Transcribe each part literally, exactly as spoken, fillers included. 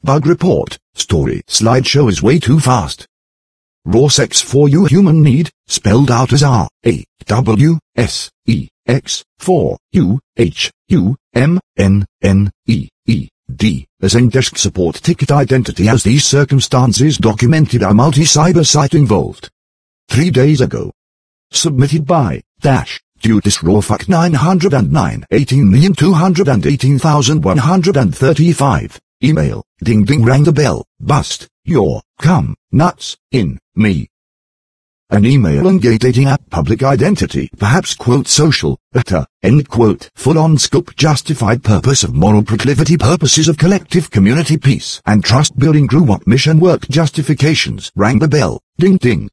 Bug report, story slideshow is way too fast. Raw sex for you human need, spelled out as R A W S E X for U H U M N N E E D, as Zendesk support ticket identity as these circumstances documented a multi-cyber site involved. Three days ago. Submitted by, dash, Dutis Rawfuck nine hundred nine eighteen million two hundred eighteen thousand one hundred thirty-five, email, ding ding rang the bell, bust, your, come, nuts, in, me. An email and gay dating app public identity, perhaps quote social, utter, end quote, full-on scope justified purpose of moral proclivity purposes of collective community peace and trust building grew up mission work justifications rang the bell, ding ding.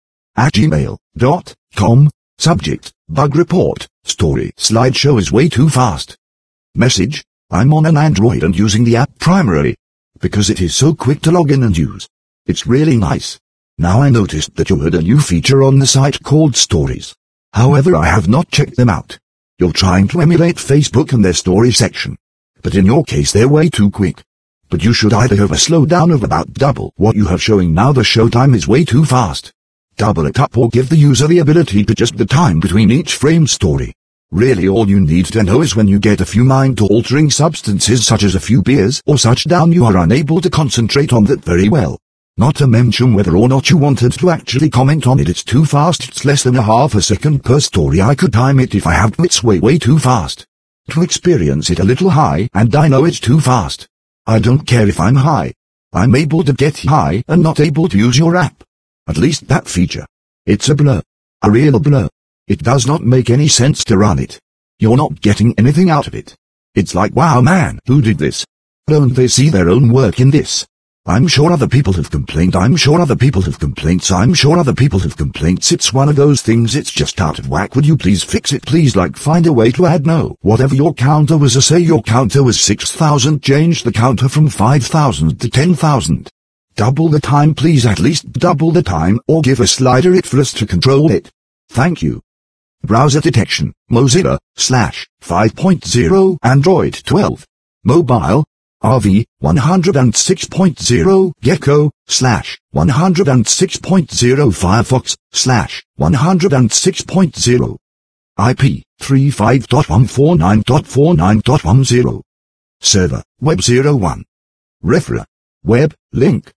At gmail dot com, subject, bug report, story slideshow is way too fast. Message, I'm on an Android and using the app primarily, because it is so quick to log in and use. It's really nice. Now I noticed that you had a new feature on the site called Stories. However, I have not checked them out. You're trying to emulate Facebook and their story section. But in your case they're way too quick. But you should either have a slowdown of about double what you have showing now. The show time is way too fast. Double it up or give the user the ability to adjust the time between each frame story. Really all you need to know is when you get a few mind-altering substances such as a few beers or such down you are unable to concentrate on that very well. Not to mention whether or not you wanted to actually comment on it. It's too fast. It's less than a half a second per story. I could time it if I had to. It's way way too fast. To experience it a little high and I know it's too fast. I don't care if I'm high. I'm able to get high and not able to use your app. At least that feature. It's a blur. A real blur. It does not make any sense to run it. You're not getting anything out of it. It's like, wow man, who did this? Don't they see their own work in this? I'm sure other people have complained. I'm sure other people have complaints. I'm sure other people have complaints. It's one of those things. It's just out of whack. Would you please fix it? Please, like, find a way to add no. Whatever your counter was, or say your counter was six thousand, change the counter from five thousand to ten thousand. Double the time, please. At least double the time, or give a slider it for us to control it. Thank you. Browser detection, Mozilla, slash, five point oh, Android twelve. Mobile, R V, one oh six point oh, Gecko, slash, one oh six point oh, Firefox, slash, one oh six point oh. I P, thirty-five dot one forty-nine dot forty-nine dot ten. Server, Web zero one. Referrer, web, link,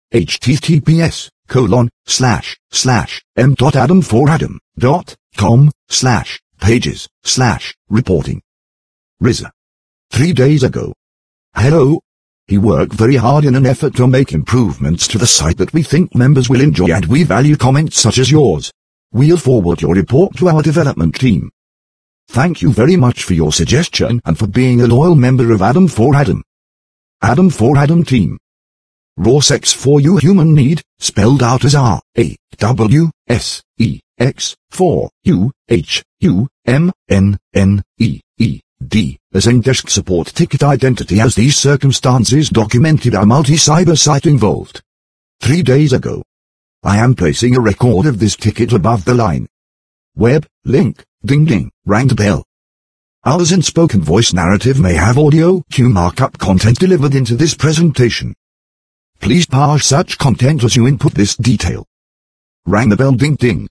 https, colon, slash, slash, m dot adam four adam, dot, com, slash, pages, slash, reporting. R Z A. Three days ago. Hello. We work very hard in an effort to make improvements to the site that we think members will enjoy, and we value comments such as yours. We'll forward your report to our development team. Thank you very much for your suggestion and for being a loyal member of Adam four Adam. Adam four Adam team. Raw sex for you human need, spelled out as R A W S E X for U H U M N N E E D, as Zendesk support ticket identity as these circumstances documented a multi-cyber site involved. Three days ago. I am placing a record of this ticket above the line. Web, link, ding ding, rang the bell. Ours in spoken voice narrative may have audio cue markup content delivered into this presentation. Please parse such content as you input this detail. Rang the bell ding ding.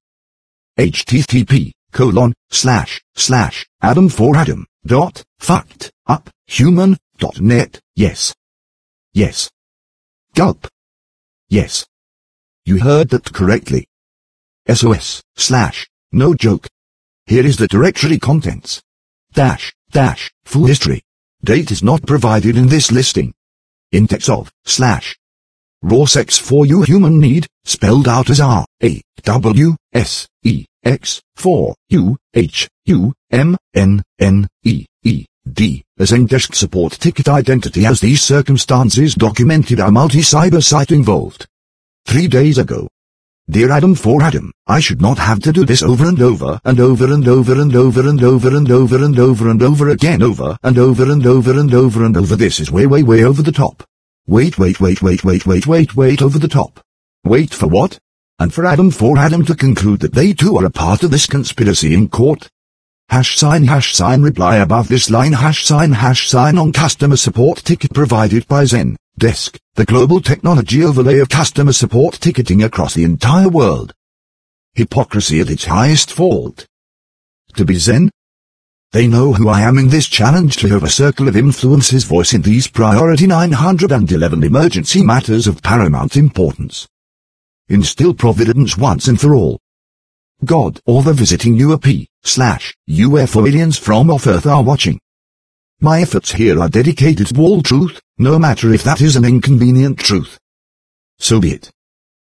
http colon slash slash adam four adam dot fucked up human dot net. Yes. Yes. Gulp. Yes. You heard that correctly. S O S slash no joke. Here is the directory contents. Dash dash full history. Date is not provided in this listing. Index of slash raw sex for you human need, spelled out as R A W S E X for U H U M N N E E D, as Zendesk support ticket identity as these circumstances documented a multi-cyber site involved. Three days ago. Dear Adam four Adam, I should not have to do this over and over and over and over and over and over and over and over and over again over and over and over and over and over. This is way way way over the top. Wait wait wait wait wait wait wait wait over the top. Wait for what? And for Adam four Adam to conclude that they too are a part of this conspiracy in court. Hash sign hash sign reply above this line hash sign hash sign on customer support ticket provided by Zen Desk, the global technology overlay of customer support ticketing across the entire world. Hypocrisy at its highest fault. To be Zen? They know who I am in this challenge to have a circle of influence's voice in these priority nine hundred eleven emergency matters of paramount importance. Instill providence once and for all. God or the visiting U A P slash U F O aliens from off Earth are watching. My efforts here are dedicated to all truth, no matter if that is an inconvenient truth. So be it.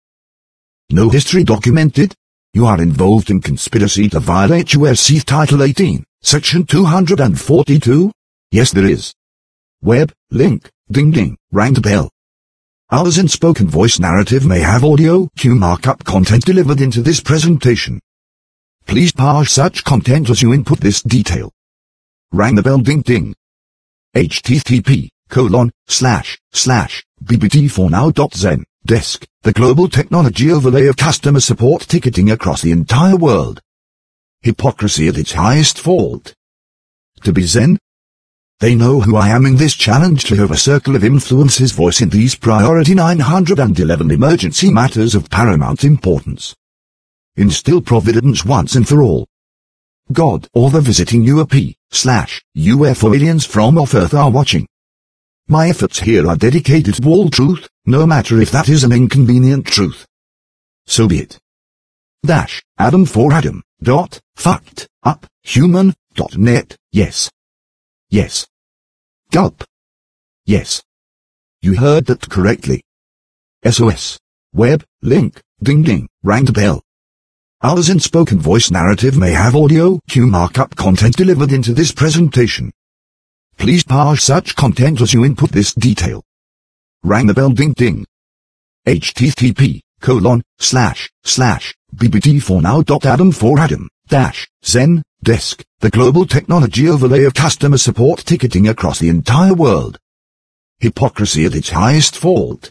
No history documented? You are involved in conspiracy to violate U S C Title eighteen, Section two hundred forty-two? Yes, there is. Web, link, ding ding, rang the bell. Ours in spoken voice narrative may have audio cue markup content delivered into this presentation. Please parse such content as you input this detail. Rang the bell ding ding. http colon slash slash bbt four now dot zen desk, the global technology overlay of customer support ticketing across the entire world. Hypocrisy at its highest fault. To be Zen? They know who I am in this challenge to have a circle of influence's voice in these priority nine hundred eleven emergency matters of paramount importance. Instill providence once and for all. God or the visiting U A P slash U F O aliens from off Earth are watching. My efforts here are dedicated to all truth, no matter if that is an inconvenient truth. So be it. Dash, Adam for Adam, dot, fucked, up, human, dot net, yes. Yes. Gulp. Yes. You heard that correctly. S O S. Web, link, ding ding, rang the bell. Ours in spoken voice narrative may have audio cue markup content delivered into this presentation. Please parse such content as you input this detail. Rang the bell ding ding. http colon slash slash bbt four now dot adam for adam dash zen desk, the global technology overlay of customer support ticketing across the entire world. Hypocrisy at its highest fault.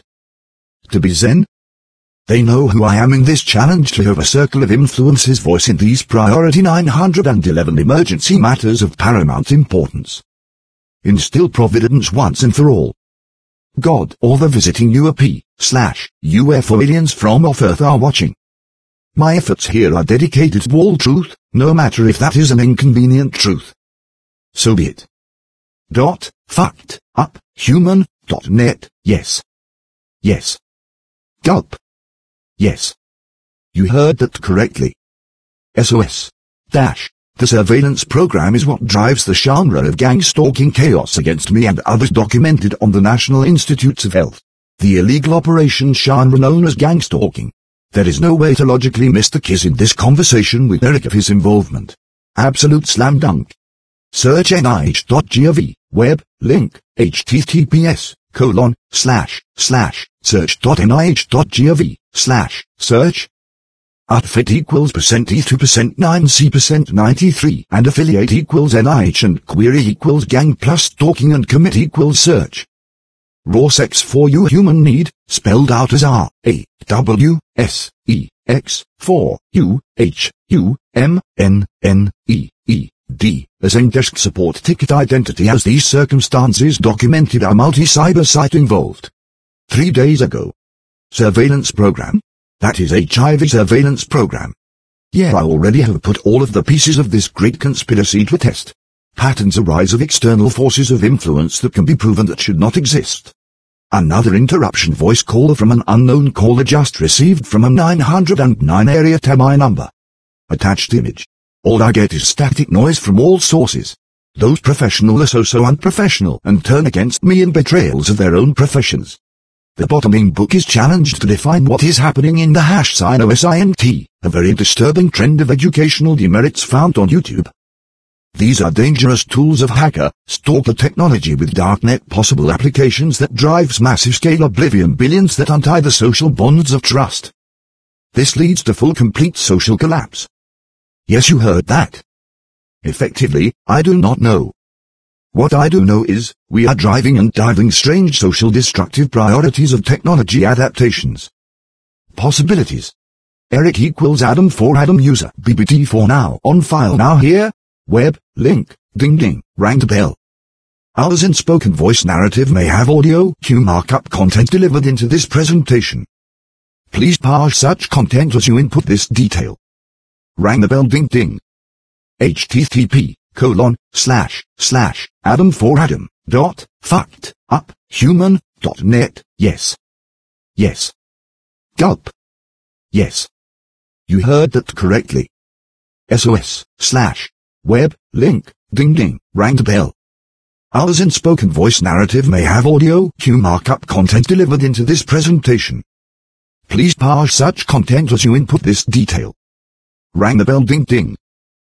To be Zen? They know who I am in this challenge to have a circle of influence's voice in these priority nine hundred eleven emergency matters of paramount importance. Instill providence once and for all. God or the visiting U A P slash U F O aliens from off Earth are watching. My efforts here are dedicated to all truth, no matter if that is an inconvenient truth. So be it. Dot, fucked, up, human, dot net, yes. Yes. Gulp. Yes. You heard that correctly. S O S. Dash. The surveillance program is what drives the genre of gang-stalking chaos against me and others documented on the National Institutes of Health. The illegal operation genre known as gang-stalking. There is no way to logically miss the kiss in this conversation with Eric of his involvement. Absolute slam dunk. Search N I H dot gov, web, link, https, colon, slash, slash, search dot N I H dot gov, slash, search. Outfit equals percent E two percent nine C percent ninety-three and affiliate equals N I H and query equals gang plus stalking and commit equals search. Raw sex for you human need, spelled out as R, A, W, S, E, X, for, U, H, U, M, N, N, E, E, D, as Zendesk support ticket identity as these circumstances documented our multi-cyber site involved. Three days ago. Surveillance program? That is H I V surveillance program. Yeah, I already have put all of the pieces of this great conspiracy to a test. Patterns arise of external forces of influence that can be proven that should not exist. Another interruption voice call from an unknown caller just received from a nine hundred nine area T M I number. Attached image. All I get is static noise from all sources. Those professional are so so unprofessional and turn against me in betrayals of their own professions. The bottoming book is challenged to define what is happening in the hash sign O S I N T, a very disturbing trend of educational demerits found on YouTube. These are dangerous tools of hacker, stalker technology with darknet possible applications that drives massive scale oblivion billions that untie the social bonds of trust. This leads to full complete social collapse. Yes, you heard that. Effectively, I do not know. What I do know is, we are driving and diving strange social destructive priorities of technology adaptations. Possibilities. Eric equals Adam for Adam user B B T four now on file now here, web, link, ding ding, rang the bell. Ours in spoken voice narrative may have audio cue markup content delivered into this presentation. Please parse such content as you input this detail. Rang the bell ding ding. http colon slash slash adam for adam dot fucked up human dot net. Yes. Yes. Gulp. Yes. You heard that correctly. sos slash web link ding ding rang the bell. Ours in spoken voice narrative may have audio cue markup content delivered into this presentation. Please parse such content as you input this detail. Rang the bell ding ding.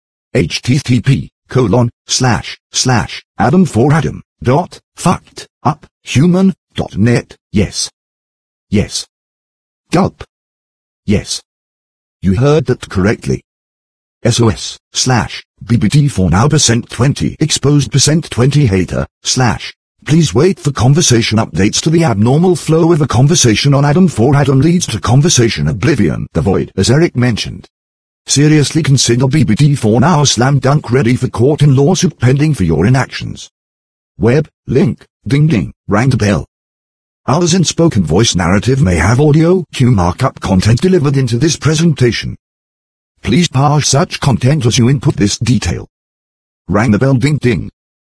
http colon slash slash adam for adam dot fucked up human dot net. Yes. Yes. Gulp. Yes. You heard that correctly. sos slash bbt for now percent twenty exposed percent twenty hater slash please wait for conversation updates to the abnormal flow of a conversation on Adam for Adam leads to conversation oblivion, the void, as Eric mentioned. Seriously consider B B T for now slam dunk ready for court and lawsuit pending for your inactions. Web link ding ding rang the bell. Ours in spoken voice narrative may have audio cue markup content delivered into this presentation. Please parse such content as you input this detail. Rang the bell ding ding.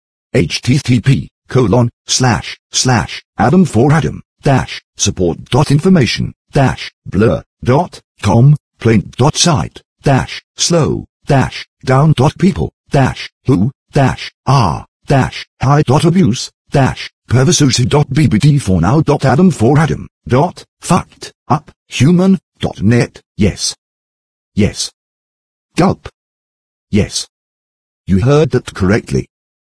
http colon slash slash adam for adam dash support dot information dash blur dot com plaint dot site dash slow dash down dot people dash who dash r dash high dot abuse dash perversusi dot bbt for now dot adam for adam dot fucked up human dot net. Yes. Yes. Gulp. Yes. You heard that correctly.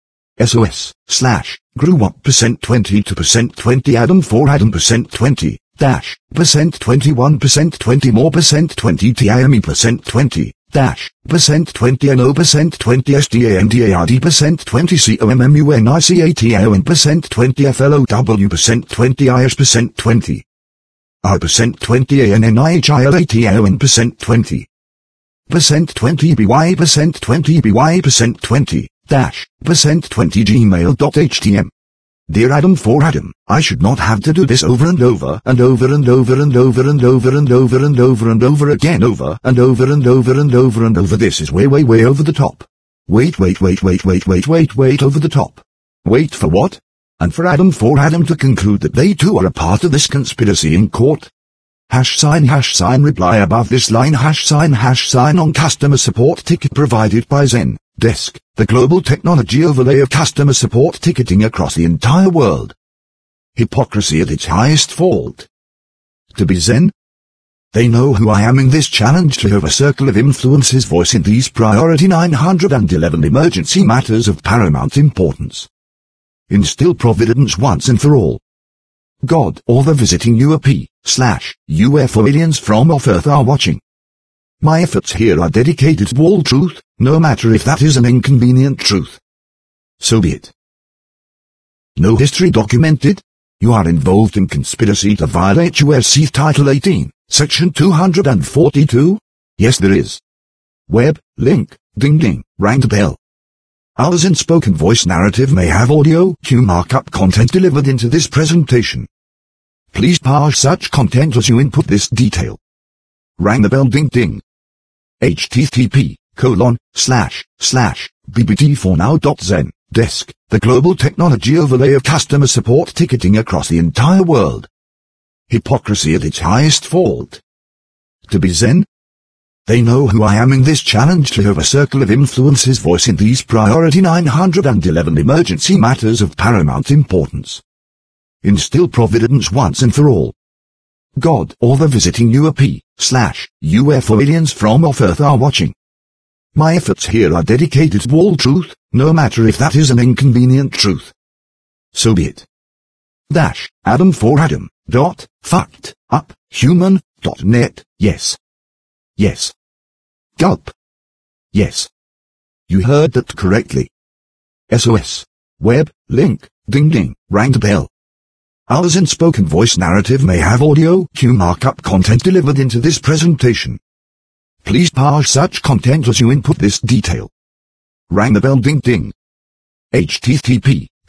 sos slash grew up percent twenty to percent twenty adam for adam percent twenty dash percent twenty-one percent twenty more percent twenty time percent twenty dash percent twenty no percent twenty standard percent twenty communicaton percent twenty flow percent twenty is percent twenty I percent twenty annihilation percent twenty percent twenty by percent twenty by percent twenty dash percent twenty gmail.htm. Dear Adam for Adam, I should not have to do this over and over and over and over and over and over and over and over and over again over and over and over and over and over. This is way way way over the top. Wait wait wait wait wait wait wait wait over the top. Wait for what? And for Adam for Adam to conclude that they too are a part of this conspiracy in court. Hash sign hash sign reply above this line hash sign hash sign on customer support ticket provided by Zen Desk, the global technology overlay of customer support ticketing across the entire world. Hypocrisy at its highest fault. To be Zen? They know who I am in this challenge to have a circle of influence's voice in these priority nine hundred eleven emergency matters of paramount importance. Instill providence once and for all. God or the visiting U A P slash U F O aliens from off Earth are watching. My efforts here are dedicated to all truth, no matter if that is an inconvenient truth. So be it. No history documented? You are involved in conspiracy to violate U S C Title eighteen, Section two hundred forty-two? Yes there is. Web link ding ding rang the bell. Ours in spoken voice narrative may have audio cue markup content delivered into this presentation. Please parse such content as you input this detail. Rang the bell ding ding. http colon slash slash bbt for now dot zen desk, the global technology overlay of customer support ticketing across the entire world. Hypocrisy at its highest fault. To be Zen? They know who I am in this challenge to have a circle of influence's voice in these priority nine hundred eleven emergency matters of paramount importance. Instill providence once and for all. God or the visiting U A P slash U F O aliens from off Earth are watching. My efforts here are dedicated to all truth, no matter if that is an inconvenient truth. So be it. Dash Adam for Adam dot fucked up human dot net. Yes. Yes. Gulp. Yes. You heard that correctly. sos web link ding ding rang the bell. Ours in spoken voice narrative may have audio cue markup content delivered into this presentation. Please parse such content as you input this detail. Rang the bell ding ding. http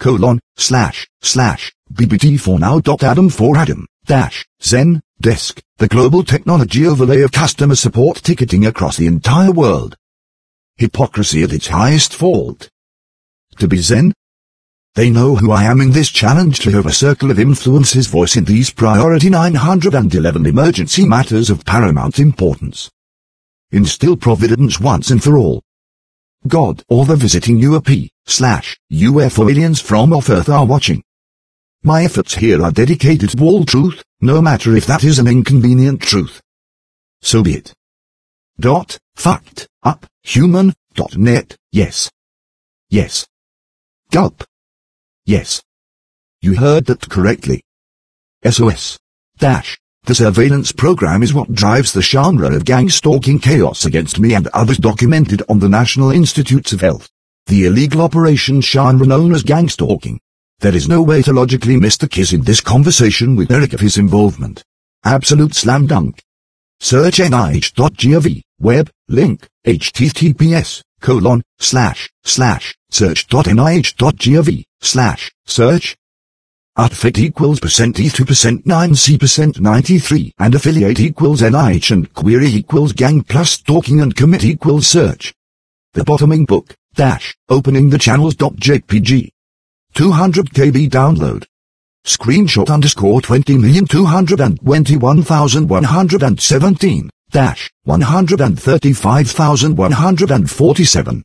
colon, slash, slash, B B T four now dot Adam for Adam, dash, Zen, Desk, the global technology overlay of customer support ticketing across the entire world. Hypocrisy at its highest fault. To be Zen? They know who I am in this challenge to have a circle of influence's voice in these priority nine hundred eleven emergency matters of paramount importance. Instill providence once and for all. God or the visiting U A P, slash, U F O aliens from off Earth are watching. My efforts here are dedicated to all truth, no matter if that is an inconvenient truth. So be it. Dot, fucked, up, human, dot net, yes. Yes. Gulp. Yes. You heard that correctly. S O S. Dash. The surveillance program is what drives the genre of gang-stalking chaos against me and others documented on the National Institutes of Health. The illegal operation genre known as gang-stalking. There is no way to logically miss the kiss in this conversation with Eric of his involvement. Absolute slam dunk. Search N I H dot gov, web, link, https, colon, slash, slash, search dot N I H dot gov, slash, search. Outfit equals percent E two percent nine C percent ninety-three and affiliate equals N I H and query equals gang plus stalking and commit equals search. The bottoming book, dash, opening the channels dot J P G. two hundred kilobyte download. Screenshot underscore twenty million two hundred twenty-one thousand one hundred seventeen, dash, one hundred thirty-five thousand one hundred forty-seven.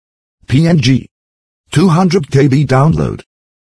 P N G. two hundred kilobyte download.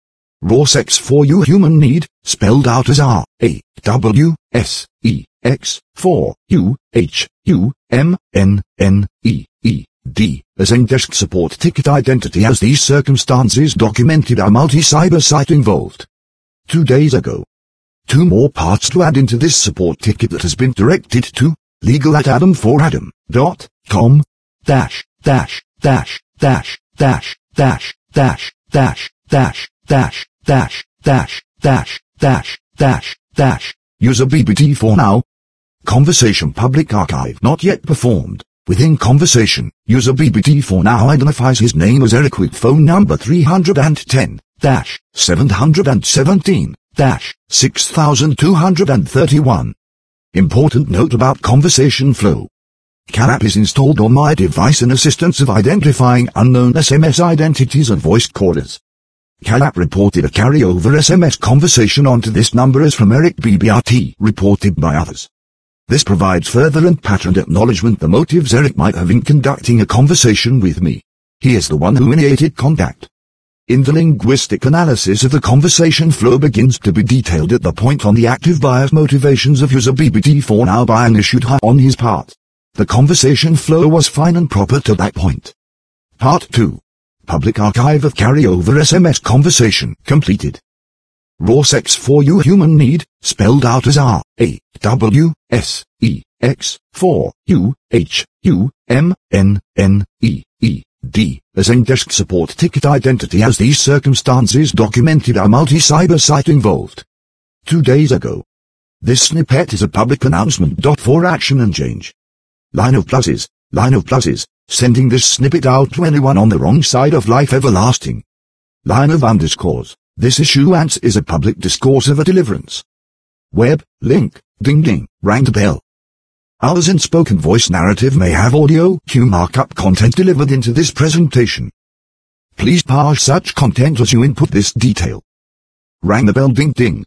Raw sex for you human need, spelled out as R, A, W, S, E, X, for, U, H, U, M, N, N, E, E, D, as in desk support ticket identity as these circumstances documented a multi-cyber site involved. Two days ago. Two more parts to add into this support ticket that has been directed to, legal at adam for adam dot com, dash, dash, dash, dash, dash, dash, dash, dash, dash, dash, dash, dash, dash, dash, dash, dash, user B B T four now. Conversation public archive not yet performed. Within conversation, user B B T four now identifies his name as Eric with phone number three hundred ten, dash, seven hundred seventeen, dash, six thousand two hundred thirty-one. Important note about conversation flow. CalApp is installed on my device in assistance of identifying unknown S M S identities and voice callers. CalApp reported a carryover S M S conversation onto this number as from Eric B B R T reported by others. This provides further and patterned acknowledgement the motives Eric might have in conducting a conversation with me. He is the one who initiated contact. In the linguistic analysis of the conversation flow begins to be detailed at the point on the active bias motivations of user B B T four now buying issued high on his part. The conversation flow was fine and proper to that point. Part two. Public archive of carryover S M S conversation completed. Raw sex for you human need, spelled out as R, A, W, S, E, X, for, U, H, U, M, N, N, E, E, D, as in desk support ticket identity as these circumstances documented a multi-cyber site involved. Two days ago. This snippet is a public announcement. For action and change. Line of pluses, line of pluses, sending this snippet out to anyone on the wrong side of life everlasting. Line of underscores, this issuance is a public discourse of a deliverance. Web, link, ding ding, rang the bell. Ours in spoken voice narrative may have audio cue markup content delivered into this presentation. Please parse such content as you input this detail. Rang the bell ding ding.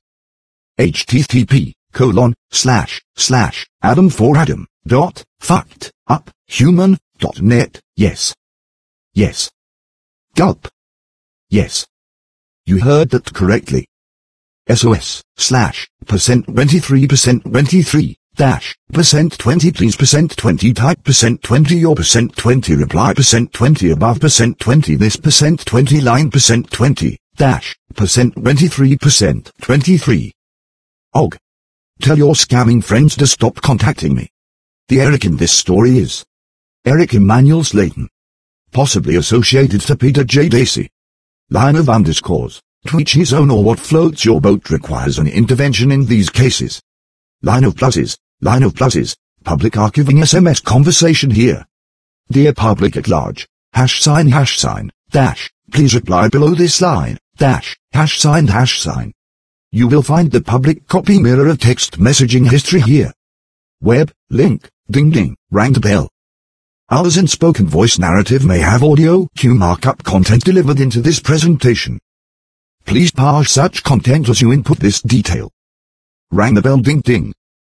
http colon slash slash adam for adam dot fucked up human dot net. Yes. Yes. Gulp. Yes. You heard that correctly. S O S slash percent twenty-three percent twenty-three dash percent twenty please percent twenty type percent twenty your percent twenty reply percent twenty above percent twenty this percent twenty line percent twenty dash percent twenty-three percent twenty-three. Og. Tell your scamming friends to stop contacting me. The Eric in this story is Eric Emmanuel Slayton. Possibly associated to Peter J. Dacey. Line of underscores, to each his own or what floats your boat requires an intervention in these cases. Line of pluses, line of pluses, public archiving S M S conversation here. Dear public at large, hash sign hash sign, dash, please reply below this line, dash, hash sign hash sign. You will find the public copy mirror of text messaging history here. Web, link, ding ding, rang the bell. Ours in spoken voice narrative may have audio cue markup content delivered into this presentation. Please parse such content as you input this detail. Rang the bell ding ding.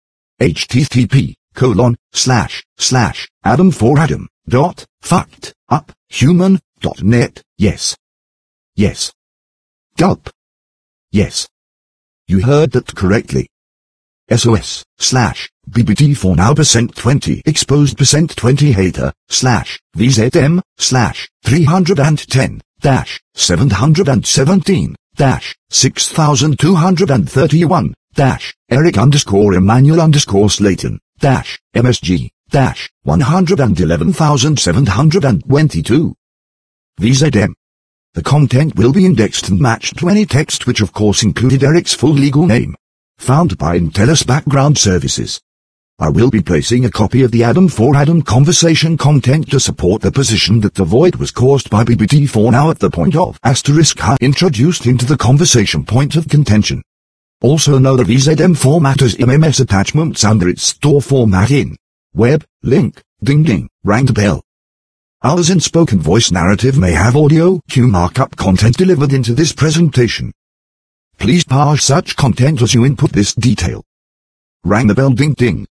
http colon slash slash adam for adam dot fucked up human dot net. Yes. Yes. Gulp. Yes. You heard that correctly. S O S slash B B T for now percent twenty exposed percent twenty hater slash V Z M slash three hundred ten dash seven hundred seventeen dash six thousand two hundred thirty-one dash Eric underscore Emmanuel underscore Slayton dash M S G dash one hundred eleven thousand seven hundred twenty-two V Z M. The content will be indexed and matched to any text which of course included Eric's full legal name. Found by Intellis Background Services. I will be placing a copy of the Adam for Adam conversation content to support the position that the void was caused by B B T for now at the point of asterisk ha introduced into the conversation point of contention. Also know the V Z M format as M M S attachments under its store format in web, link, ding ding, rang the bell. Ours in spoken voice narrative may have audio cue markup content delivered into this presentation. Please parse such content as you input this detail. Rang the bell ding ding.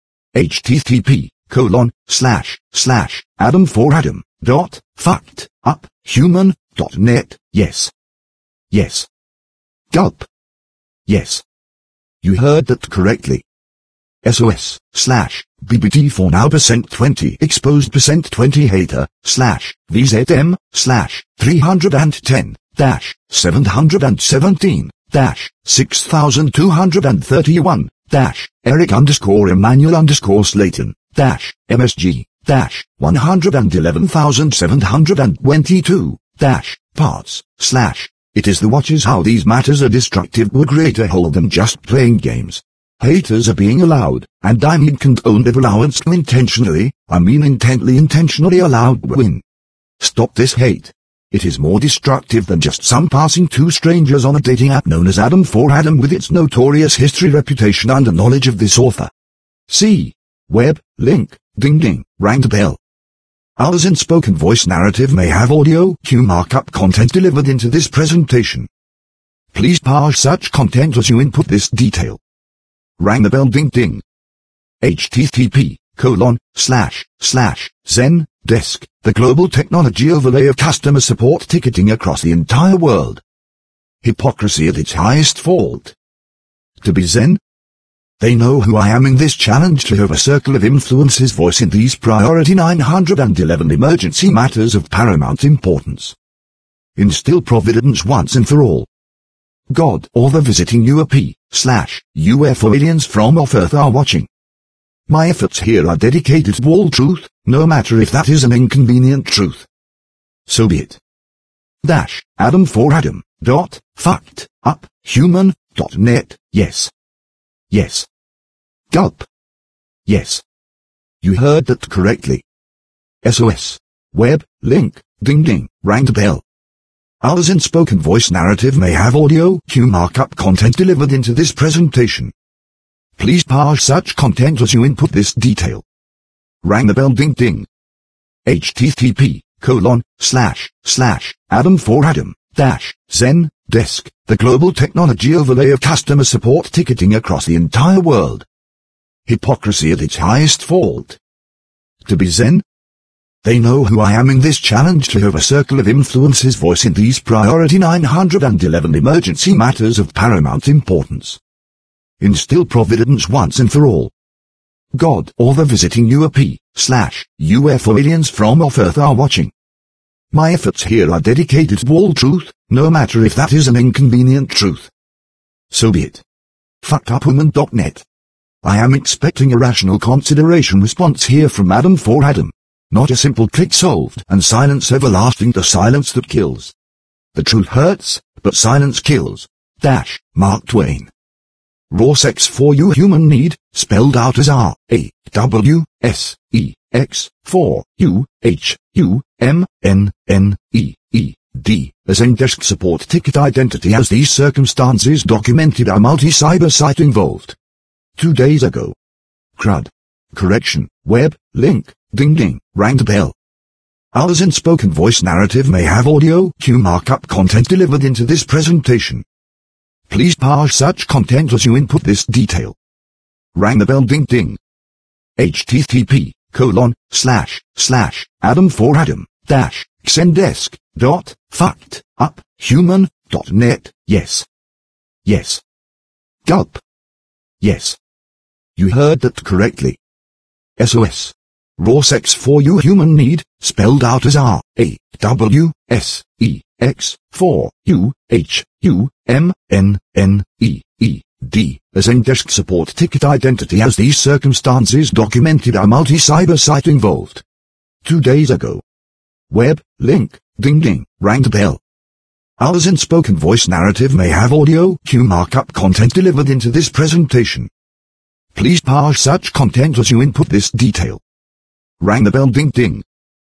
http colon slash slash adam for adam dot fucked up human dot net. Yes. Yes. Gulp. Yes. You heard that correctly. S O S slash B B T for now percent twenty exposed percent twenty hater slash V Z M slash three hundred ten dash seven hundred seventeen dash six thousand two hundred thirty-one dash Eric underscore Emmanuel underscore Slayton dash M S G dash one hundred eleven thousand seven hundred twenty-two dash parts slash it is the watches how these matters are destructive would create a whole than just playing games. Haters are being allowed, and I mean condoned if allowance to intentionally, I mean intently intentionally allowed win. Stop this hate. It is more destructive than just some passing two strangers on a dating app known as Adam for Adam with its notorious history, reputation and a knowledge of this author. See. Web, link, ding ding, rang the bell. Ours in spoken voice narrative may have audio cue markup content delivered into this presentation. Please parse such content as you input this detail. Rang the bell ding ding. http colon slash slash Zen Desk, the global technology overlay of customer support ticketing across the entire world. Hypocrisy at its highest fault. To be Zen? They know who I am in this challenge to have a circle of influence's voice in these priority nine hundred eleven emergency matters of paramount importance. Instill providence once and for all. God or the visiting U A P slash U F O aliens from off Earth are watching. My efforts here are dedicated to all truth, no matter if that is an inconvenient truth. So be it. Dash, Adam for Adam, dot, fucked, up, human, dot net, yes. Yes. Gulp. Yes. You heard that correctly. S O S. Web, link, ding ding, rang the bell. Ours in spoken voice narrative may have audio cue markup content delivered into this presentation. Please parse such content as you input this detail. Rang the bell ding ding. http colon slash slash Adam for Adam dash Zen Desk, the global technology overlay of customer support ticketing across the entire world. Hypocrisy at its highest fault. To be Zen? They know who I am in this challenge to have a circle of influence's voice in these priority nine hundred eleven emergency matters of paramount importance. Instill providence once and for all. God or the visiting U A P slash U F O aliens from off Earth are watching. My efforts here are dedicated to all truth, no matter if that is an inconvenient truth. So be it. fucked up human dot net. I am expecting a rational consideration response here from Adam for Adam. Not a simple trick solved and silence everlasting, the silence that kills. The truth hurts, but silence kills. Dash, Mark Twain. Raw sex for you human need, spelled out as R, A, W, S, E, X, for, U, H, U, M, N, N, E, E. D. A Zendesk support ticket identity as these circumstances documented a multi-cyber site involved. Two days ago. Crud. Correction. Web. Link. Ding ding. Rang the bell. Our Zen spoken voice narrative may have audio cue markup content delivered into this presentation. Please parse such content as you input this detail. Rang the bell ding ding. http colon slash slash adam for adam dash Zendesk dot fucked up human dot net. Yes. Yes. Gulp. Yes. You heard that correctly. S O S. Raw sex for you human need, spelled out as R A W S E X for you H U M N N E E D. A Zendesk support ticket identity as these circumstances documented a multi-cyber site involved. Two days ago. Web. Link. Ding ding. Rang the bell. Our Zen spoken voice narrative may have audio cue markup content delivered into this presentation. Please parse such content as you input this detail. Rang the bell ding ding.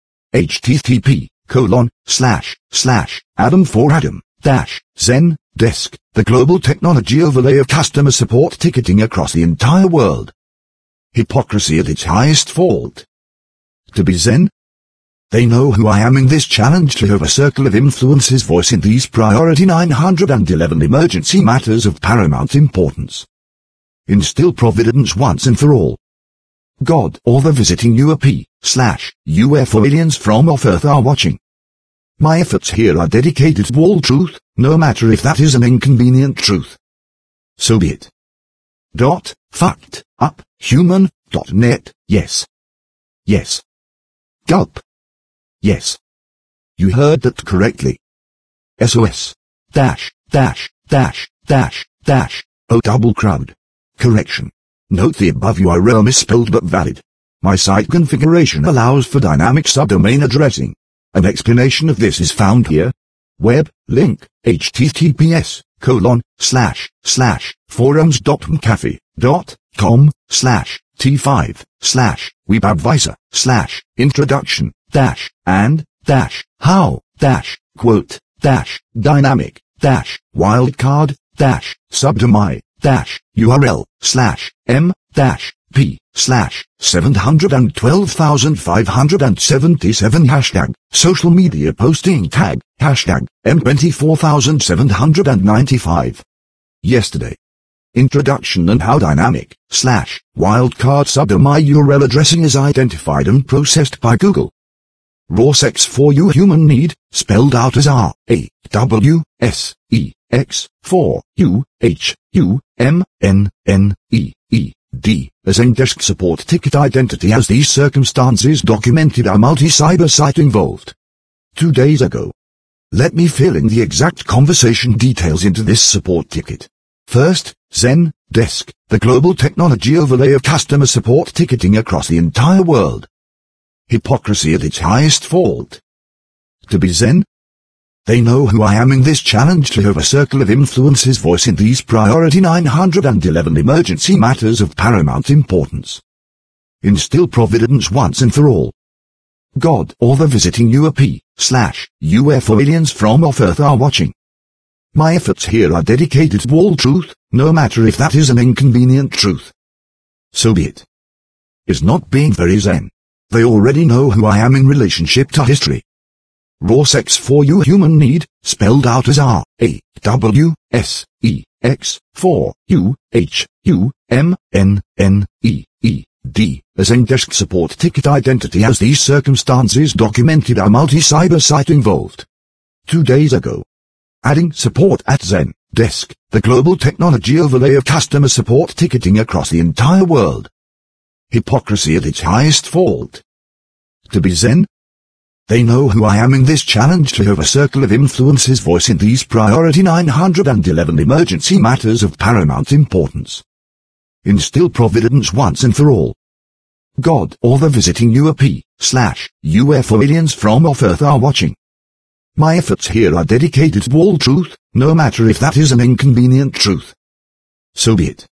http colon slash slash adam for adam dash Zendesk, the global technology overlay of customer support ticketing across the entire world. Hypocrisy at its highest fault. To be Zen? They know who I am in this challenge to have a circle of influence's voice in these priority nine hundred eleven emergency matters of paramount importance. Instill providence once and for all. God or the visiting U A P slash U F O aliens from off Earth are watching. My efforts here are dedicated to all truth, no matter if that is an inconvenient truth. So be it. Dot, fucked, up, human, dot net, yes. Yes. Gulp. Yes. You heard that correctly. S O S. Dash, dash, dash, dash, dash, oh double crowd. Correction. Note the above U R L misspelled but valid. My site configuration allows for dynamic subdomain addressing. An explanation of this is found here. Web. Link. https colon slash slash forums dot mcafee dot com slash t5 slash webadvisor slash introduction dash and dash how dash quote dash dynamic dash wildcard dash subdomain dash U R L slash m dash p slash seven hundred twelve thousand five hundred seventy-seven hashtag social media posting tag hashtag m twenty-four thousand seven hundred ninety-five. Yesterday. Introduction and how dynamic slash wildcard subdomain U R L addressing is identified and processed by Google. Raw sex for you human need, spelled out as R A W S E X for you H U M N N E E D. A Zendesk support ticket identity as these circumstances documented a multi-cyber site involved. Two days ago. Let me fill in the exact conversation details into this support ticket. First, Zendesk, the global technology overlay of customer support ticketing across the entire world. Hypocrisy at its highest fault. To be Zen? They know who I am in this challenge to have a circle of influence's voice in these priority nine hundred eleven emergency matters of paramount importance. Instill providence once and for all. God or the visiting U A P slash U F O aliens from off Earth are watching. My efforts here are dedicated to all truth, no matter if that is an inconvenient truth. So be it. Is not being very Zen. They already know who I am in relationship to history. Raw sex for you human need, spelled out as R A W S E X for you H U M N N E E D. A Zendesk support ticket identity as these circumstances documented a multi-cyber site involved. Two days ago. Adding support at Zendesk, the global technology overlay of customer support ticketing across the entire world. Hypocrisy at its highest fault. To be Zen? They know who I am in this challenge to have a circle of influence's voice in these priority nine hundred eleven emergency matters of paramount importance. Instill providence once and for all. God or the visiting U A P slash U F O aliens from off Earth are watching. My efforts here are dedicated to all truth, no matter if that is an inconvenient truth. So be it.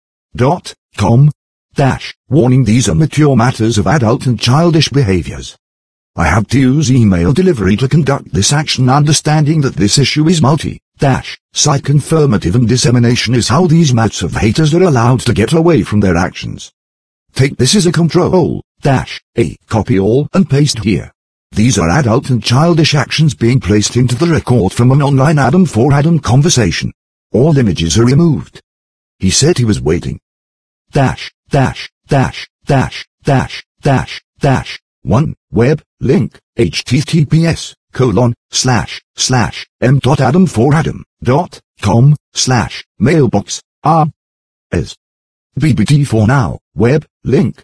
Dot com dash warning: these are mature matters of adult and childish behaviors. I had to use email delivery to conduct this action, understanding that this issue is multi-site confirmative and dissemination is how these mats of haters are allowed to get away from their actions. Take this as a control-a copy all and paste here. These are adult and childish actions being placed into the record from an online Adam for Adam conversation. All images are removed. He said he was waiting. Dash, dash, dash, dash, dash, dash, dash. One, web, link, https, colon, slash, slash, m dot adam for adam, dot, com, slash, mailbox, r, as. B B T for now, web, link,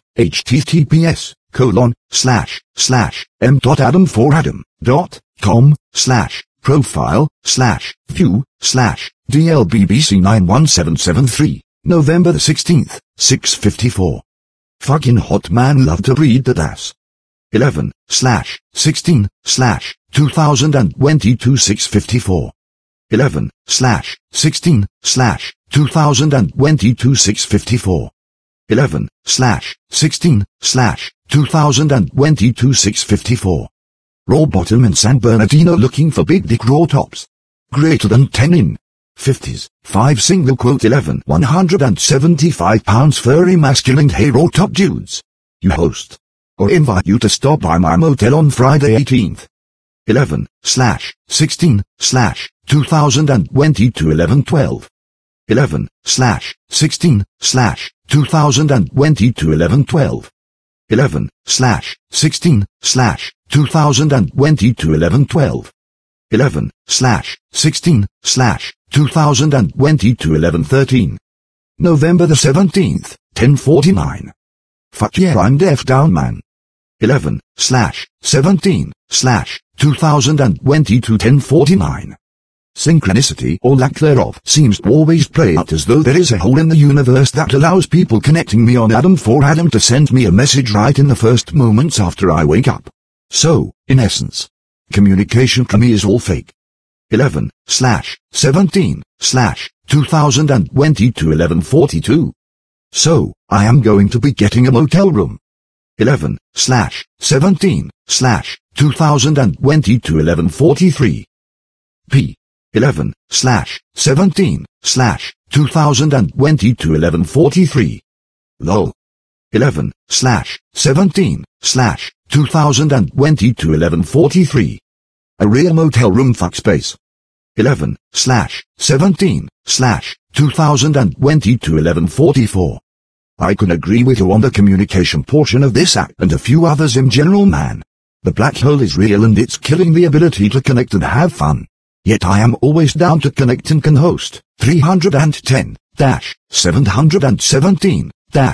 https, colon, slash, slash, m dot adam for adam, dot, com, slash, profile, slash, view, slash, D L B B C nine one seven seven three, November the sixteenth, six fifty-four. Fucking hot man love to read that ass. eleven, slash, sixteen, slash, two thousand twenty-two six fifty-four. eleven, slash, sixteen, slash, two thousand twenty-two six fifty-four. eleven, slash, sixteen, slash, two thousand twenty-two six fifty-four. Raw bottom in San Bernardino looking for big dick raw tops. Greater than ten in. fifties, five single quote eleven one hundred seventy-five pounds furry masculine hey raw top dudes. You host. Or invite you to stop by my motel on Friday eighteenth. eleven, slash, sixteen, slash, two thousand twenty-two eleven twelve. eleven, slash, sixteen, slash, two thousand twenty-two eleven twelve. eleven, slash, sixteen, slash, two thousand twenty-two eleven twelve. eleven, slash, sixteen, slash, two thousand twenty-two eleven thirteen. November the seventeenth, ten forty-nine. Fuck yeah, I'm deaf down man. eleven, slash, seventeen, slash, two thousand twenty-two ten forty-nine. Synchronicity or lack thereof seems to always play out as though there is a hole in the universe that allows people connecting me on Adam for Adam to send me a message right in the first moments after I wake up. So, in essence, communication to me is all fake. eleven, slash, seventeen, slash, two thousand twenty-two eleven forty-two. So, I am going to be getting a motel room. eleven, slash, seventeen, slash, two thousand twenty-two eleven forty-three. P. eleven, slash, seventeen, slash, two thousand twenty-two eleven forty-three. Lol. eleven, slash, seventeen, slash, two thousand twenty-two eleven forty-three. A real motel room fuck space. eleven, slash, seventeen, slash, two thousand twenty-two eleven forty-four. I can agree with you on the communication portion of this app and a few others in general, man. The black hole is real and it's killing the ability to connect and have fun. Yet I am always down to connect and can host. three hundred ten, seven hundred seventeen,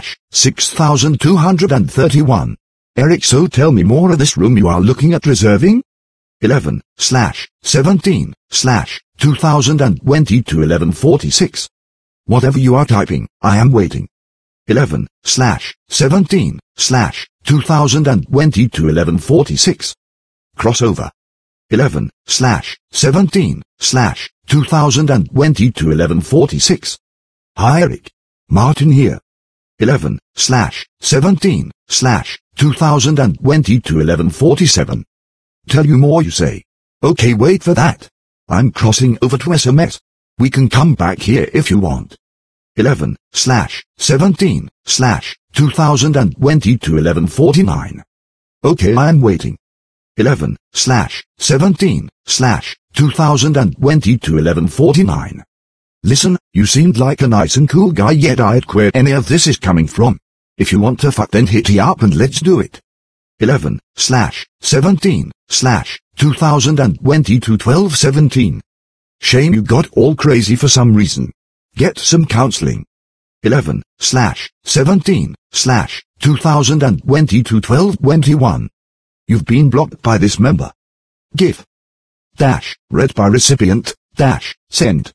six thousand two hundred thirty-one. Eric, so tell me more of this room you are looking at reserving? eleven, slash, seventeen, slash, two thousand twenty-two eleven forty-six. Whatever you are typing, I am waiting. eleven, slash, seventeen, slash, two thousand twenty-two eleven forty-six. Crossover. eleven, slash, seventeen, slash, two thousand twenty-two eleven forty-six. Hi Eric. Martin here. eleven, slash, seventeen, slash, two thousand twenty-two eleven forty-seven. Tell you more you say. Okay, wait for that. I'm crossing over to S M S. We can come back here if you want. eleven, slash, seventeen, slash, two thousand twenty-two eleven forty-nine. Okay, I'm waiting. eleven, slash, seventeen, slash, two thousand twenty-two eleven forty-nine. Listen, you seemed like a nice and cool guy, yet I'd where any of this is coming from. If you want to fuck, then hit me up and let's do it. eleven, slash, seventeen, slash, two thousand twenty-two twelve seventeen. Shame you got all crazy for some reason. Get some counseling. eleven, slash, seventeen, slash, two thousand twenty-two twelve twenty-one. You've been blocked by this member. GIF. Dash, read by recipient, dash, send.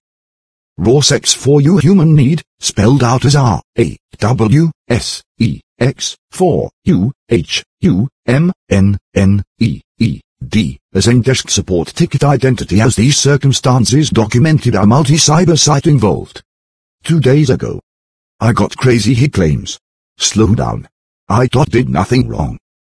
Raw sex for you human need, spelled out as R, A, W, S, E, X, for, U, H, U, M, N, N, E, E, D, as in desk support ticket identity as these circumstances documented a multi-cyber site involved. Two days ago. I got crazy, he claims. Slow down. I thought did nothing wrong.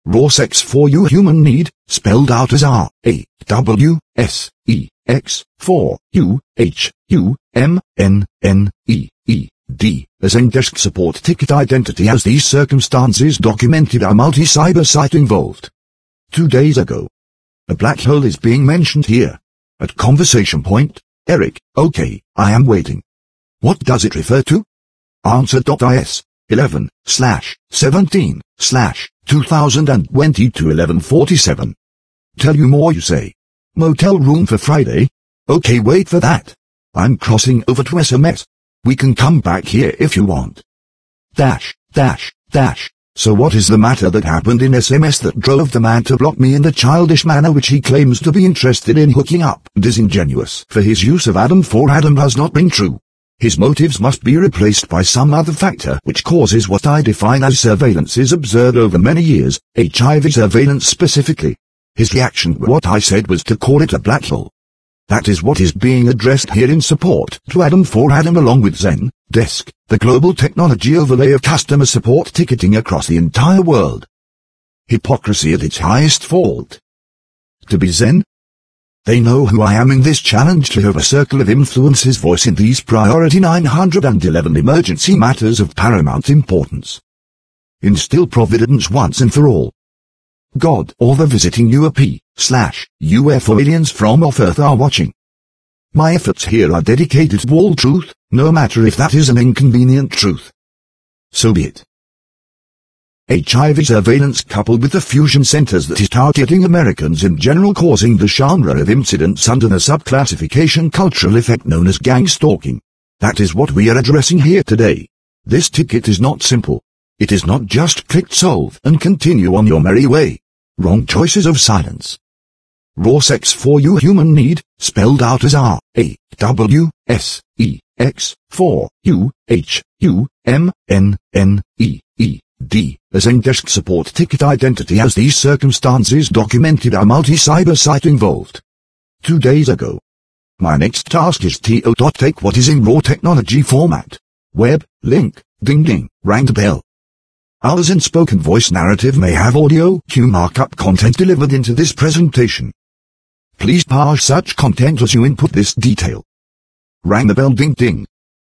Raw sex for you human need, spelled out as R A W S E X for you H U M N N E E D, as Zendesk support ticket identity as these circumstances documented a multi-cyber site involved. Two days ago. A black hole is being mentioned here. At conversation point, Eric, okay, I am waiting. What does it refer to? Answer.is, eleven, slash, seventeen, slash, two thousand twenty to eleven forty-seven. Tell you more you say. Motel room for Friday? Okay, wait for that. I'm crossing over to S M S. We can come back here if you want. Dash, dash, dash. So what is the matter that happened in S M S that drove the man to block me in the childish manner which he claims to be interested in hooking up? Disingenuous, for his use of Adam for Adam has not been true. His motives must be replaced by some other factor which causes what I define as surveillance is observed over many years, H I V surveillance specifically. His reaction to what I said was to call it a black hole. That is what is being addressed here in support to Adam for Adam along with Zendesk, the global technology overlay of customer support ticketing across the entire world. Hypocrisy at its highest fault. To be Zen? They know who I am in this challenge to have a circle of influence's voice in these priority nine hundred eleven emergency matters of paramount importance. Instill providence once and for all. God or the visiting U A P slash U F O aliens from off Earth are watching. My efforts here are dedicated to all truth, no matter if that is an inconvenient truth. So be it. H I V surveillance coupled with the fusion centers that is targeting Americans in general causing the genre of incidents under the subclassification cultural effect known as gang stalking. That is what we are addressing here today. This ticket is not simple. It is not just click solve and continue on your merry way. Wrong choices of silence. Raw sex for you human need, spelled out as R A W S E X for you H U M N N E E D, as Zendesk support ticket identity as these circumstances documented a multi-cyber site involved. Two days ago. My next task is to take what is in raw technology format. Web, link, ding ding, rang the bell. Ours in spoken voice narrative may have audio cue markup content delivered into this presentation. Please parse such content as you input this detail. Rang the bell ding ding.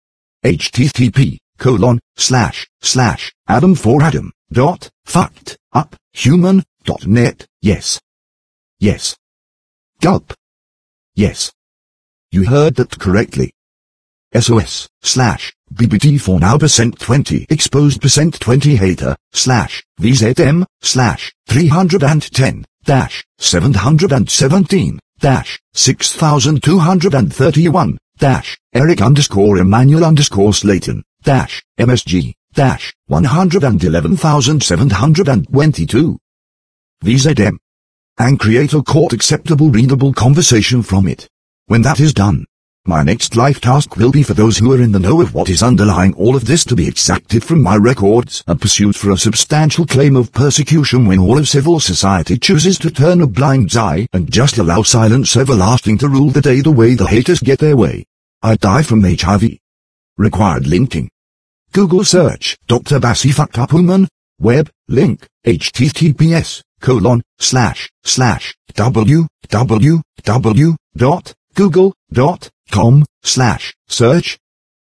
H T T P colon slash slash Adam for Adam dot fucked up human dot net. Yes. Yes. Gulp. Yes. You heard that correctly. S O S slash B B T for now percent twenty exposed percent twenty hater slash V Z M slash three hundred ten dash seven hundred seventeen dash six thousand two hundred thirty-one dash Eric underscore Emmanuel underscore Slayton dash M S G dash one hundred eleven thousand seven hundred twenty-two V Z M, and create a court acceptable readable conversation from it. When that is done, my next life task will be for those who are in the know of what is underlying all of this to be exacted from my records and pursued for a substantial claim of persecution when all of civil society chooses to turn a blind eye and just allow silence everlasting to rule the day the way the haters get their way. I die from H I V. Required linking. Google search Doctor Bassi fucked up woman. Web link H T T P S colon slash slash w w w dot google dot com slash search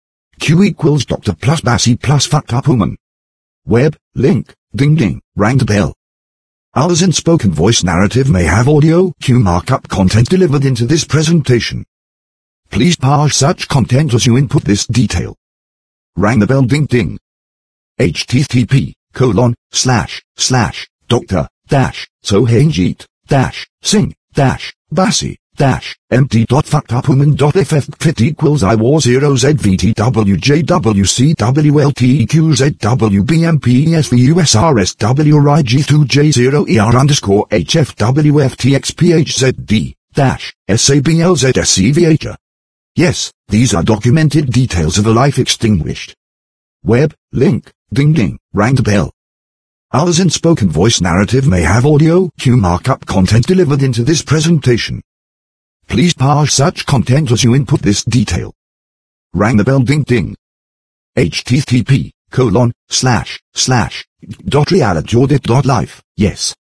Q equals Doctor plus Bassi plus fucked up woman. Web link ding ding rang the bell. Ours in spoken voice narrative may have audio cue markup content delivered into this presentation. Please parse such content as you input this detail. Rang the bell ding ding. H T T P colon slash slash Doctor dash Sohanjit dash Singh dash Bassi dash empty dot fucked up woman dot ff fit equals I war zero z v t w j w c w l t e q z w b m p s v u s r s w r i g two j zero e r underscore h f w f t x p h z d dash s a b l z s c v h. Yes, these are documented details of a life extinguished. Web link ding ding rang the bell. Ours in spoken voice narrative may have audio cue markup content delivered into this presentation. Please parse such content as you input this detail. Rang the bell ding ding. H T T P colon slash slash dot reality audit dot life. Yes.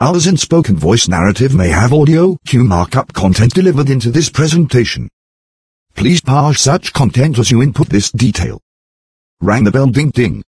Ours in spoken voice narrative may have audio cue markup content delivered into this presentation. Please parse such content as you input this detail. Rang the bell ding ding.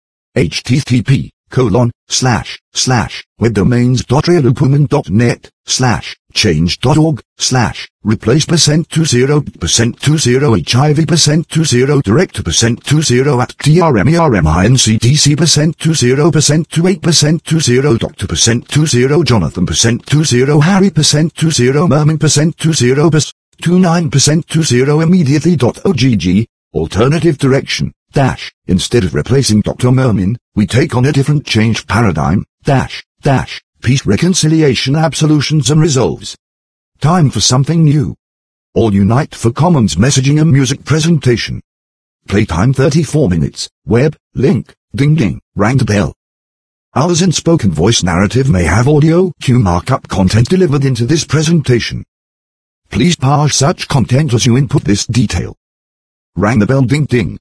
http colon slash slash webdomains.realupuman.net slash change.org slash replace percent two zero percent two zero hiv percent two zero director percent two zero at trmerminctc percent two zero percent two eight percent two zero doctor percent two zero jonathan percent two zero harry percent two zero mermin percent two zero percent two nine percent two zero immediately dot ogg alternative direction dash instead of replacing Doctor Mermin, we take on a different change paradigm dash dash peace reconciliation absolutions and resolves. Time for something new. All unite for commons messaging and music presentation. Playtime thirty-four minutes. Web link ding ding rang the bell. Ours in spoken voice narrative may have audio cue markup content delivered into this presentation. Please parse such content as you input this detail. Rang the bell ding ding.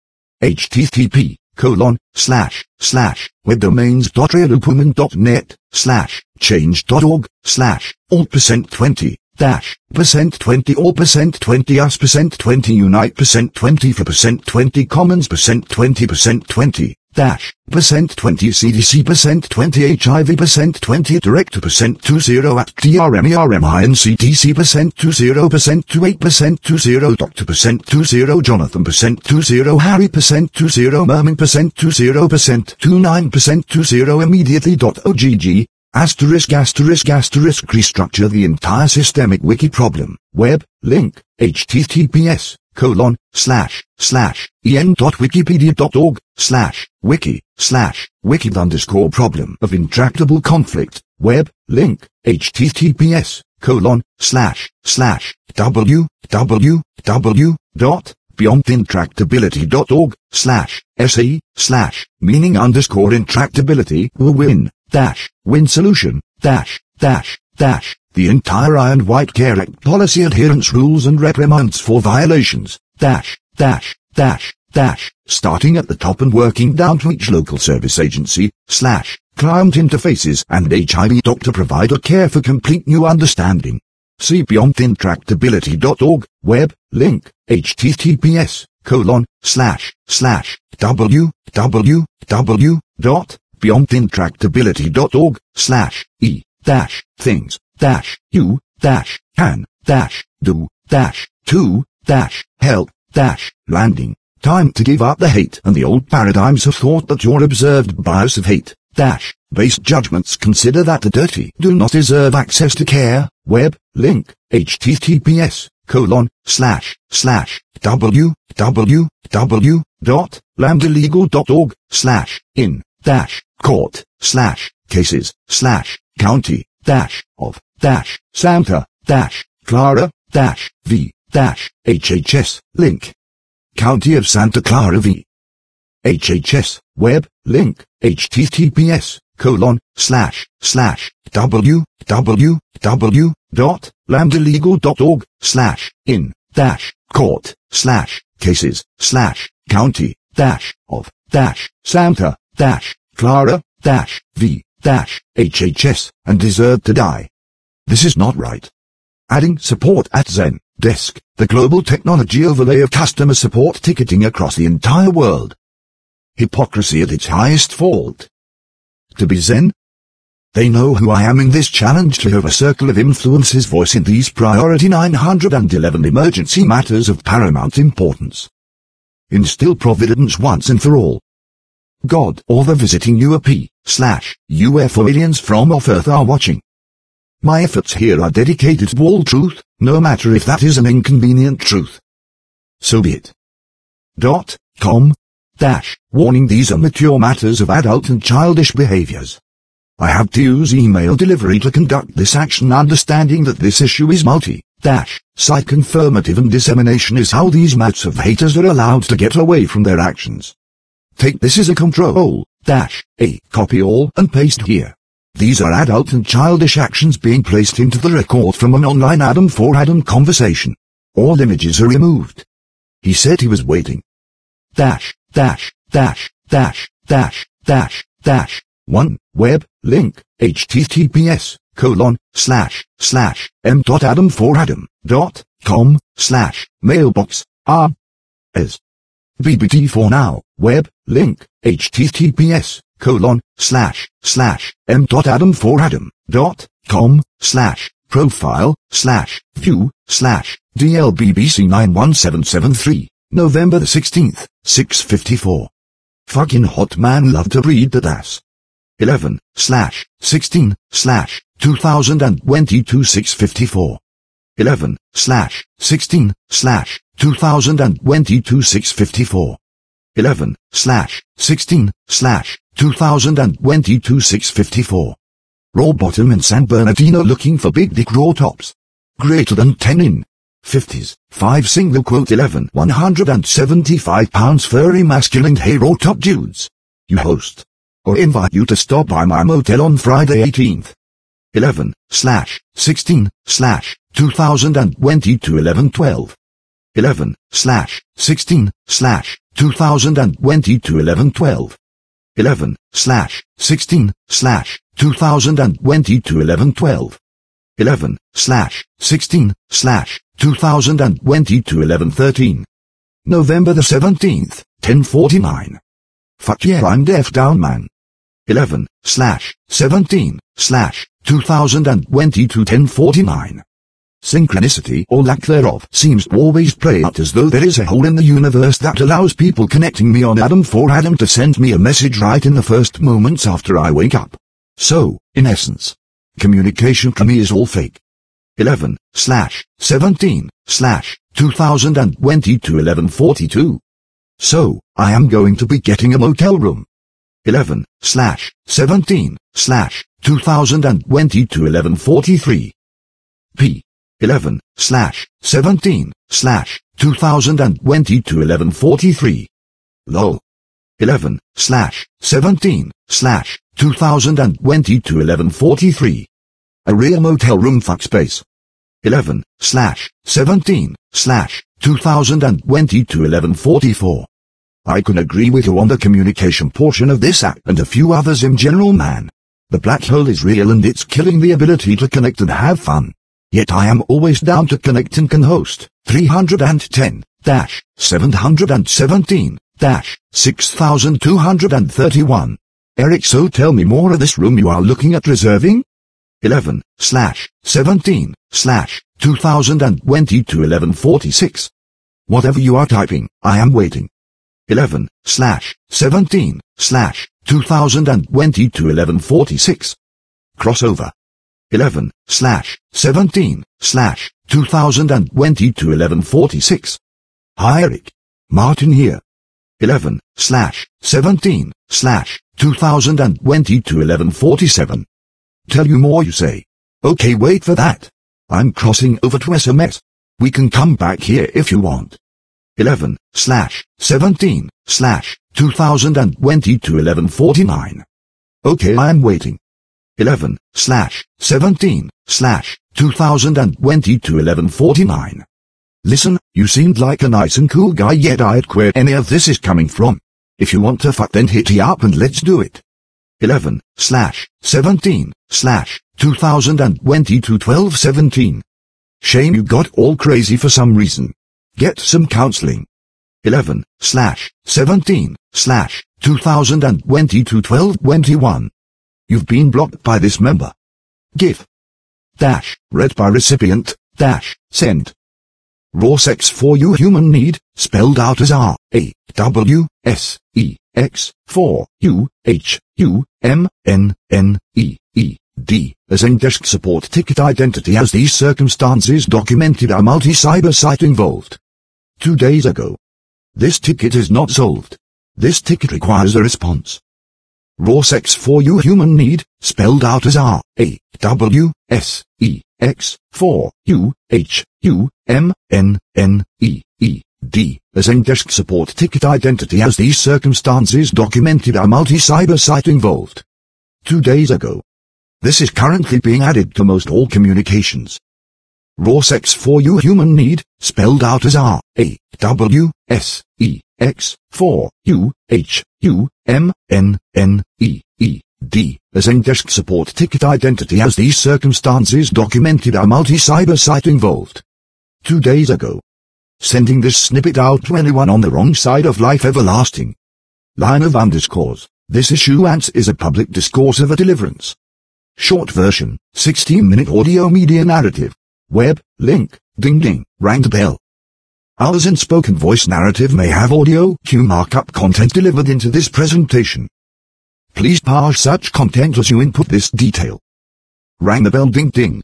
http colon slash slash webdomains.realupuman.net slash change.org slash alt percent twenty dash percent twenty or percent twenty us percent twenty unite percent twenty for percent twenty commons percent twenty percent twenty dash percent twenty C D C percent twenty H I V percent twenty director percent two zero at trmerminctc percent two zero percent two eight percent two zero doctor percent two zero jonathan percent two zero harry percent two zero mermin percent two zero percent two nine percent two zero immediately dot ogg asterisk asterisk asterisk restructure the entire systemic wiki problem web link https colon slash slash en.wikipedia.org slash wiki slash wiki underscore problem of intractable conflict web link https colon slash slash www dot beyond intractability dot org slash se slash meaning underscore intractability will win dash win solution dash dash dash the entire Iron White Care Act policy adherence rules and reprimands for violations, dash, dash, dash, dash, starting at the top and working down to each local service agency, slash, client interfaces and H I V doctor provider care for complete new understanding. See beyond intractability dot org, web, link, https, colon, slash, slash, www dot beyond intractability dot org, slash, e, dash, things. Dash, you, dash, can, dash, do, dash, to, dash, help, dash, landing. Time to give up the hate and the old paradigms of thought that your observed bias of hate, dash, based judgments consider that the dirty do not deserve access to care, web, link, https, colon, slash, slash, www dot lambdalegal dot org, slash, in, dash, court, slash, cases, slash, county, dash, of, dash, Santa, dash, Clara, dash, V, dash, H H S, link. County of Santa Clara V. H H S, web, link, https, colon, slash, slash, www dot lambdalegal dot org, slash, in, dash, court, slash, cases, slash, county, dash, of, dash, Santa, dash, Clara, dash, V, dash, H H S, and deserve to die. This is not right. Adding support at Zen Desk, the global technology overlay of customer support ticketing across the entire world. Hypocrisy at its highest fault. To be Zen? They know who I am in this challenge to have a circle of influence's voice in these priority nine hundred eleven emergency matters of paramount importance. Instill providence once and for all. God or the visiting U A P slash U F O aliens from off Earth are watching. My efforts here are dedicated to all truth, no matter if that is an inconvenient truth. So be it. Dot com dash warning: these are mature matters of adult and childish behaviors. I have to use email delivery to conduct this action, understanding that this issue is multi dash site confirmative, and dissemination is how these mats of haters are allowed to get away from their actions. Take this as a control dash a copy all and paste here. These are adult and childish actions being placed into the record from an online Adam for Adam conversation. All images are removed. He said he was waiting. Dash, dash, dash, dash, dash, dash, dash. one. Web, link, https, colon, slash, slash, m dot adam four adam, dot, com, slash, mailbox, r, as. B B T for now, web, link, https, colon, slash, slash, m dot adam four adam, dot, com, slash, profile, slash, view, slash, D L B B C nine one seven seven three, November the sixteenth, six fifty-four. Fucking hot man love to breed that ass. eleven, slash, sixteen, slash, two thousand twenty-two six fifty-four. eleven, slash, sixteen, slash, two thousand twenty-two six fifty-four. eleven, slash, sixteen, slash, two thousand twenty-two six fifty-four. Raw bottom in San Bernardino looking for big dick raw tops. Greater than ten in. fifties, five single quote eleven one hundred seventy-five pounds furry masculine hey raw top dudes. You host. Or invite you to stop by my motel on Friday eighteenth. eleven, slash, sixteen, slash, two thousand twenty-two eleven twelve. eleven, slash, sixteen, slash, two thousand twenty-two eleven twelve. eleven, slash, sixteen, slash, two thousand twenty-two eleven twelve. eleven, slash, sixteen, slash, two thousand twenty-two eleven thirteen. November the seventeenth, ten forty-nine. Fuck yeah, I'm deaf down man. eleven, slash, seventeen, slash, two thousand twenty-two ten forty-nine. Synchronicity or lack thereof seems to always play out as though there is a hole in the universe that allows people connecting me on Adam four Adam to send me a message right in the first moments after I wake up. So, in essence, communication to me is all fake. eleven, slash, seventeen, slash, two thousand twenty-two eleven forty-two. So, I am going to be getting a motel room. eleven, slash, seventeen, slash, two thousand twenty-two eleven forty-three. P. eleven, slash, seventeen, slash, two thousand twenty-two eleven forty-three. Lol. eleven, slash, seventeen, slash, two thousand twenty-two eleven forty-three. A real motel room fuck space. eleven, slash, seventeen, slash, two thousand twenty-two eleven forty-four. I can agree with you on the communication portion of this app and a few others in general man. The black hole is real and it's killing the ability to connect and have fun. Yet I am always down to connect and can host. three hundred ten, seven hundred seventeen, six thousand two hundred thirty-one. Eric, so tell me more of this room you are looking at reserving? eleven, slash, seventeen, slash, two thousand twenty-two eleven forty-six. Whatever you are typing, I am waiting. eleven, slash, seventeen, slash, two thousand twenty-two eleven forty-six. Crossover. eleven, slash, seventeen, slash, two thousand twenty-two eleven forty-six. Hi Eric. Martin here. eleven, slash, seventeen, slash, two thousand twenty-two eleven forty-seven. Tell you more you say. Okay, wait for that. I'm crossing over to S M S. We can come back here if you want. eleven, slash, seventeen, slash, two thousand twenty-two eleven forty-nine. Okay, I'm waiting. eleven, slash, seventeen, slash, two thousand twenty-two eleven forty-nine. Listen, you seemed like a nice and cool guy, yet I'd where any of this is coming from. If you want to fuck, then hit me up and let's do it. eleven, slash, seventeen, slash, two thousand twenty-two twelve seventeen. Shame you got all crazy for some reason. Get some counseling. eleven, slash, seventeen, slash, two thousand twenty-two twelve twenty-one. You've been blocked by this member. GIF. Dash, read by recipient, dash, send. Raw sex for you human need, spelled out as R, A, W, S, E, X, for, U, H, U, M, N, N, E, E, D, as in desk support ticket identity as these circumstances documented a multi-cyber site involved. Two days ago. This ticket is not solved. This ticket requires a response. Raw sex for you human need, spelled out as R, A, W, S, E, X, for, U, H, U, M, N, N, E, E, D, as in desk support ticket identity as these circumstances documented a multi-cyber site involved. Two days ago. This is currently being added to most all communications. Raw sex for you human need, spelled out as R, A, W, S, E, X, for, U, H, U, M, N, N, E, E, D. A Zendesk support ticket identity as these circumstances documented a multi-cyber site involved. Two days ago. Sending this snippet out to anyone on the wrong side of life everlasting. Line of underscores. This issue ants is a public discourse of a deliverance. Short version, sixteen minute audio media narrative. Web, link, ding ding, rang the bell. Ours in spoken voice narrative may have audio cue markup content delivered into this presentation. Please parse such content as you input this detail. Rang the bell ding ding.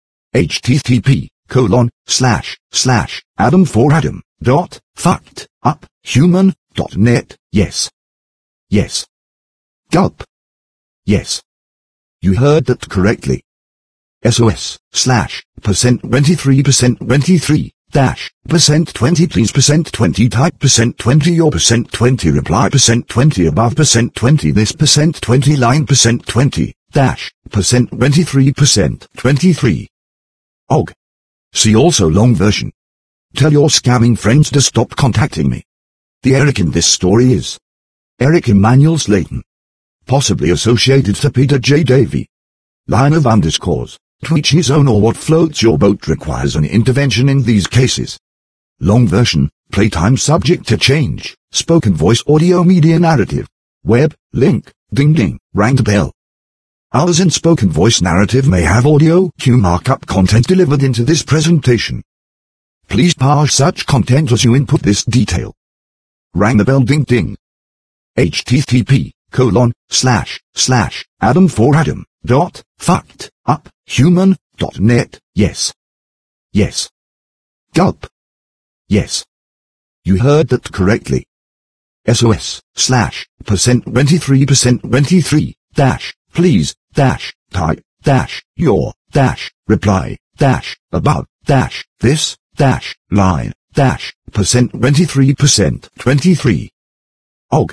http colon slash slash adam for adam dot fucked up human dot net. Yes. Yes. Gulp. Yes. You heard that correctly. S O S slash percent twenty-three percent twenty-three dash percent twenty please percent twenty type percent twenty your percent twenty reply percent twenty above percent twenty this percent twenty line percent twenty dash percent twenty-three percent twenty-three. Og. See also long version. Tell your scamming friends to stop contacting me. The Eric in this story is Eric Emmanuel Slayton. Possibly associated to Peter J. Davey. Line of underscores. To each his own or what floats your boat requires an intervention in these cases. Long version, playtime subject to change, spoken voice audio media narrative. Web, link, ding ding, rang the bell. Ours in spoken voice narrative may have audio cue markup content delivered into this presentation. Please parse such content as you input this detail. Rang the bell ding ding. http colon slash slash adam for adam dot fucked up human dot net. Yes. Yes. Gulp. Yes. You heard that correctly. S O S slash percent twenty-three percent twenty-three dash please dash type dash your dash reply dash above dash this dash line dash percent twenty-three percent twenty-three. Og.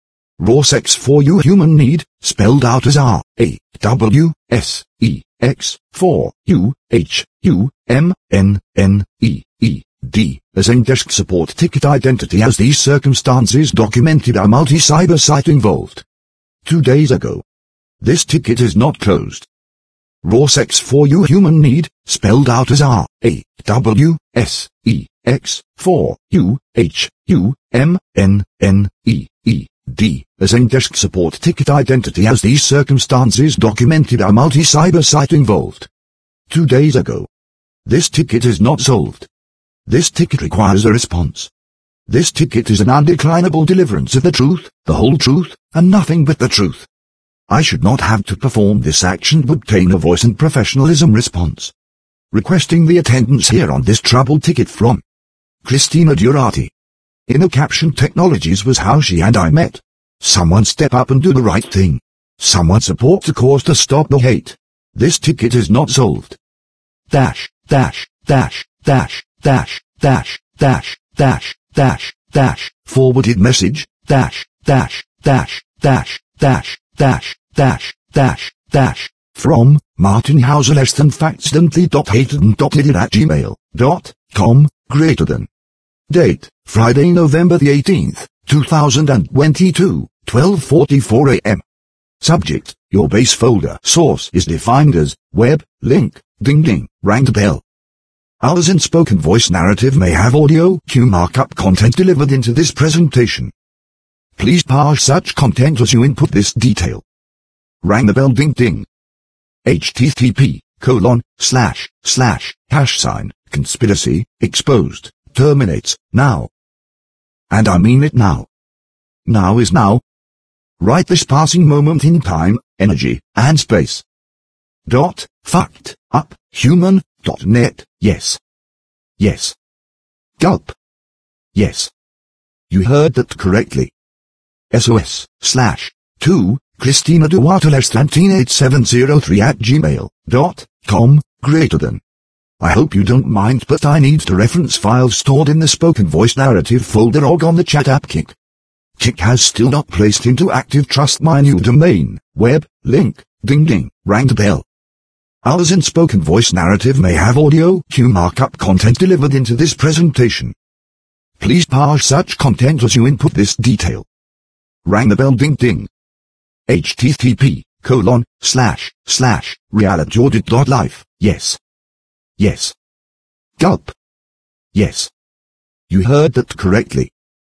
Raw sex for you human need, spelled out as R, A, W, S, E, X, for you, H, U, M, N, N, E, E, D. A Zendesk support ticket identity as these circumstances documented a multi-cyber site involved. Two days ago. This ticket is not closed. Raw sex for you human need, spelled out as R, A, W, S, E, X, for you, H, U, M, N, N, E, E, D. A Zendesk support ticket identity as these circumstances documented a multi-cyber site involved. Two days ago. This ticket is not solved. This ticket requires a response. This ticket is an undeclinable deliverance of the truth, the whole truth, and nothing but the truth. I should not have to perform this action to obtain a voice and professionalism response. Requesting the attendance here on this troubled ticket from Christina Durati. Inner Caption Technologies was how she and I met. Someone step up and do the right thing. Someone support the cause to stop the hate. This ticket is not solved. Dash, dash, dash, dash, dash, dash, dash, dash, dash, dash, forwarded message, dash, dash, dash, dash, dash, dash, dash, dash, dash, from, Martin Hauser less than facts than the dot hated and dot idiot at gmail, dot, com, greater than. Date, Friday, November the eighteenth, two thousand twenty-two, twelve forty-four a m Subject, your base folder. Source is defined as, web, link, ding ding, rang the bell. Ours in spoken voice narrative may have audio cue markup content delivered into this presentation. Please parse such content as you input this detail. Rang the bell ding ding. http colon slash slash hash sign conspiracy exposed terminates now. And I mean it now. Now is now. Right this passing moment in time, energy, and space. Dot, fucked, up, human, dot net, yes. Yes. Gulp. Yes. You heard that correctly. S O S, slash, two, Christina Duarte less than eight seven zero three at gmail, dot, com, greater than. I hope you don't mind but I need to reference files stored in the spoken voice narrative folder og on the chat app Kik. Kik has still not placed into active trust my new domain, web, link, ding ding, rang the bell. Ours in spoken voice narrative may have audio cue markup content delivered into this presentation. Please parse such content as you input this detail. Rang the bell ding ding. http colon slash slash realityaudit.life. Yes. Yes. Gulp. Yes. You heard that correctly.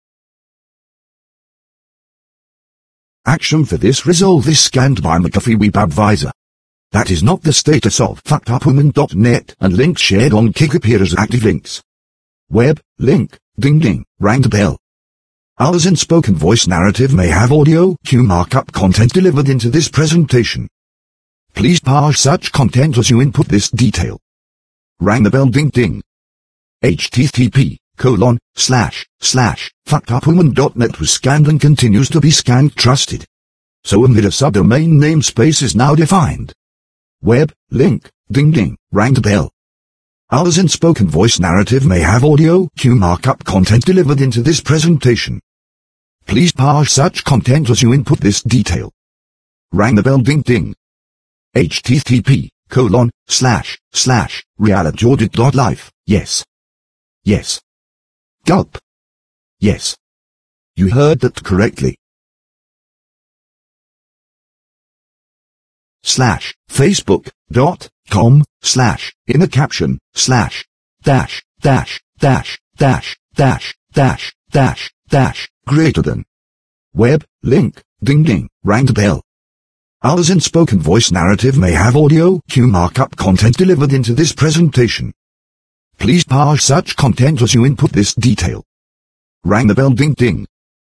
Action for this resolve is scanned by McAfee Web Advisor. That is not the status of fucked up woman dot net, and links shared on Kik appear as active links. Web, link, ding ding, rang the bell. Ours in spoken voice narrative may have audio cue markup content delivered into this presentation. Please parse such content as you input this detail. Rang the bell ding ding. http colon slash slash fuckedupwoman dot net was scanned and continues to be scanned trusted. So amid a subdomain namespace is now defined. Web, link, ding ding, rang the bell. Ours in spoken voice narrative may have audio cue markup content delivered into this presentation. Please parse such content as you input this detail. Rang the bell ding ding. http colon slash slash realityaudit.life. Yes. Yes. Gulp. Yes. You heard that correctly. Slash Facebook dot com slash in a caption slash dash dash dash dash dash dash dash dash greater than. Web, link, ding ding, rang the bell. Ours in spoken voice narrative may have audio cue markup content delivered into this presentation. Please parse such content as you input this detail. Rang the bell ding ding.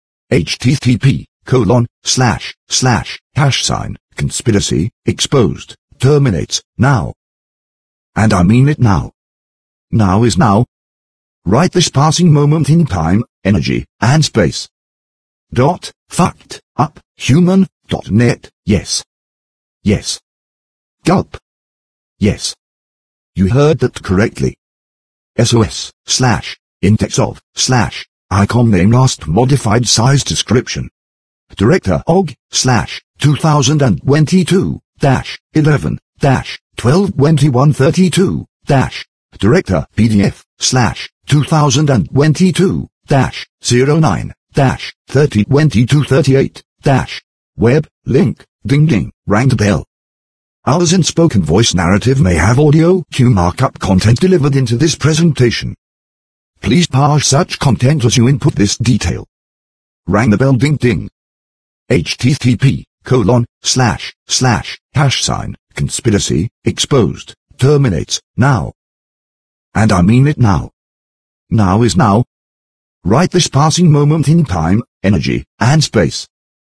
http colon slash slash hash sign conspiracy exposed terminates now. And I mean it now. Now is now. Right this passing moment in time, energy, and space. Dot, fucked, up, human, dot net, yes. Yes. Gulp. Yes. You heard that correctly. S O S, slash, index of, slash, icon name last modified size description. Director O G, slash, two thousand twenty-two, dash, eleven, dash, twelve twenty-one thirty-two, dash, Director P D F, slash, two thousand twenty-two, dash, zero nine, dash, thirty twenty-two thirty-eight, dash, web, link, ding ding, rang the bell. Ours in spoken voice narrative may have audio cue markup content delivered into this presentation. Please parse such content as you input this detail. Rang the bell ding ding. http colon slash slash hash sign conspiracy exposed terminates now. And I mean it now. Now is now. Right this passing moment in time, energy, and space.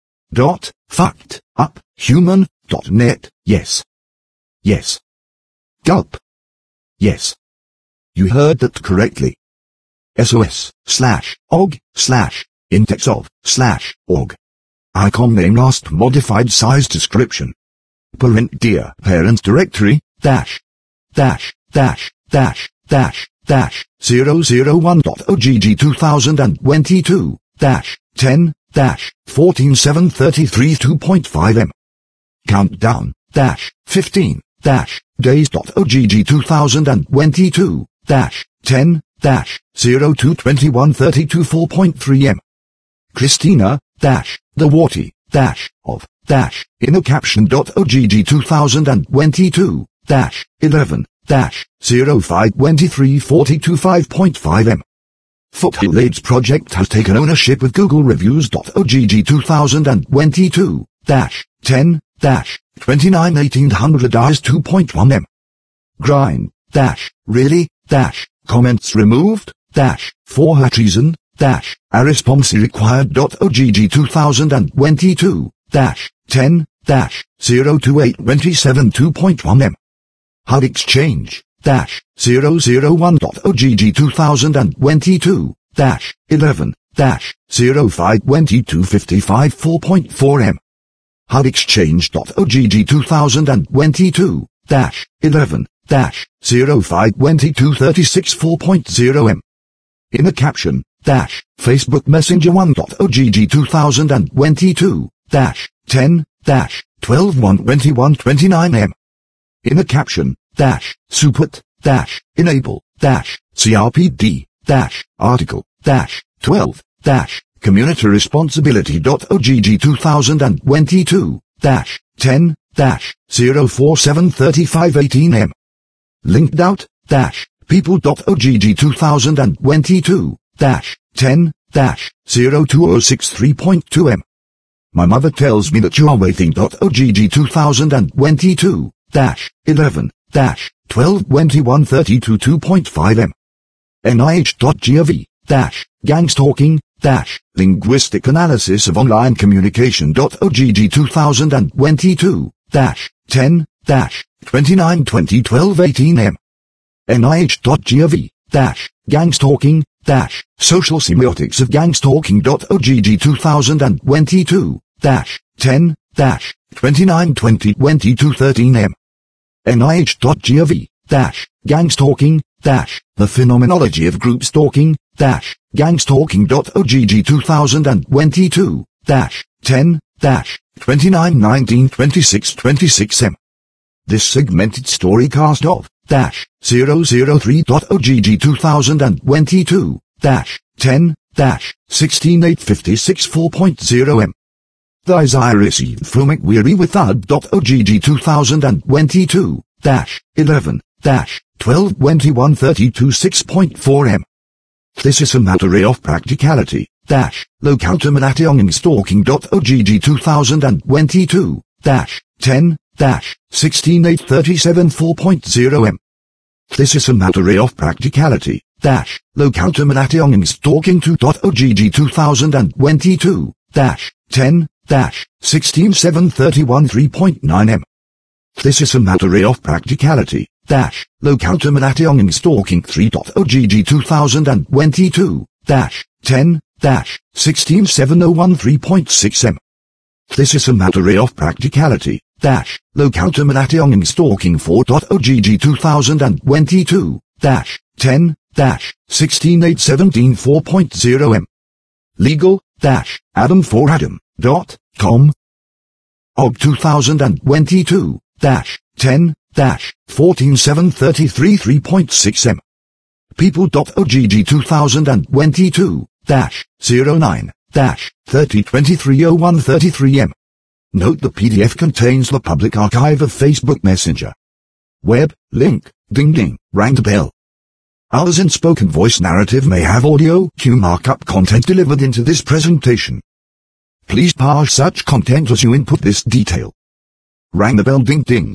Dot, fucked, up, human, dot net, yes. Yes. Gulp. Yes. You heard that correctly. S O S, slash, O G, slash, index of, slash, O G. Icon name last modified size description. Parent dear parent directory, dash, dash, dash, dash, dash, dash, zero zero one dot O G G two thousand twenty-two, dash, ten, dash, fourteen seven thirty-three two point five M. Countdown, dash, fifteen, dash, days dot O G G two thousand twenty-two, dash, ten, dash, zero two twenty-one thirty-two four point three M. Christina, dash, the Warty, dash, of, dash, inner caption dot O G G two thousand twenty-two, dash, eleven, dash, zero five twenty-three forty-two five point five M. Foothill project has taken ownership with Google Reviews dot O G G two thousand twenty-two, dash, ten, dash, twenty-nine eighteen hundred eyes two point one M. Grind, dash, really, dash, comments removed, dash, for her treason, dash, a response required dot O G G two thousand twenty-two, dash, ten, dash, zero two eight twenty-seven two point one M. H U D exchange, dash, zero zero one dot O G G two thousand twenty-two, dash, eleven, dash, zero five twenty-two fifty-five four point four M. H U D exchange dot O G G two thousand twenty-two, dash, eleven, dash, zero five twenty-two thirty-six four point zero M. In a caption, dash, Facebook Messenger one dot O G G two thousand twenty-two, dash, ten, dash, twelve one twenty-one twenty-nine M. In a caption, dash, support, dash, enable, dash, C R P D, dash, article, dash, twelve, dash, Community Responsibility. O G G twenty twenty-two dash ten dash zero four seven three five one eight M. Linked out dash people. O G G twenty twenty-two dash ten dash zero two zero six three point two M. My mother tells me that you are waiting. O G G twenty twenty-two dash eleven dash twelve twenty-one thirty-two two point five M. N I H dot gov dash gangstalking dash linguistic analysis of online communication. O G G twenty twenty-two dash ten dash twenty-nine twenty twelve eighteen M. N I H dot gov dash gangstalking dash social semiotics of gangstalking. O G G twenty twenty-two dash ten dash twenty-nine twenty twenty-two thirteen M. N I H dot gov dash gangstalking dash the phenomenology of group stalking dash gangstalking. O G G twenty twenty-two dash ten dash twenty-nine nineteen twenty-six twenty-six M. This segmented storycast of dash zero zero three. O G G twenty twenty-two dash ten dash sixteen eight fifty-six four point zero M. The I received from McWeary with O G G twenty twenty-two dash eleven dash twelve twenty-one thirty-two six point four M. This is a matter of practicality dash localterminationg stalking. O G G twenty twenty-two dash ten dash sixteen eight thirty-seven four point zero M. This is a matter of practicality dash localterminationg stalking two. O G G twenty twenty-two dash ten dash sixteen seven thirty-one three point nine M. This is a matter of practicality dash localterminationg stalking three. O G G twenty twenty-two dash ten dash sixteen seven oh one three point six M. This is a matter of practicality dash localterminationg stalking four. O G G twenty twenty-two dash ten dash sixteen eight seventeen four point zero M. Legal dash Adam for Adam dot com. O G twenty twenty-two dash ten dash fourteen seven thirty-three three point six M. People. O G G twenty twenty-two dash zero nine dash thirty twenty-three oh one thirty-three M. Note the P D F contains the public archive of Facebook Messenger. Web link ding ding rang the bell. Ours in spoken voice narrative may have audio cue markup content delivered into this presentation. Please parse such content as you input this detail. Rang the bell ding ding.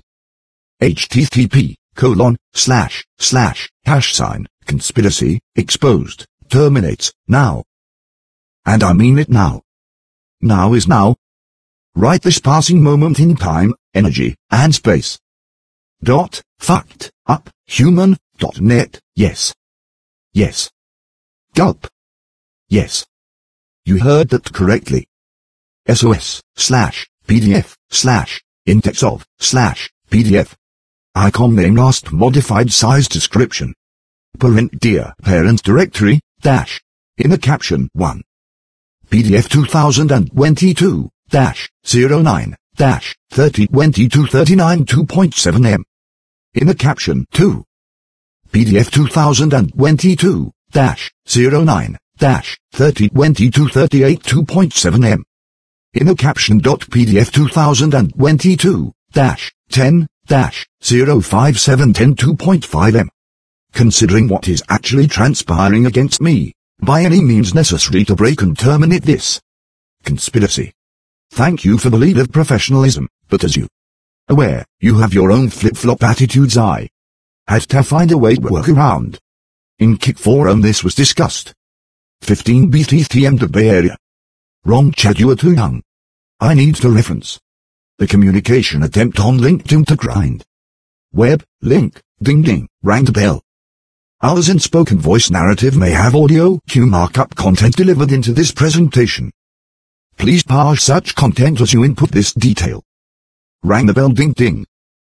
H T T P colon slash slash hash sign conspiracy exposed terminates now. And I mean it now. Now is now. Right this passing moment in time, energy, and space. Dot, fucked, up, human, dot net, yes. Yes. Gulp. Yes. You heard that correctly. S O S, slash, P D F, slash, index of, slash, P D F. Icon name last modified size description. Parent dear parent directory, dash. In the caption one. P D F twenty twenty-two, dash, zero nine, dash, thirty twenty-two thirty-nine two point seven M. In the caption two. P D F twenty twenty-two, dash, zero nine, dash, thirty twenty-two thirty-eight two point seven M. In the caption P D F twenty twenty-two, dash, ten, dash, zero five seven ten two point five M. Considering what is actually transpiring against me, by any means necessary to break and terminate this conspiracy. Thank you for the lead of professionalism, but as you aware, you have your own flip-flop attitudes. I had to find a way to work around. In Kick Forum this was discussed. fifteen B T T M to Bay Area. Wrong Chad, you are too young. I need to reference the communication attempt on LinkedIn to grind. Web, link, ding ding, rang the bell. Ours in spoken voice narrative may have audio cue markup content delivered into this presentation. Please parse such content as you input this detail. Rang the bell ding ding.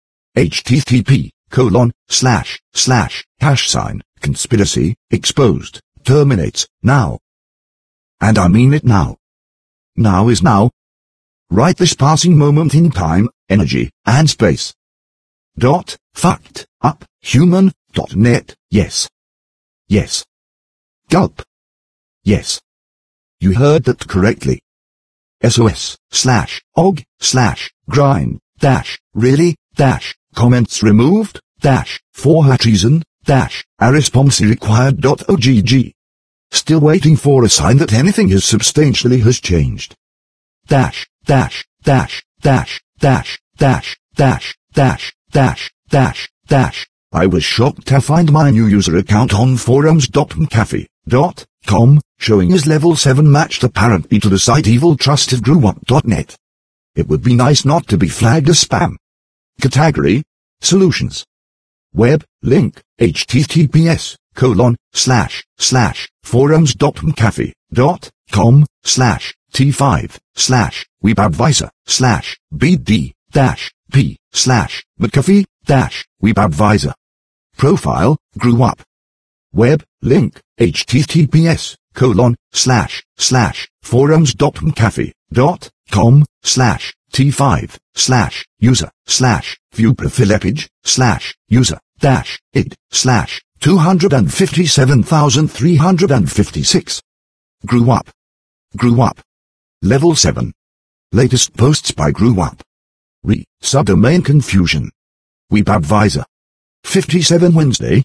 H T T P, colon, slash, slash, hash sign, conspiracy, exposed, terminates, now. And I mean it now. Now is now. Right this passing moment in time, energy, and space. Dot, fucked, up, human, dot net, yes. Yes. Gulp. Yes. You heard that correctly. sos slash og slash grind dash really dash comments removed dash for her treason dash a response required dot ogg. Still waiting for a sign that anything has substantially has changed. Dash dash dash dash dash dash dash dash dash dash dash. I was shocked to find my new user account on forums dot mcafee dot com showing as level seven matched apparently to the site evil trusted grew up dot net. It would be nice not to be flagged as spam. Category: Solutions. Web link https colon slash slash forums dot mcafee dot com slash t5 slash webadvisor slash bd dash p slash mcafee dash webadvisor. Profile: grew up. Web link https colon slash slash forums dot mcafee dot com slash t5 slash user slash view profile image slash user dash id slash two hundred fifty-seven thousand three hundred fifty-six. Grew up. Grew up. Level seven. Latest posts by Grew Up. Re subdomain confusion. Webadvisor. fifty-seven Wednesday.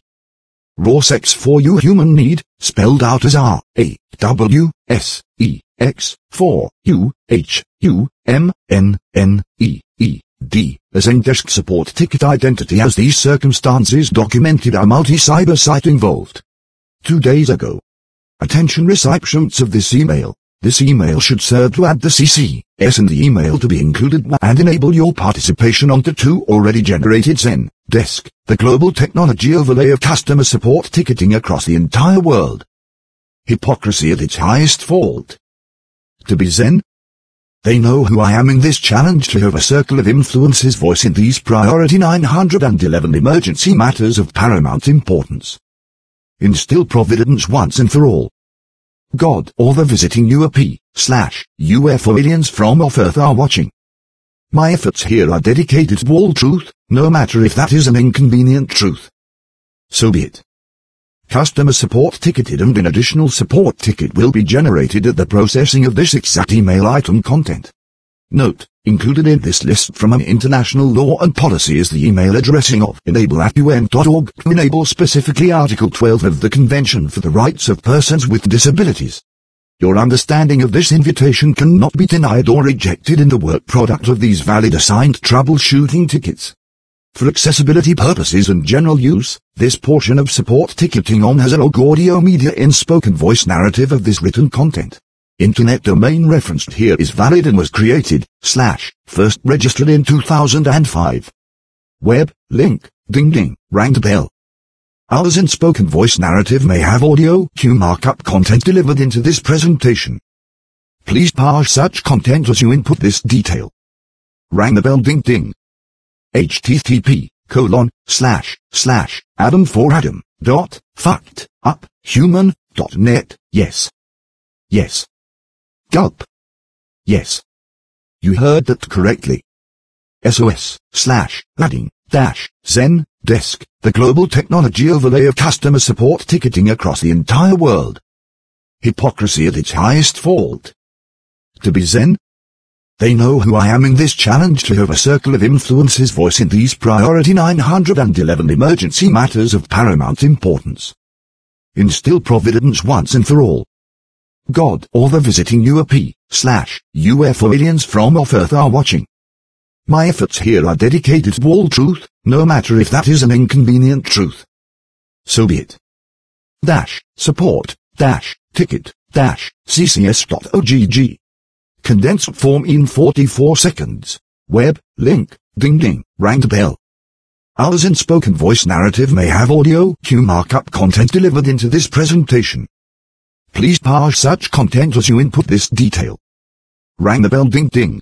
Raw sex for you human need, spelled out as R A W S E X for you H U M N N E E D, as in desk support ticket identity as these circumstances documented a multi-cyber site involved. Two days ago. Attention recipients of this email. This email should serve to add the C C S in the email to be included and enable your participation onto two already generated Zen Desk, the global technology overlay of customer support ticketing across the entire world. Hypocrisy at its highest fault. To be Zen? They know who I am in this challenge to have a circle of influence's voice in these priority nine hundred eleven emergency matters of paramount importance. Instill providence once and for all. God or the visiting U A P slash U F O aliens from off Earth are watching. My efforts here are dedicated to all truth, no matter if that is an inconvenient truth. So be it. Customer support ticketed and an additional support ticket will be generated at the processing of this exact email item content. Note, included in this list from an international law and policy is the email addressing of enable at U N dot org to enable specifically Article twelve of the Convention for the Rights of Persons with Disabilities. Your understanding of this invitation cannot be denied or rejected in the work product of these valid assigned troubleshooting tickets. For accessibility purposes and general use, this portion of support ticketing on has a log audio media in spoken voice narrative of this written content. Internet domain referenced here is valid and was created, slash, first registered in two thousand five. Web, link, ding ding, rang the bell. Ours in spoken voice narrative may have audio cue markup content delivered into this presentation. Please parse such content as you input this detail. Rang the bell ding ding. http colon slash slash adam for adam dot fucked up human dot net. Yes. Yes. Gulp. Yes. You heard that correctly. sos slash adding dash Zen Desk, the global technology overlay of customer support ticketing across the entire world. Hypocrisy at its highest fault. To be Zen? They know who I am in this challenge to have a circle of influence's voice in these priority nine hundred eleven emergency matters of paramount importance. Instill providence once and for all. God or the visiting U A P slash U F O aliens from off Earth are watching. My efforts here are dedicated to all truth, no matter if that is an inconvenient truth. So be it. Dash, support, dash, ticket, dash, ccs dot ogg. Condensed form in forty-four seconds. Web, link, ding ding, rang the bell. Ours in spoken voice narrative may have audio cue markup content delivered into this presentation. Please parse such content as you input this detail. Rang the bell ding ding.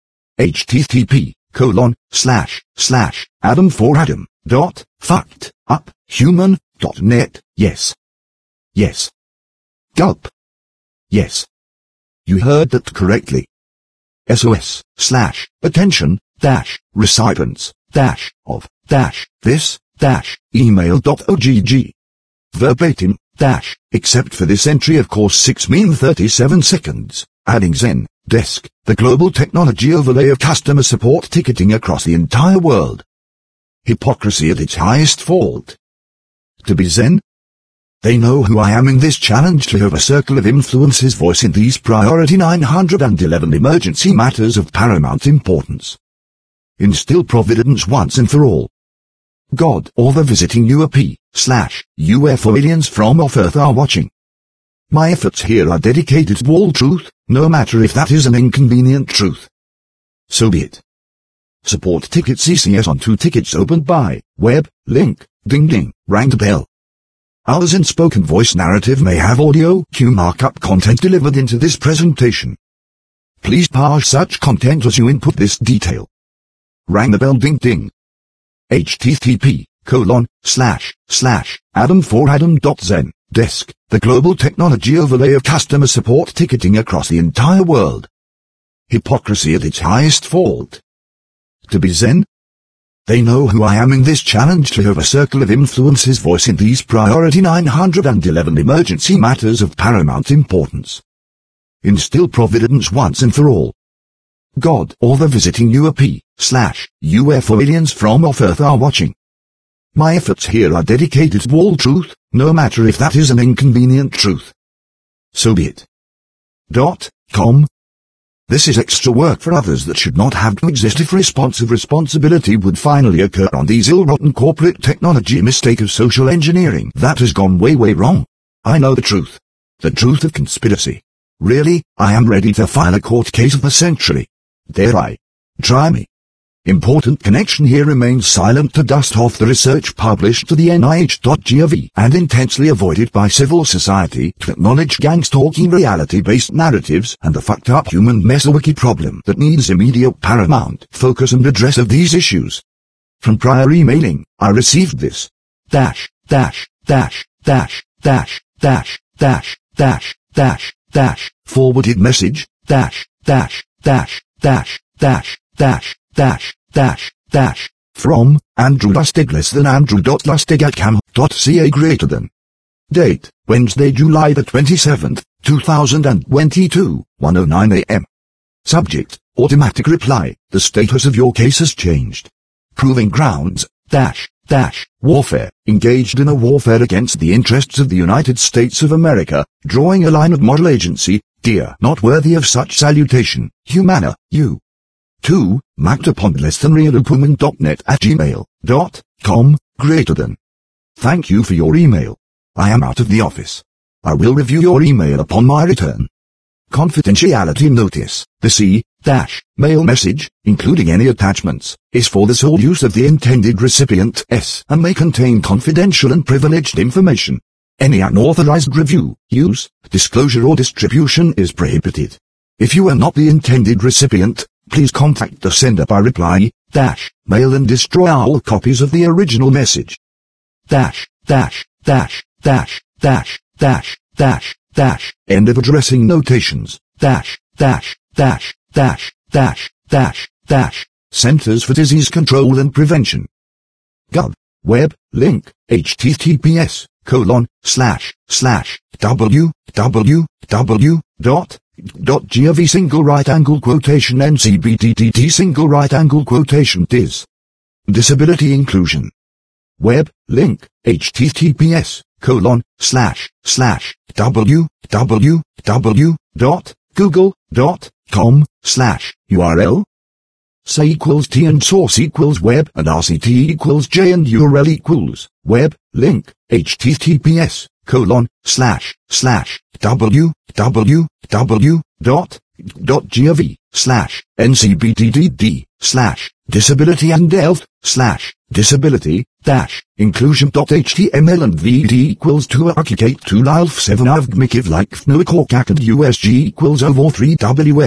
http colon slash slash adam for adam dot fucked up human dot net. Yes. Yes. Gulp. Yes. You heard that correctly. sos slash attention dash recipients dash of dash this dash email dot ogg. Verbatim, dash, except for this entry of course six mean thirty-seven seconds, adding Zen, Desk, the global technology overlay of customer support ticketing across the entire world. Hypocrisy at its highest fault. To be Zen? They know who I am in this challenge to have a circle of influence's voice in these priority nine hundred eleven emergency matters of paramount importance. Instill providence once and for all. God or the visiting U A P slash U F O aliens from off Earth are watching. My efforts here are dedicated to all truth, no matter if that is an inconvenient truth. So be it. Support Ticket C C S on two tickets opened by web, link, ding ding, rang the bell. Ours in spoken voice narrative may have audio cue markup content delivered into this presentation. Please parse such content as you input this detail. Rang the bell ding ding. http colon slash slash adam for adam dot zen desk, the global technology overlay of customer support ticketing across the entire world. Hypocrisy at its highest fault. To be Zen? They know who I am in this challenge to have a circle of influence's voice in these priority nine hundred eleven emergency matters of paramount importance. Instill providence once and for all. God or the visiting U A P slash U F O aliens from off Earth are watching. My efforts here are dedicated to all truth, no matter if that is an inconvenient truth. So be it. Dot com. This is extra work for others that should not have to exist if responsive responsibility would finally occur on these ill-rotten corporate technology mistake of social engineering that has gone way way wrong. I know the truth. The truth of conspiracy. Really, I am ready to file a court case of the century. Dare I? Try me. Important connection here remains silent to dust off the research published to the N I H dot gov and intensely avoided by civil society to acknowledge gang-stalking reality-based narratives and the fucked-up human mesawiki problem that needs immediate paramount focus and address of these issues. From prior emailing, I received this. Dash, dash, dash, dash, dash, dash, dash, dash, dash, dash, forwarded message, dash, dash, dash, dash, dash, dash, dash, dash, dash, from, Andrew Lustig less than andrew.lustig at cam dot ca greater than. Date, Wednesday, July the twenty-seventh, two thousand twenty-two, one oh nine a m Subject, automatic reply, the status of your case has changed. Proving grounds, dash, dash, warfare, engaged in a warfare against the interests of the United States of America, drawing a line of moral agency, dear, not worthy of such salutation, Humana, you. two. Magdapond less than realopwoman dot net at gmail dot com, greater than. Thank you for your email. I am out of the office. I will review your email upon my return. Confidentiality notice. The C dash mail message, including any attachments, is for the sole use of the intended recipient S and may contain confidential and privileged information. Any unauthorized review, use, disclosure or distribution is prohibited. If you are not the intended recipient, please contact the sender by reply, dash, mail and destroy all copies of the original message. Dash, dash, dash, dash, dash, dash, dash, dash, end of addressing notations, dash, dash, dash, dash, dash, dash, dash, Centers for Disease Control and Prevention. Gov. Web, link, https, colon, slash, slash, www, dot, dot gov single right angle quotation ncbttt single right angle quotation dis. Disability inclusion. Web, link, https, colon, slash, slash, www, dot, google, dot, com, slash, url. Say equals t and source equals web and rct equals j and url equals, web, link, https, colon, slash, slash, www, dot, dot gov, slash, ncbtdd, slash, disability and health, slash, disability, dash, inclusion dot html and vd equals two archicate two lilf seven avgmikiv like fno korkak and usg equals over three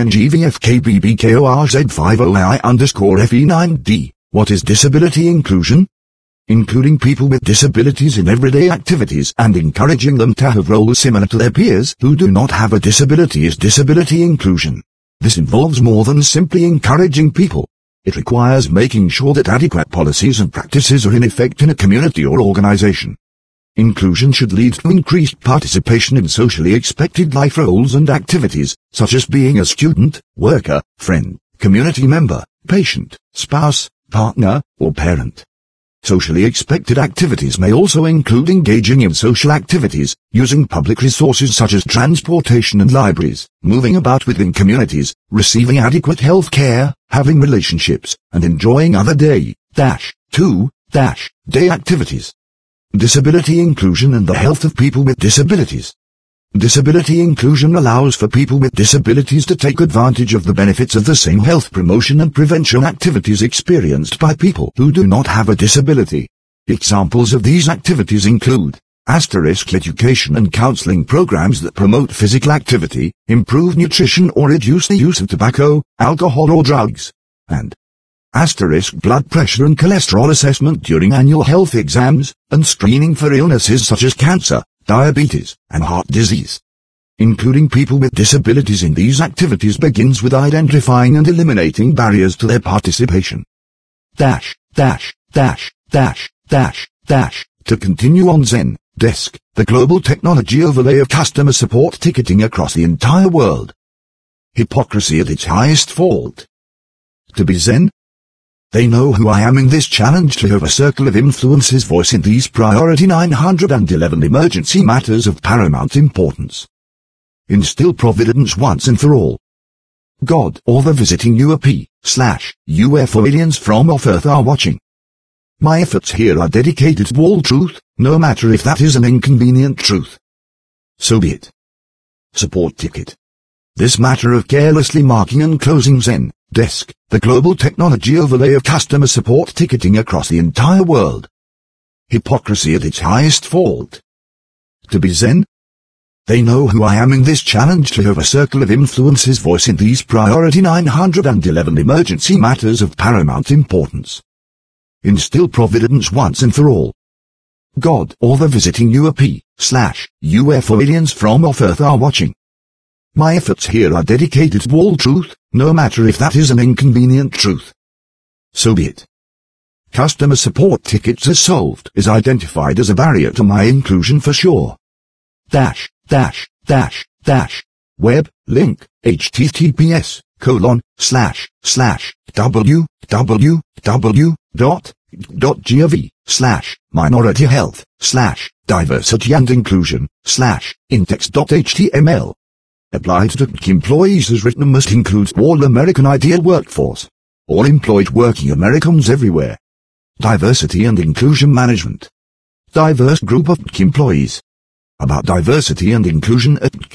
wngvfkbbkorz five oh i underscore fe nine d. What is disability inclusion? Including people with disabilities in everyday activities and encouraging them to have roles similar to their peers who do not have a disability is disability inclusion. This involves more than simply encouraging people. It requires making sure that adequate policies and practices are in effect in a community or organization. Inclusion should lead to increased participation in socially expected life roles and activities, such as being a student, worker, friend, community member, patient, spouse, partner, or parent. Socially expected activities may also include engaging in social activities, using public resources such as transportation and libraries, moving about within communities, receiving adequate health care, having relationships, and enjoying other day, dash, two, dash, day activities. Disability inclusion and the health of people with disabilities. Disability inclusion allows for people with disabilities to take advantage of the benefits of the same health promotion and prevention activities experienced by people who do not have a disability. Examples of these activities include asterisk education and counseling programs that promote physical activity, improve nutrition or reduce the use of tobacco, alcohol or drugs, and asterisk blood pressure and cholesterol assessment during annual health exams, and screening for illnesses such as cancer, diabetes, and heart disease. Including people with disabilities in these activities begins with identifying and eliminating barriers to their participation. Dash, dash, dash, dash, dash, dash, to continue on Zen, Desk, the global technology overlay of customer support ticketing across the entire world. Hypocrisy at its highest fault. To be Zen? They know who I am in this challenge to have a circle of influence's voice in these priority nine hundred eleven emergency matters of paramount importance. Instill providence once and for all. God or the visiting U A P slash U F O aliens from off Earth are watching. My efforts here are dedicated to all truth, no matter if that is an inconvenient truth. So be it. Support ticket. This matter of carelessly marking and closing Zen, Desk, the global technology overlay of customer support ticketing across the entire world. Hypocrisy at its highest fault. To be Zen? They know who I am in this challenge to have a circle of influence's voice in these priority nine hundred eleven emergency matters of paramount importance. Instill providence once and for all. God or the visiting U A P slash U F O aliens from off Earth are watching. My efforts here are dedicated to all truth, no matter if that is an inconvenient truth. So be it. Customer support tickets as solved is identified as a barrier to my inclusion for sure. Dash, dash, dash, dash. Web, link, https, colon, slash, slash, www, dot, dot gov, slash, minority health, slash, diversity and inclusion, slash, index.html. Applied to employees as written must include all American ideal workforce. All employed working Americans everywhere. Diversity and inclusion management. Diverse group of employees. About diversity and inclusion at I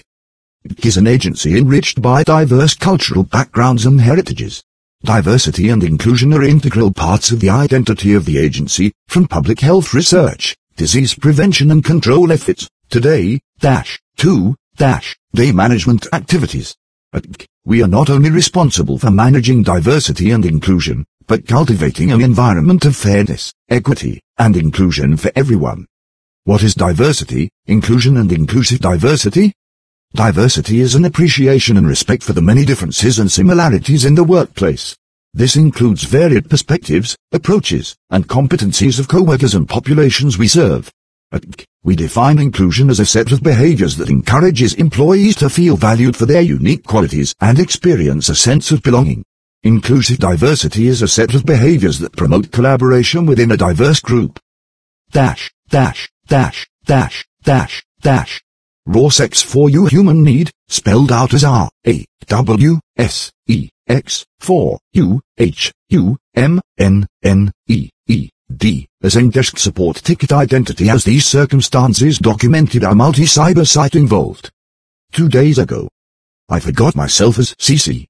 C is an agency enriched by diverse cultural backgrounds and heritages. Diversity and inclusion are integral parts of the identity of the agency, from public health research, disease prevention and control efforts, today, dash, two, dash, day management activities. At I C, we are not only responsible for managing diversity and inclusion, but cultivating an environment of fairness, equity, and inclusion for everyone. What is diversity, inclusion and inclusive diversity? Diversity is an appreciation and respect for the many differences and similarities in the workplace. This includes varied perspectives, approaches, and competencies of co-workers and populations we serve. At I C, we define inclusion as a set of behaviors that encourages employees to feel valued for their unique qualities and experience a sense of belonging. Inclusive diversity is a set of behaviors that promote collaboration within a diverse group. Dash, dash, dash, dash, dash, dash. Raw sex for you human need, spelled out as R, A, W, S, E, X, for, U, H, U, M, N, N, E, E, D, as Zendesk support ticket identity as these circumstances documented our multi-cyber site involved. Two days ago, I forgot myself as cc,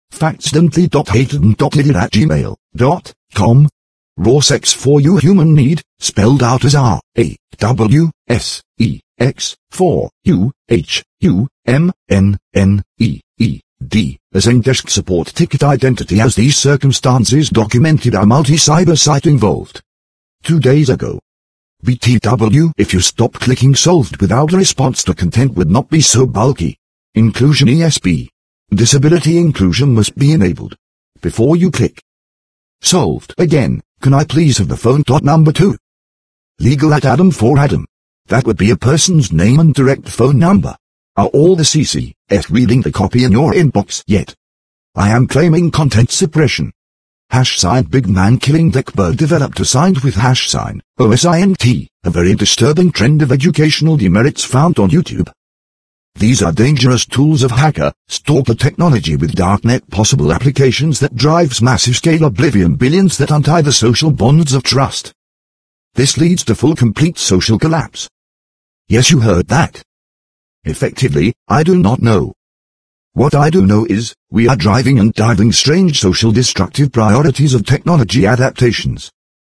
factsidently.hated.idiot at gmail dot com. Raw sex for you human need, spelled out as R, A, W, S, E, X, for, U, H, U, M, N, N, E, E, D, as Zendesk support ticket identity as these circumstances documented our multi-cyber site involved. Two days ago. B T W, if you stop clicking solved without a response to content would not be so bulky. Inclusion E S B. Disability inclusion must be enabled. Before you click solved again, can I please have the phone dot number two? Legal at Adam for Adam. That would be a person's name and direct phone number. Are all the C C S reading the copy in your inbox yet? I am claiming content suppression. Hash sign big man killing Deckbird developed a signed with hash sign, O S I N T, a very disturbing trend of educational demerits found on YouTube. These are dangerous tools of hacker, stalker technology with darknet possible applications that drives massive scale oblivion billions that untie the social bonds of trust. This leads to full complete social collapse. Yes, you heard that. Effectively, I do not know. What I do know is, we are driving and diving strange social destructive priorities of technology adaptations.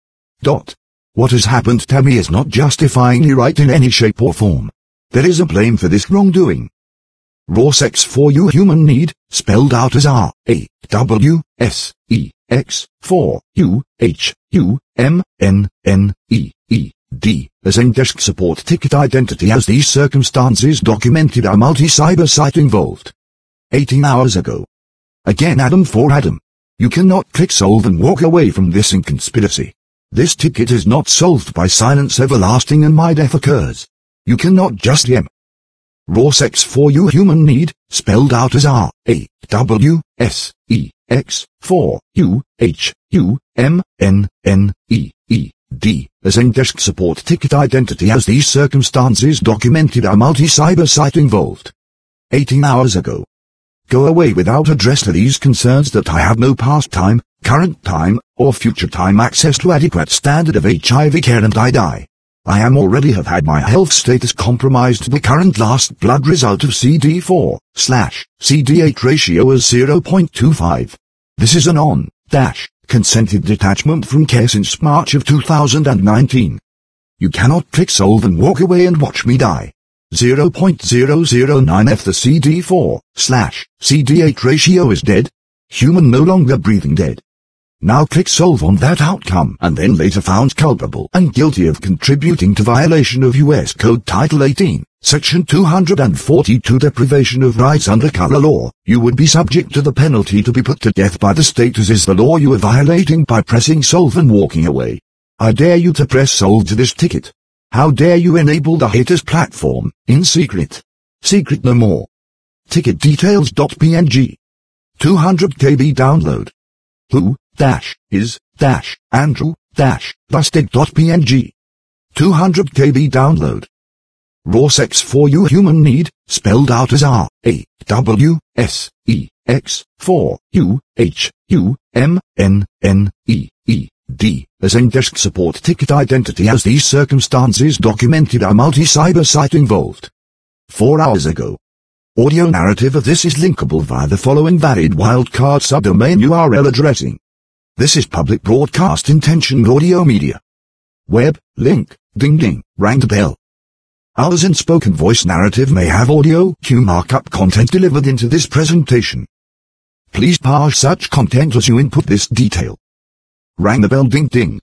Dot. What has happened to me is not justifyingly right in any shape or form. There is a blame for this wrongdoing. Raw sex for you human need, spelled out as R, A, W, S, E, X, for, U, H, U, M, N, N, E, E, D, as in desk support ticket identity as these circumstances documented a multi-cyber site involved. eighteen hours ago. Again Adam for Adam. You cannot click solve and walk away from this inconspiracy. This ticket is not solved by silence everlasting and my death occurs. You cannot just yem. Raw sex for you human need, spelled out as R, A, W, S, E, X, for, U, H, U, M, N, N, E, E, D, as in desk support ticket identity as these circumstances documented a multi-cyber site involved. eighteen hours ago. Go away without address to these concerns that I have no past time, current time, or future time access to adequate standard of H I V care and I die. I am already have had my health status compromised to the current last blood result of C D four, slash, C D eight ratio as zero point two five. This is an on, dash, consented detachment from care since March of two thousand nineteen. You cannot click solve and walk away and watch me die. zero point zero zero nine F the C D four, slash, C D eight ratio is dead. Human no longer breathing dead. Now click solve on that outcome and then later found culpable and guilty of contributing to violation of U S Code Title eighteen, Section two hundred forty-two deprivation of rights under color law, you would be subject to the penalty to be put to death by the state as is the law you are violating by pressing solve and walking away. I dare you to press solve to this ticket. How dare you enable the haters platform, in secret. Secret no more. Ticket details.png. two hundred K B download. Who, dash, is, dash, Andrew, dash, busted.png. two hundred K B download. Raw sex for you human need, spelled out as R, A, W, S, E, X, for, U, H, U, M, N, N, E, E, D, as in desk support ticket identity as these circumstances documented a multi-cyber site involved. Four hours ago. Audio narrative of this is linkable via the following valid wildcard subdomain U R L addressing. This is public broadcast intentioned audio media. Web, link, ding ding, rang the bell. Ours in spoken voice narrative may have audio cue markup content delivered into this presentation. Please parse such content as you input this detail. Rang the bell ding ding.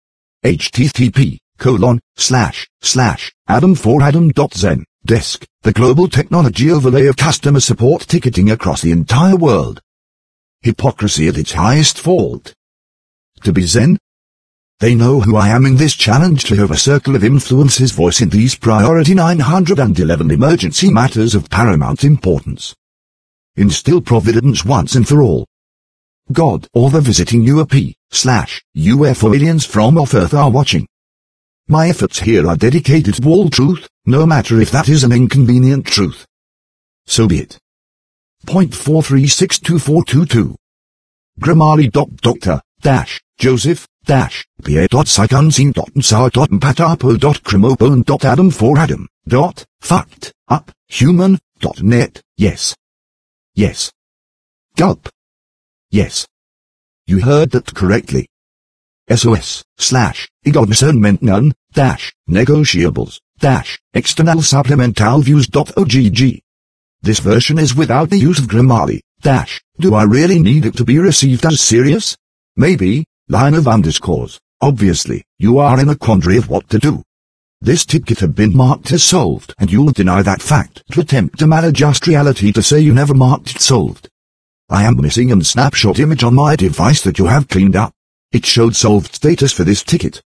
http colon slash slash adam for adam dot zen desk, the global technology overlay of customer support ticketing across the entire world. Hypocrisy at its highest fault. To be Zen? They know who I am in this challenge to have a circle of influence's voice in these priority nine hundred eleven emergency matters of paramount importance. Instill providence once and for all. God or the visiting U A P, slash, U F O aliens from off Earth are watching. My efforts here are dedicated to all truth, no matter if that is an inconvenient truth. So be it. Point four three six two four two two. Grammarly. Doctor, dash, Joseph, dash, Pierre. Psychunseen. Msar. Mpatapo. Crimopone. Adam for Adam. Dot, fucked, up, human, dot net, yes. Yes. Gulp. Yes. You heard that correctly. S O S, slash, igogniscernment none, dash, negotiables, dash, external supplemental views. Ogg. This version is without the use of Grammarly, dash, do I really need it to be received as serious? Maybe, line of underscores, obviously, you are in a quandary of what to do. This ticket had been marked as solved and you'll deny that fact to attempt to maladjust reality to say you never marked it solved. I am missing a snapshot image on my device that you have cleaned up. It showed solved status for this ticket.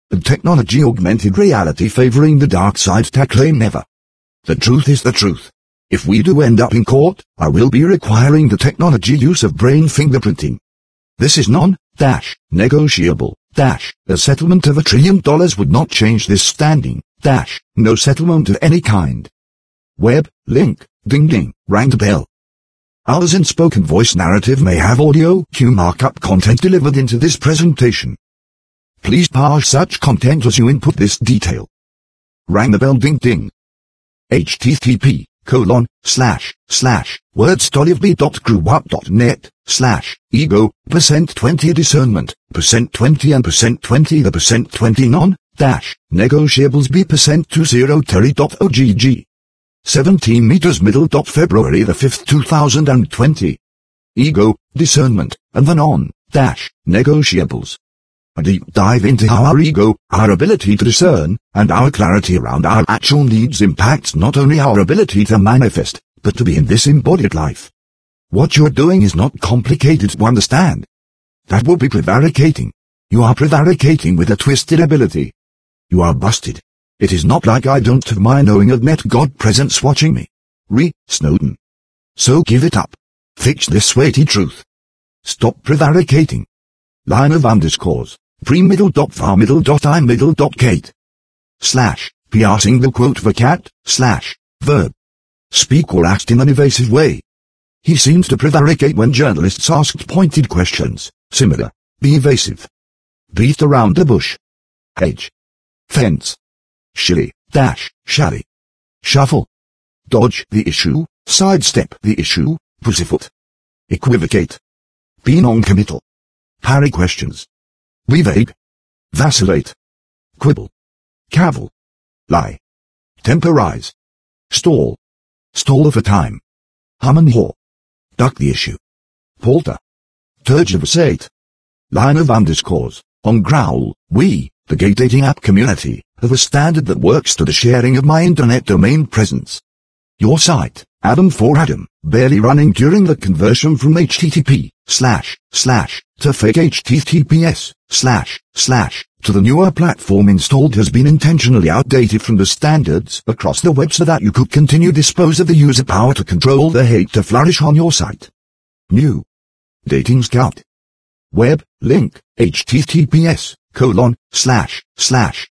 and technology augmented reality favoring the dark side to claim never. The truth is the truth. If we do end up in court, I will be requiring the technology use of brain fingerprinting. This is non-negotiable. Dash, a settlement of a trillion dollars would not change this standing. Dash, no settlement of any kind. Web, link, ding ding, rang the bell. Ours in spoken voice narrative may have audio cue markup content delivered into this presentation. Please parse such content as you input this detail. Rang the bell ding ding. http colon slash slash wordstolivb.grewup.net slash ego percent twenty discernment percent twenty and percent twenty the percent twenty non dash negotiables b percent two zero terry dot ogg seventeen meters middle dot February the fifth two thousand twenty ego discernment and the non dash negotiables. A deep dive into how our ego, our ability to discern, and our clarity around our actual needs impacts not only our ability to manifest, but to be in this embodied life. What you're doing is not complicated to understand. That would be prevaricating. You are prevaricating with a twisted ability. You are busted. It is not like I don't have my knowing of net God presence watching me. Re. Snowden. So give it up. Fix this weighty truth. Stop prevaricating. Line of underscores. Pre-middle dot var middle dot I middle dot Kate. Slash, P R single quote for cat, slash, verb. Speak or act in an evasive way. He seems to prevaricate when journalists asked pointed questions, similar, be evasive. Beat around the bush. Hedge. Fence. Shilly, dash, shally. Shuffle. Dodge the issue, sidestep the issue, pussyfoot. Equivocate. Be non-committal. Parry questions. Be vague. Vacillate. Quibble. Cavil. Lie. Temporize. Stall. Stall for time. Hum and haw. Duck the issue. Palter. Tergiversate. Line of underscores. On Growl, we, the gay dating app community, have a standard that works to the sharing of my internet domain presence. Your site, Adam for Adam, barely running during the conversion from http slash slash to fake https slash slash to the newer platform installed has been intentionally outdated from the standards across the web so that you could continue dispose of the user power to control the hate to flourish on your site. New. Dating Scout. Web, link, https colon slash slash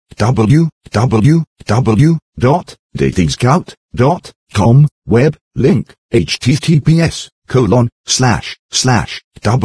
www dot datingscout dot com web link https colon slash slash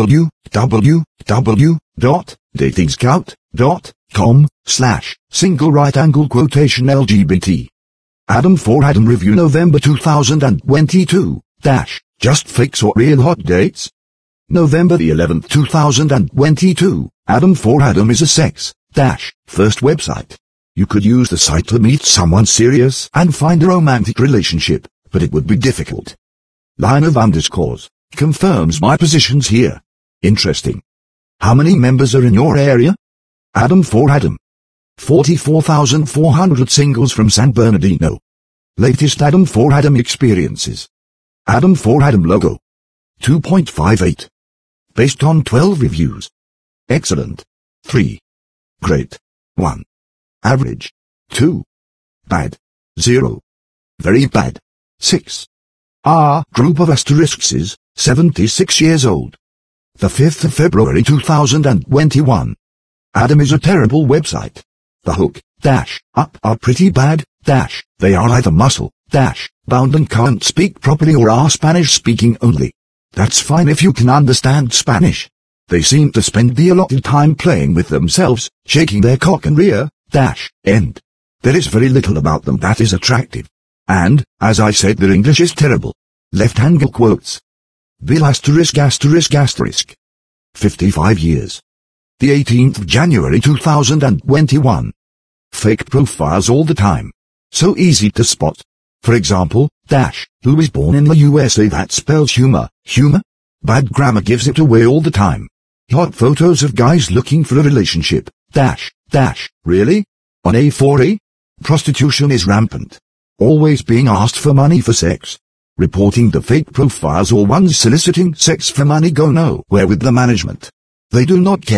www dot datingscout dot com slash single right angle quotation L G B T. Adam for Adam review November two thousand twenty-two dash just fakes or real hot dates. November the eleventh two thousand twenty-two. Adam for Adam is a sex dash first website. You could use the site to meet someone serious and find a romantic relationship, but it would be difficult. Line of underscores confirms my positions here. Interesting. How many members are in your area? Adam for Adam. forty-four thousand four hundred singles from San Bernardino. Latest Adam for Adam experiences. Adam for Adam logo. two point five eight. Based on twelve reviews. Excellent. three. Great. one. Average. two. Bad. zero. Very bad. six. Our group of asterisks is seventy-six years old. The fifth of February two thousand twenty-one. Adam is a terrible website. The hook, dash, up are pretty bad, dash, they are either muscle, dash, bound and can't speak properly or are Spanish speaking only. That's fine if you can understand Spanish. They seem to spend the allotted time playing with themselves, shaking their cock and rear, dash, end. There is very little about them that is attractive. And, as I said, their English is terrible. Left angle quotes. Bill asterisk asterisk asterisk. fifty-five years. The eighteenth of January two thousand twenty-one. Fake profiles all the time. So easy to spot. For example, dash, who is born in the U S A that spells humor, humor? Bad grammar gives it away all the time. Hot photos of guys looking for a relationship, dash, dash, really? On A four A? Prostitution is rampant. Always being asked for money for sex. Reporting the fake profiles or ones soliciting sex for money go nowhere with the management. They do not care.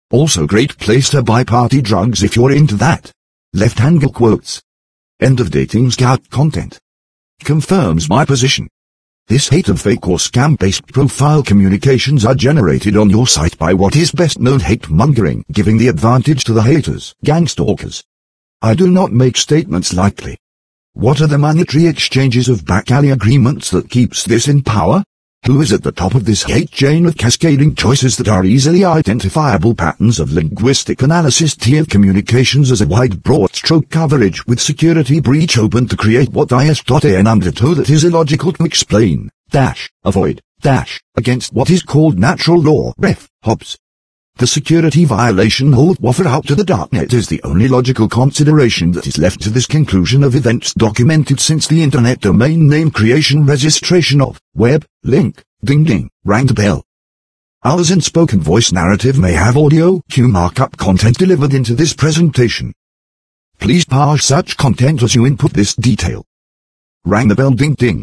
Also great place to buy party drugs if you're into that. Left angle quotes. End of dating scout content. Confirms my position. This hate of fake or scam-based profile communications are generated on your site by what is best known hate-mongering, giving the advantage to the haters, gangstalkers. I do not make statements lightly. What are the monetary exchanges of back-alley agreements that keeps this in power? Who is at the top of this hate chain of cascading choices that are easily identifiable patterns of linguistic analysis tier communications as a wide broad stroke coverage with security breach open to create what is.an undertow that is illogical to explain, dash, avoid, dash, against what is called natural law, ref, Hobbes. The security violation hold offer out to the darknet is the only logical consideration that is left to this conclusion of events documented since the internet domain name creation registration of, web, link, ding ding, rang the bell. Ours in spoken voice narrative may have audio cue markup content delivered into this presentation. Please parse such content as you input this detail. Rang the bell ding ding.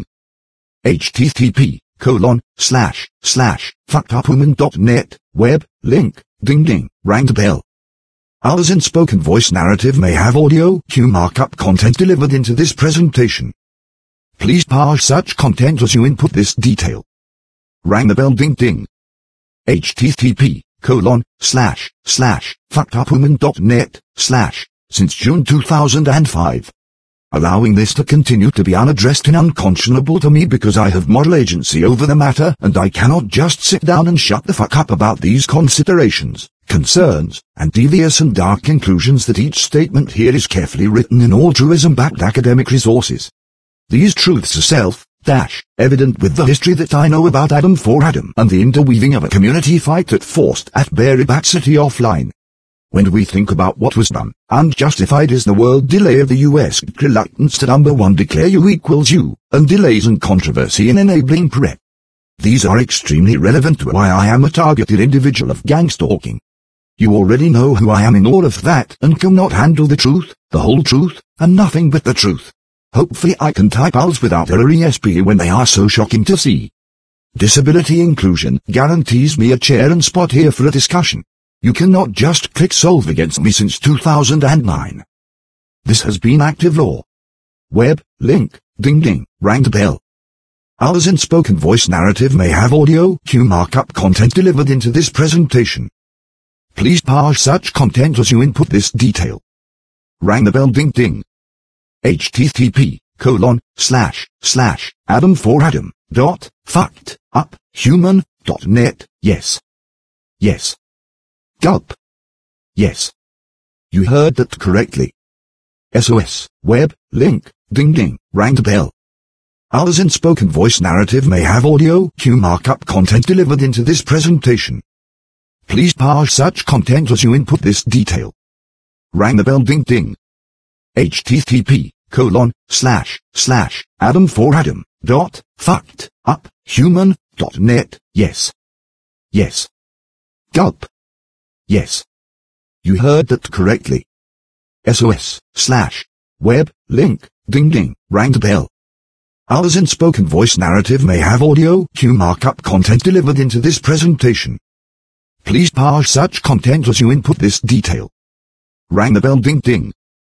http colon slash slash fuckedupwoman.net web link ding ding rang the bell. Ours in spoken voice narrative may have audio cue markup content delivered into this presentation. Please parse such content as you input this detail. Rang the bell ding ding. http colon slash slash fuckedupwoman.net slash since June two thousand five. Allowing this to continue to be unaddressed and unconscionable to me because I have moral agency over the matter and I cannot just sit down and shut the fuck up about these considerations, concerns, and devious and dark conclusions that each statement here is carefully written in all truism-backed academic resources. These truths are self, dash, evident with the history that I know about Adam for Adam and the interweaving of a community fight that forced at Berryback City offline. When we think about what was done, and justified is the world delay of the U S reluctance to number one declare U equals U, and delays and controversy in enabling PrEP. These are extremely relevant to why I am a targeted individual of gangstalking. You already know who I am in all of that and cannot handle the truth, the whole truth, and nothing but the truth. Hopefully I can type owls without error E S P when they are so shocking to see. Disability inclusion guarantees me a chair and spot here for a discussion. You cannot just click solve against me since two thousand nine. This has been active law. Web, link, ding ding, rang the bell. Ours in spoken voice narrative may have audio cue markup content delivered into this presentation. Please parse such content as you input this detail. Rang the bell ding ding. http colon slash slash adam for adam dot fucked up human dot net yes. Yes. Gulp. Yes. You heard that correctly. S O S, web, link, ding ding, rang the bell. Ours in spoken voice narrative may have audio cue markup content delivered into this presentation. Please parse such content as you input this detail. Rang the bell ding ding. http colon slash slash adam for adam dot fucked up human dot net yes. Yes. Gulp. Yes. You heard that correctly. S O S, slash, web, link, ding ding, rang the bell. Ours in spoken voice narrative may have audio cue markup content delivered into this presentation. Please parse such content as you input this detail. Rang the bell ding ding.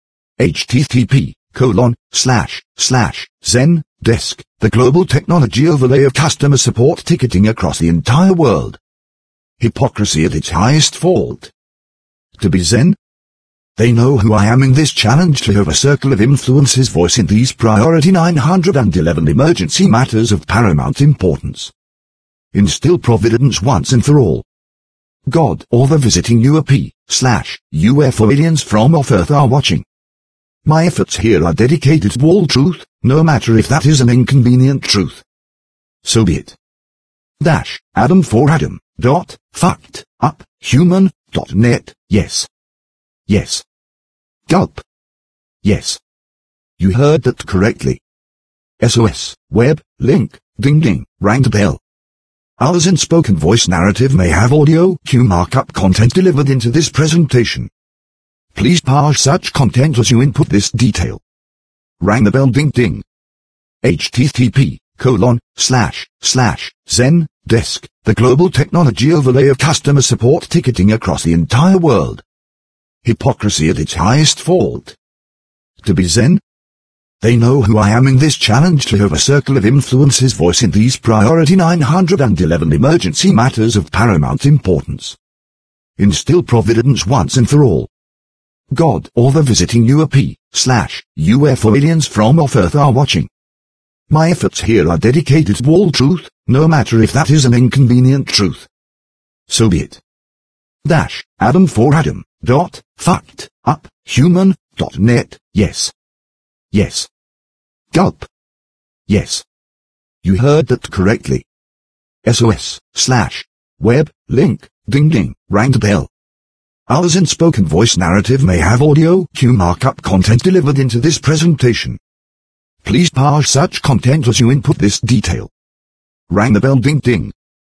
http colon slash slash zen desk the global technology overlay of customer support ticketing across the entire world. Hypocrisy at its highest fault. To be Zen? They know who I am in this challenge to have a circle of influence's voice in these priority nine hundred eleven emergency matters of paramount importance. Instill providence once and for all. God or the visiting U A P slash U F O aliens from off Earth are watching. My efforts here are dedicated to all truth, no matter if that is an inconvenient truth. So be it. Dash, Adam for Adam, dot, fucked, up, human, dot net, yes. Yes. Gulp. Yes. You heard that correctly. S O S, web, link, ding ding, rang the bell. Ours in spoken voice narrative may have audio cue markup content delivered into this presentation. Please parse such content as you input this detail. Rang the bell ding ding. http colon slash slash zen Desk, the global technology overlay of customer support ticketing across the entire world. Hypocrisy at its highest fault. To be Zen? They know who I am in this challenge to have a circle of influence's voice in these priority nine hundred eleven emergency matters of paramount importance. Instill providence once and for all. God or the visiting U A P slash U F O aliens from off Earth are watching. My efforts here are dedicated to all truth, no matter if that is an inconvenient truth. So be it. Dash, Adam for Adam, dot, fucked, up, human, dot net, yes. Yes. Gulp. Yes. You heard that correctly. S O S, slash, web, link, ding ding, rang the bell. Our Zen-spoken voice narrative may have audio cue markup content delivered into this presentation. Please parse such content as you input this detail. Rang the bell ding ding.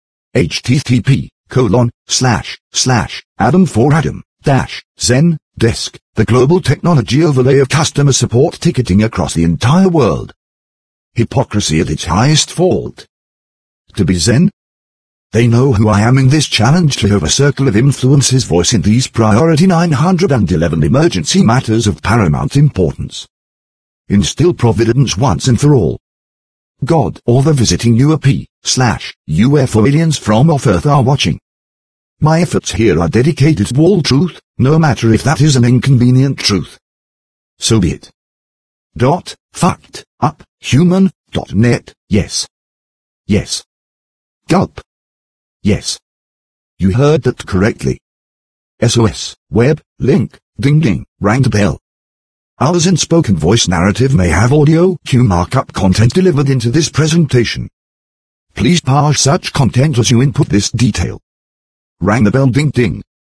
H T T P, colon, slash, slash, Adam for Adam, dash, Zen, desk, the global technology overlay of customer support ticketing across the entire world. Hypocrisy at its highest fault. To be Zen? They know who I am in this challenge to have a circle of influence's voice in these priority nine hundred eleven emergency matters of paramount importance. Instill providence once and for all. God or the visiting U A P slash U F O aliens from off Earth are watching. My efforts here are dedicated to all truth, no matter if that is an inconvenient truth. So be it. Dot, fucked, up, human, dot net, yes. Yes. Gulp. Yes. You heard that correctly. S O S, web, link, ding ding, rang the bell. Our Zen-spoken voice narrative may have audio cue markup content delivered into this presentation. Please parse such content as you input this detail. Rang the bell ding ding.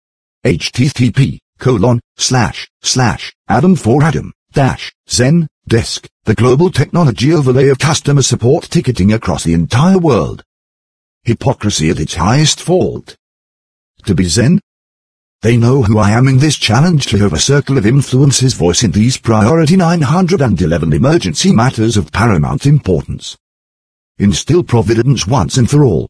H T T P, colon, slash, slash, Adam for Adam, dash, Zen, desk, the global technology overlay of customer support ticketing across the entire world. Hypocrisy at its highest fault. To be Zen? They know who I am in this challenge to have a circle of influence's voice in these priority nine hundred eleven emergency matters of paramount importance. Instill providence once and for all.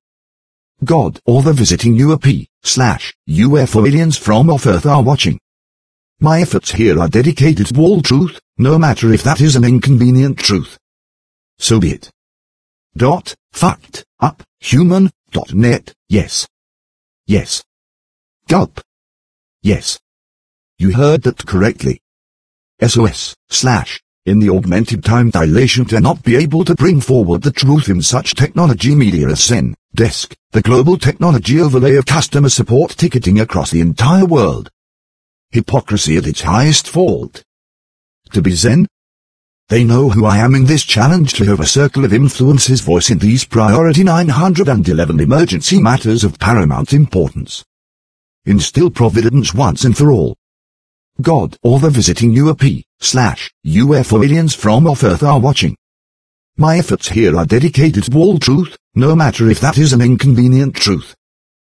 God or the visiting U A P slash U F O aliens from off Earth are watching. My efforts here are dedicated to all truth, no matter if that is an inconvenient truth. So be it. Dot, fucked, up, human, dot net, yes. Yes. Gulp. Yes. You heard that correctly. S O S, slash, in the augmented time dilation to not be able to bring forward the truth in such technology media as Zen, desk, the global technology overlay of customer support ticketing across the entire world. Hypocrisy at its highest fault. To be Zen? They know who I am in this challenge to have a circle of influence's voice in these priority nine hundred eleven emergency matters of paramount importance. Instill providence once and for all. God or the visiting U A P slash U F O aliens from off Earth are watching. My efforts here are dedicated to all truth, no matter if that is an inconvenient truth.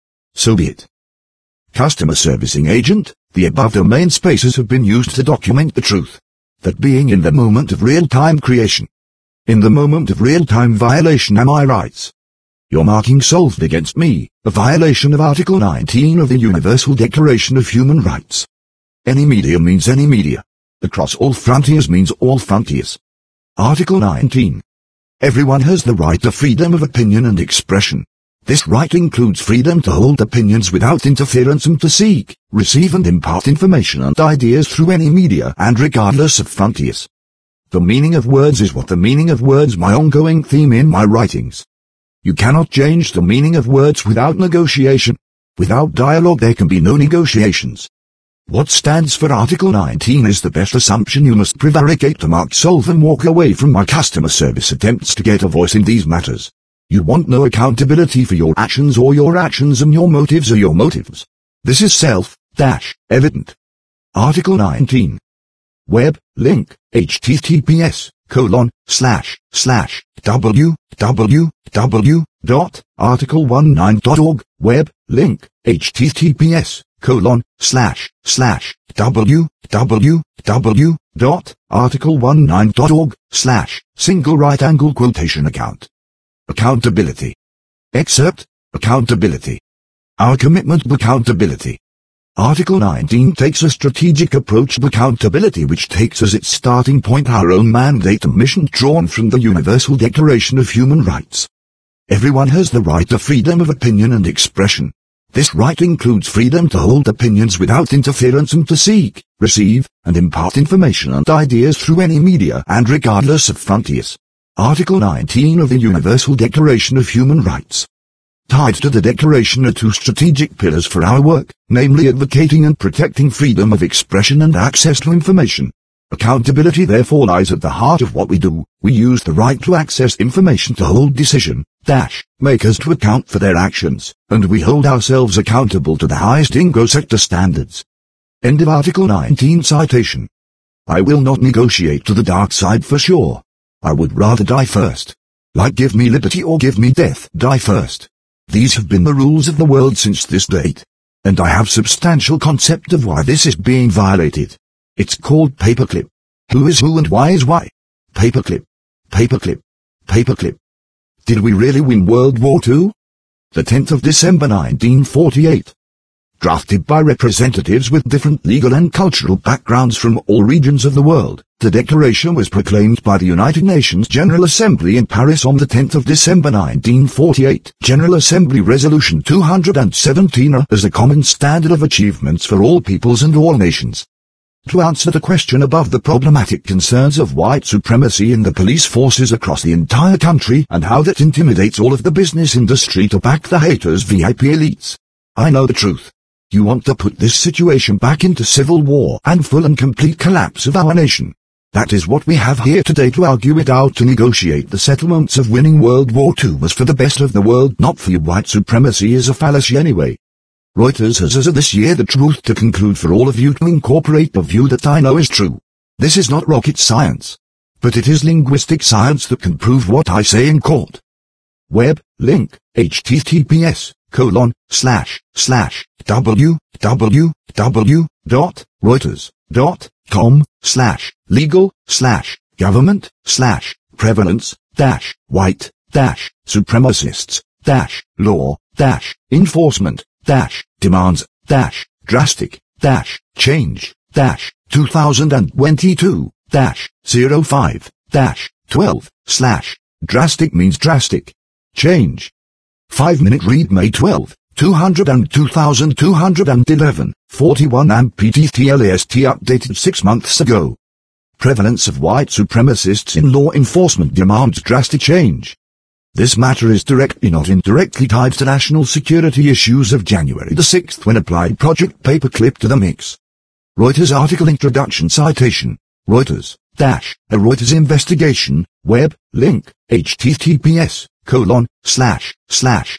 So be it. Customer servicing agent, the above domain spaces have been used to document the truth. That being in the moment of real-time creation. In the moment of real-time violation am I rights. Your marking solved against me, a violation of Article nineteen of the Universal Declaration of Human Rights. Any media means any media. Across all frontiers means all frontiers. Article nineteen. Everyone has the right to freedom of opinion and expression. This right includes freedom to hold opinions without interference and to seek, receive and impart information and ideas through any media and regardless of frontiers. The meaning of words is what the meaning of words, my ongoing theme in my writings. You cannot change the meaning of words without negotiation. Without dialogue there can be no negotiations. What stands for Article nineteen is the best assumption you must prevaricate to mark solve and walk away from my customer service attempts to get a voice in these matters. You want no accountability for your actions or your actions and your motives or your motives. This is self-evident. Article nineteen. Web, link, H T T P S, colon, slash, slash, w, w, w, dot, article nineteen dot org, web, link, H T T P S, colon, slash, slash, w, w, w, dot, article nineteen dot org, slash, single right angle quotation account. Accountability. Excerpt, Accountability. Our commitment to accountability. Article nineteen takes a strategic approach to accountability which takes as its starting point our own mandate and mission drawn from the Universal Declaration of Human Rights. Everyone has the right to freedom of opinion and expression. This right includes freedom to hold opinions without interference and to seek, receive, and impart information and ideas through any media and regardless of frontiers. Article nineteen of the Universal Declaration of Human Rights. Tied to the Declaration are two strategic pillars for our work, namely advocating and protecting freedom of expression and access to information. Accountability therefore lies at the heart of what we do. We use the right to access information to hold decision, dash, makers to account for their actions, and we hold ourselves accountable to the highest Ingo sector standards. End of Article nineteen citation. I will not negotiate to the dark side for sure. I would rather die first. Like give me liberty or give me death, die first. These have been the rules of the world since this date. And I have substantial concept of why this is being violated. It's called paperclip. Who is who and why is why? Paperclip. Paperclip. Paperclip. Did we really win World War Two? The tenth of December nineteen forty-eight. Drafted by representatives with different legal and cultural backgrounds from all regions of the world, the Declaration was proclaimed by the United Nations General Assembly in Paris on the tenth of December nineteen forty-eight. General Assembly Resolution two hundred seventeen as a common standard of achievements for all peoples and all nations. To answer the question above, the problematic concerns of white supremacy in the police forces across the entire country and how that intimidates all of the business industry to back the haters V I P elites. I know the truth. You want to put this situation back into civil war and full and complete collapse of our nation. That is what we have here today to argue it out. To negotiate the settlements of winning World War Two was for the best of the world, not for you. White supremacy is a fallacy anyway. Reuters has as of this year the truth to conclude for all of you to incorporate the view that I know is true. This is not rocket science. But it is linguistic science that can prove what I say in court. Web, link, https, colon, slash, slash, www, dot, reuters, dot, com, slash, legal, slash, government, slash, prevalence, dash, white, dash, supremacists, dash, law, dash, enforcement, dash, demands, dash, drastic, dash, change, dash, two thousand twenty-two, dash, zero five, dash, twelve, slash, drastic means drastic. Change. five minute read May twelfth, two hundred and two thousand two hundred eleven, forty-one and P T T L A S T updated six months ago. Prevalence of white supremacists in law enforcement demands drastic change. This matter is directly not indirectly tied to national security issues of January the sixth when applied Project Paperclip to the mix. Reuters article introduction citation. Reuters, dash, a Reuters investigation, web, link, https, colon, slash, slash,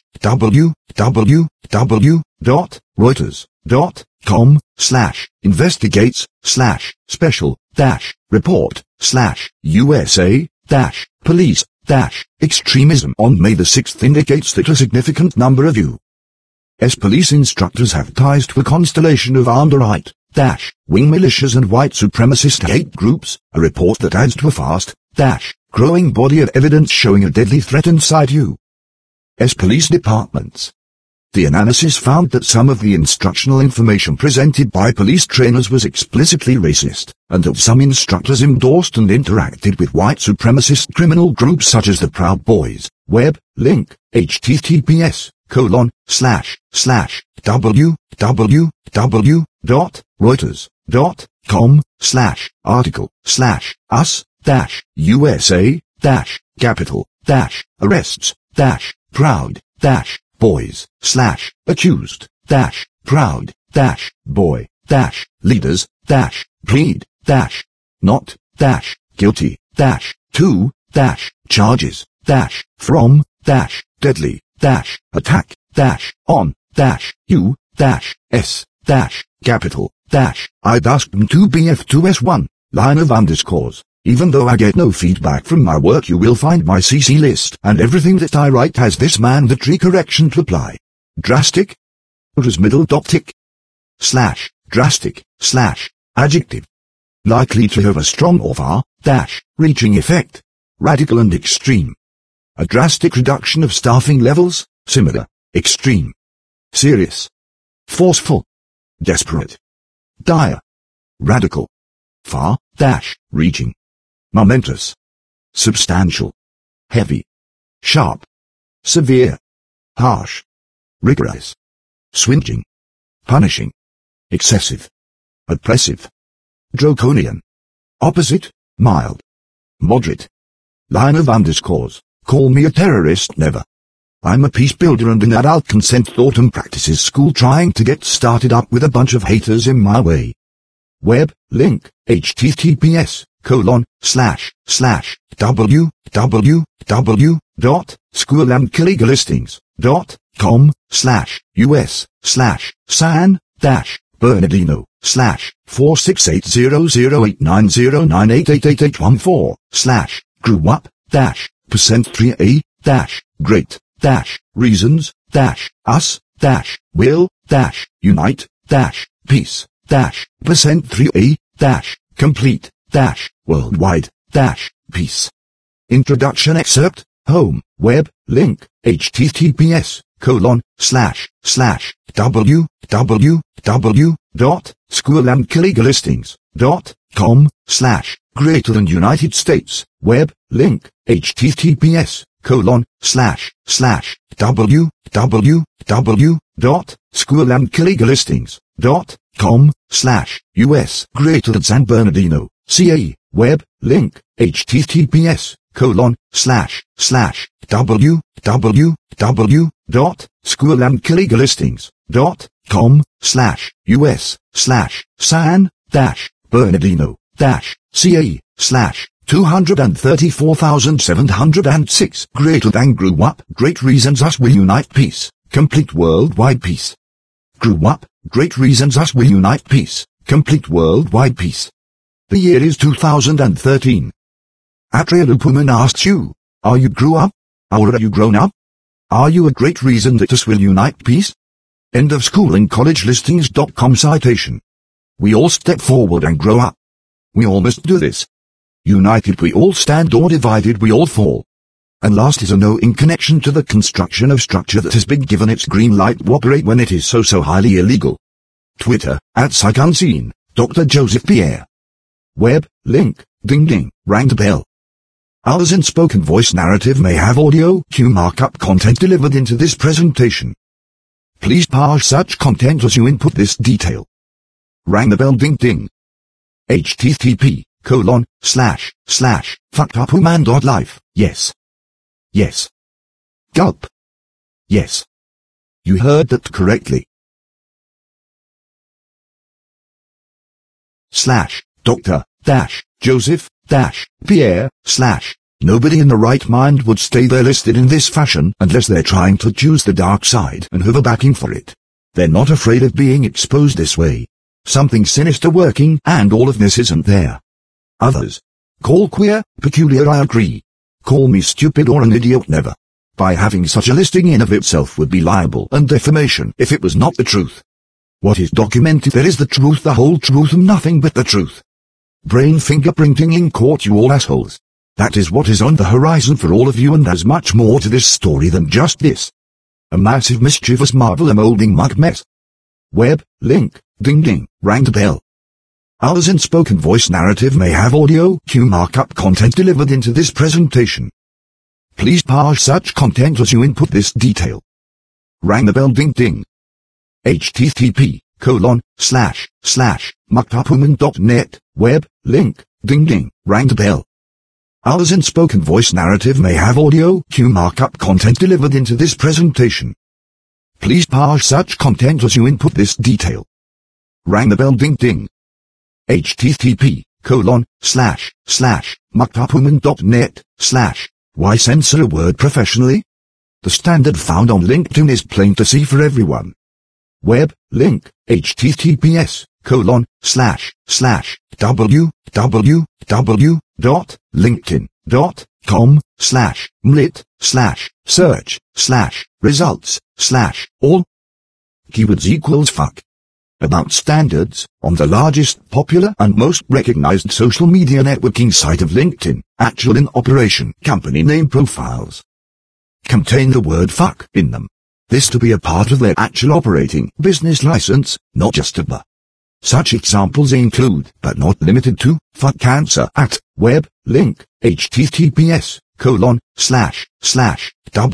www, dot, reuters, dot, com, slash, investigates, slash, special, dash, report, slash, U S A, dash, police, dash, extremism on May the sixth indicates that a significant number of U S police instructors have ties to a constellation of armed right, dash, wing militias and white supremacist hate groups, a report that adds to a fast, dash, growing body of evidence showing a deadly threat inside U S police departments. The analysis found that some of the instructional information presented by police trainers was explicitly racist, and that some instructors endorsed and interacted with white supremacist criminal groups such as the Proud Boys. Web, link, https, colon, slash, slash, www, dot, reuters, dot, com, slash, article, slash, us, dash, U S A, dash, capital, dash, arrests, dash, proud, dash, boys, slash, accused, dash, proud, dash, boy, dash, leaders, dash, plead, dash, not, dash, guilty, dash, to, dash, charges, dash, from, dash, deadly, dash, attack, dash, on, dash, u, dash, s, dash, capital, dash, I'd ask them to B F two S one, line of underscores. Even though I get no feedback from my work, you will find my C C list, and everything that I write has this mandatory correction to apply. Drastic. As middle dot tick. Slash, drastic, slash, adjective. Likely to have a strong or far, dash, reaching effect. Radical and extreme. A drastic reduction of staffing levels, similar, extreme, serious, forceful, desperate, dire, radical, far, dash, reaching, momentous, substantial, heavy, sharp, severe, harsh, rigorous, swingeing, punishing, excessive, oppressive, draconian, opposite, mild, moderate, line of underscores, call me a terrorist never. I'm a peace builder and an adult consent thought and practices school trying to get started up with a bunch of haters in my way. Web, link, https, colon, slash, slash, www, dot, schoolandkillegallistings, dot, com, slash, us, slash, san, dash, Bernardino, slash, four six eight zero zero eight nine zero nine eight eight eight eight one four, slash, grew up, dash, percent three A, dash, great, dash, reasons, dash, us, dash, will, dash, unite, dash, peace, dash, percent three A, dash, complete, dash, worldwide, dash, peace. Introduction excerpt, home, web, link, https, colon, slash, slash, www, dot, schoolandkillegallistings, dot, com, slash, greater than United States, web, link, https, colon, slash, slash, www, dot, schoolandkillegallistings, dot, com, slash, us, greater than San Bernardino, C A, web, link, https, colon, slash, slash, www, dot, schoolandkillegallistings, dot, com, slash, us, slash, san, dash, Bernardino, dash, C A, slash, two hundred thirty-four thousand seven hundred six, greater than grew up, great reasons us will unite peace, complete worldwide peace. Grew up, great reasons us will unite peace, complete worldwide peace. The year is two thousand thirteen. Atria Lupuman asks you, are you grew up? Or are you grown up? Are you a great reason that us will unite peace? End of school and college listings dot com citation. We all step forward and grow up. We all must do this. United we all stand or divided we all fall. And last is a no in connection to the construction of structure that has been given its green light to operate when it is so so highly illegal. Twitter, at Psych Unseen, Doctor Joseph Pierre. Web, link, ding ding, rang the bell. Ours in spoken voice narrative may have audio cue markup content delivered into this presentation. Please parse such content as you input this detail. Rang the bell ding ding. Http, colon, slash, slash, fuckedupwoman.life, yes. Yes. Gulp. Yes. You heard that correctly. Slash, Doctor, dash, Joseph, dash, Pierre, slash. Nobody in the right mind would stay there listed in this fashion unless they're trying to choose the dark side and have a backing for it. They're not afraid of being exposed this way. Something sinister working and all of this isn't there. Others. Call queer, peculiar I agree. Call me stupid or an idiot never. By having such a listing in of itself would be libel and defamation if it was not the truth. What is documented there is the truth, the whole truth and nothing but the truth. Brain fingerprinting in court you all assholes. That is what is on the horizon for all of you and there's much more to this story than just this. A massive mischievous marvel a molding mug mess. Web, link, ding ding, rang the bell. Ours in spoken voice narrative may have audio cue markup content delivered into this presentation. Please parse such content as you input this detail. Rang the bell ding ding. Http, colon, slash, slash, muckedupwoman dot net, web, link, ding ding, rang the bell. Ours in spoken voice narrative may have audio cue markup content delivered into this presentation. Please parse such content as you input this detail. Rang the bell ding ding. Http, colon, slash, slash, muckedupwoman dot net, slash. Why censor a word professionally? The standard found on LinkedIn is plain to see for everyone. Web, link, https, colon, slash, slash, www, dot, linkedin, dot, com, slash, mlit, slash, search, slash, results, slash, all. Keywords equals fuck. About standards, on the largest, popular and most recognized social media networking site of LinkedIn, actual in operation company name profiles contain the word fuck in them. this to be a part of their actual operating business license, not just a B. Such examples include, but not limited to, fuck cancer at web link https colon slash slash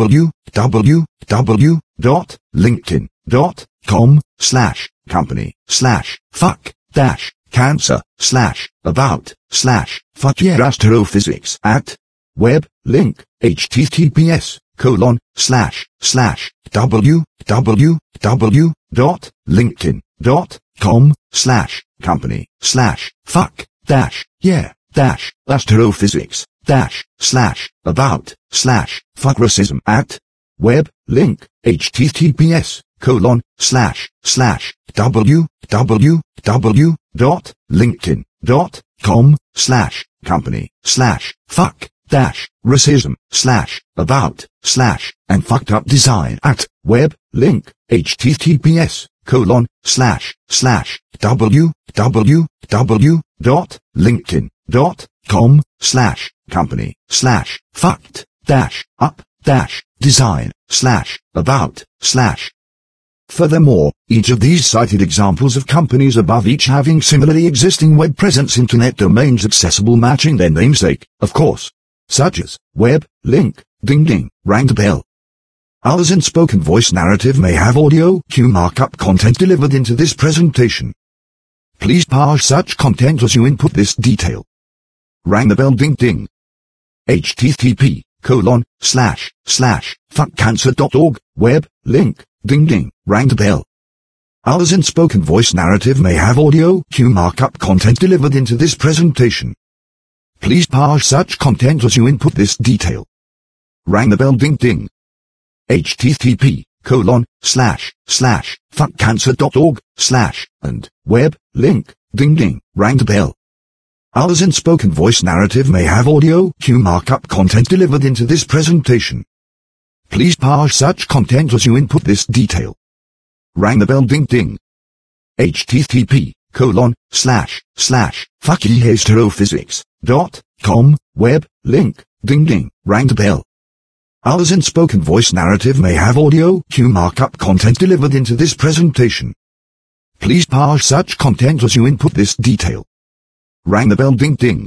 www dot linkedin dot com slash company slash fuck dash cancer slash about slash fuck yeah astrophysics at web link https colon slash slash www dot linkedin dot com slash company slash fuck dash yeah dash astrophysics dash slash about slash fuck racism at web link https colon slash slash www dot linkedin dot com slash company slash fuck dash racism slash about slash and fucked up design at web link https colon slash slash www dot linkedin dot com slash company slash fucked dash up dash design slash about slash. Furthermore, each of these cited examples of companies above each having similarly existing web presence internet domains accessible matching their namesake, of course, such as web link ding ding rang the bell. Ours in spoken voice narrative may have audio cue markup content delivered into this presentation. Please parse such content as you input this detail. Rang the bell ding ding. http colon slash slash fuckcancer.org web link ding ding rang the bell. Ours in spoken voice narrative may have audio cue markup content delivered into this presentation. Please parse such content as you input this detail. Rang the bell ding ding. http colon slash slash fuckcancer.org slash and web link ding ding rang the bell. Ours in spoken voice narrative may have audio cue markup content delivered into this presentation. Please parse such content as you input this detail. Rang the bell ding ding. http colon slash slash fuckastrophysics dot com web link ding ding rang the bell. Ours in spoken voice narrative may have audio cue markup content delivered into this presentation. Please parse such content as you input this detail. Rang the bell ding ding.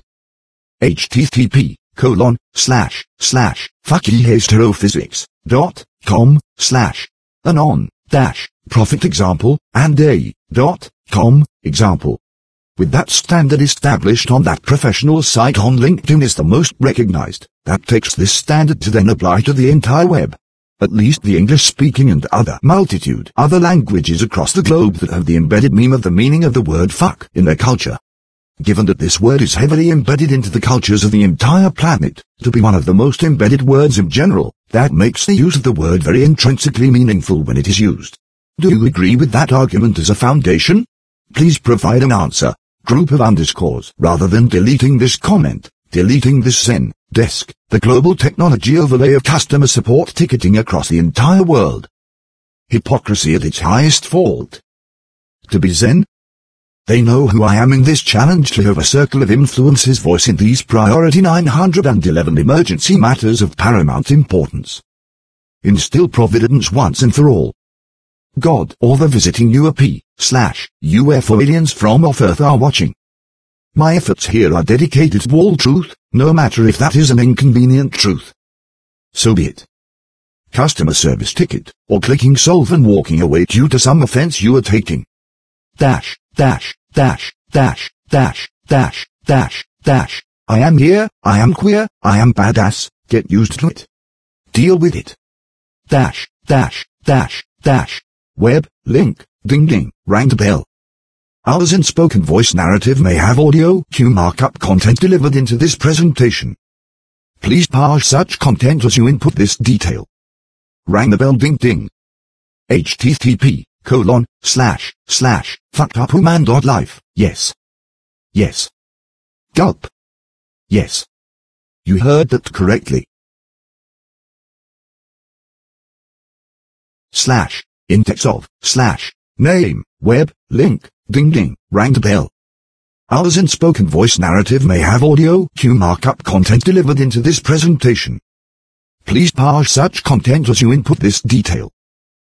http colon slash slash fuckastrophysics dot com slash anon dash profit example and a dot com example. With that standard established on that professional site on LinkedIn is the most recognized, that takes this standard to then apply to the entire web. At least the English-speaking and other multitude other languages across the globe that have the embedded meme of the meaning of the word fuck in their culture. Given that this word is heavily embedded into the cultures of the entire planet, to be one of the most embedded words in general, that makes the use of the word very intrinsically meaningful when it is used. Do you agree with that argument as a foundation? Please provide an answer. Group of underscores. Rather than deleting this comment, deleting this Zen desk, the global technology overlay of customer support ticketing across the entire world. Hypocrisy at its highest fault. To be Zen? They know who I am in this challenge to have a circle of influence's voice in these priority nine hundred eleven emergency matters of paramount importance. Instill providence once and for all. God or the visiting U A P slash U F O aliens from off Earth are watching. My efforts here are dedicated to all truth, no matter if that is an inconvenient truth. So be it. Customer service ticket, or clicking solve and walking away due to some offense you are taking. Dash, dash, dash, dash, dash, dash, dash, dash. I am here, I am queer, I am badass, get used to it. Deal with it. Dash, dash, dash, dash. Web, link, ding ding, rang the bell. Ours in spoken voice narrative may have audio cue markup content delivered into this presentation. Please parse such content as you input this detail. Rang the bell ding ding. http colon slash slash fuckedupwoman.life. Yes. Yes. Gulp. Yes. You heard that correctly. Slash. Index of, slash, name, web, link, ding ding, rang the bell. Ours in spoken voice narrative may have audio cue markup content delivered into this presentation. Please parse such content as you input this detail.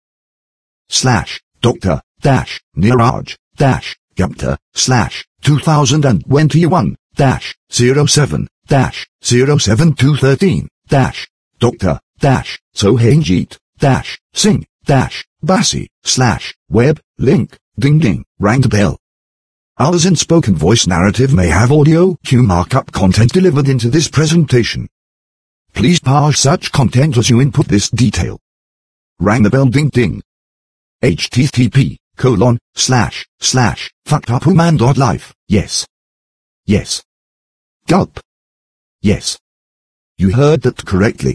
slash Doctor dash Niraj dash Gupta slash two thousand twenty-one dash zero seven dash zero seven two thirteen dash Doctor dash Sohanjit dash Singh dash Basi slash web link ding ding rang the bell. Others in spoken voice narrative may have audio cue markup content delivered into this presentation. Please parse such content as you input this detail. Rang the bell ding ding. http colon slash slash fuckedupuman.life. Yes. Yes. Gulp. Yes. You heard that correctly.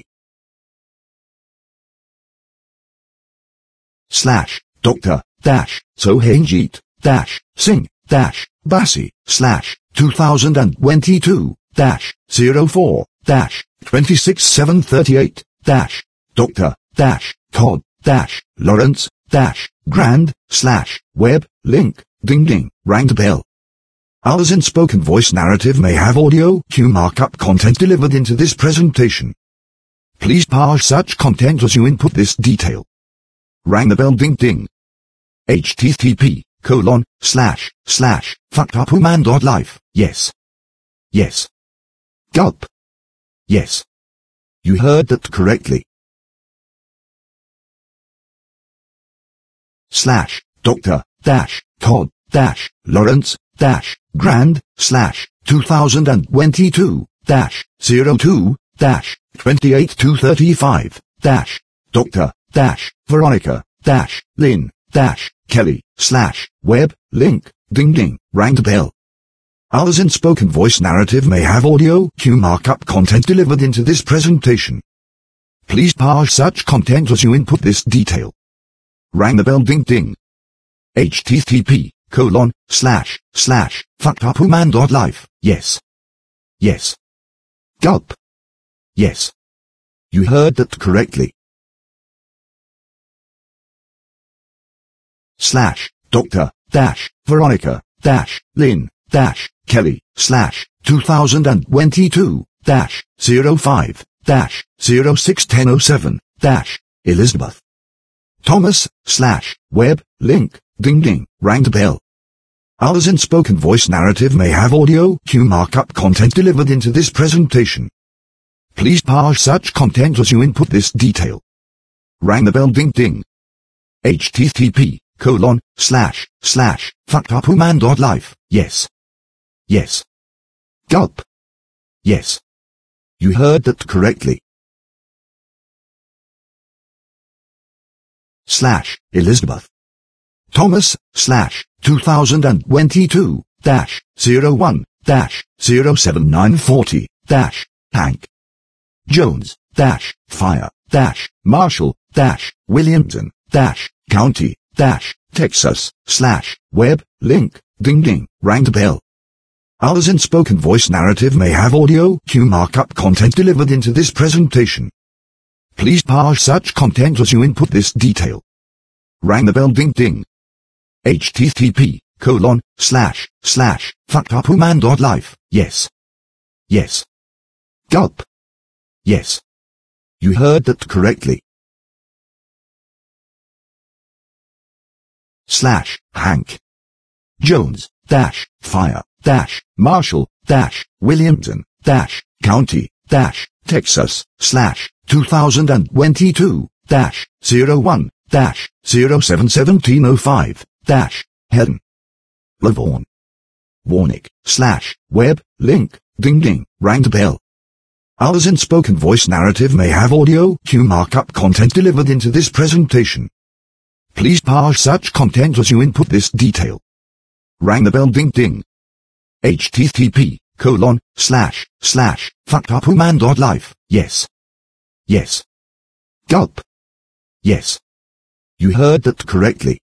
Slash Doctor dash Sohanjit dash Singh dash Basi slash two thousand twenty-two dash zero four dash twenty-six seven thirty-eight dash Doctor dash Todd dash Lawrence dash Grand slash web link ding ding rang the bell. Others in spoken voice narrative may have audio cue markup content delivered into this presentation. Please parse such content as you input this detail. Rang the bell ding ding. http colon slash slash fuckedupuman.life. Yes. Yes. Gulp. Yes. You heard that correctly. Slash Doctor dash Todd dash Lawrence dash Grand slash two thousand twenty-two dash zero two dash twenty-eight two thirty-five dash Doctor dash Veronica dash Lynn dash Kelly slash web link ding ding rang the bell. Others in spoken voice narrative may have audio cue markup content delivered into this presentation. Please parse such content as you input this detail. Rang the bell ding ding. http colon slash slash fuckedupuman.life. Yes. Yes. Gulp. Yes. You heard that correctly. Slash Doctor dash Veronica dash Lynn dash Kelly slash two thousand twenty-two dash zero five dash zero six ten oh seven dash Elizabeth Thomas slash web link ding ding rang the bell. Others in spoken voice narrative may have audio cue markup content delivered into this presentation. Please parse such content as you input this detail. Rang the bell ding ding. http colon slash slash fuckedupuman.life. Yes. Yes. Gulp. Yes. You heard that correctly. Slash Elizabeth Thomas slash two thousand twenty-two dash zero one dash zero seven nine forty dash Hank Jones dash Fire dash Marshall dash Williamson dash County dash Texas slash web link ding ding rang the bell. Others in spoken voice narrative may have audio cue markup content delivered into this presentation. Please parse such content as you input this detail. Rang the bell ding ding. http colon slash slash fuckedupuman.life. Yes. Yes. Gulp. Yes. You heard that correctly. Slash Hank Jones dash Fire dash Marshall dash Williamson dash County dash Texas slash two thousand twenty-two dash zero one dash zero seven seventeen oh five dash Helen Lavaughn Warnick slash web link ding ding rang the bell. Others in spoken voice narrative may have audio cue markup content delivered into this presentation. Please parse such content as you input this detail. Rang the bell ding ding. http colon slash slash fuckedupuman.life. Yes. Yes. Gulp. Yes. You heard that correctly.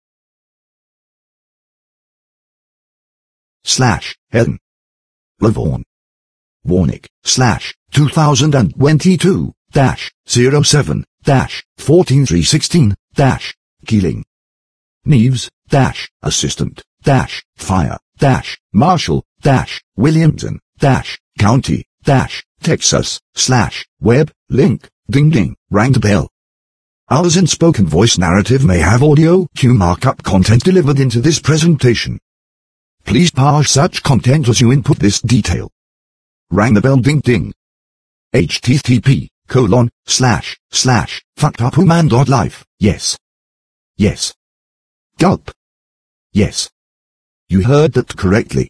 Slash Helen Lavaughn Warnick slash two thousand twenty-two dash zero seven dash fourteen three sixteen dash Keeling Neves dash Assistant dash Fire dash Marshall dash Williamson dash County dash Texas slash web link ding ding rang the bell. Others in spoken voice narrative may have audio cue markup content delivered into this presentation. Please parse such content as you input this detail. Rang the bell ding ding. http colon slash slash fuckedupwoman.life. Yes. Yes. Gulp. Yes. You heard that correctly.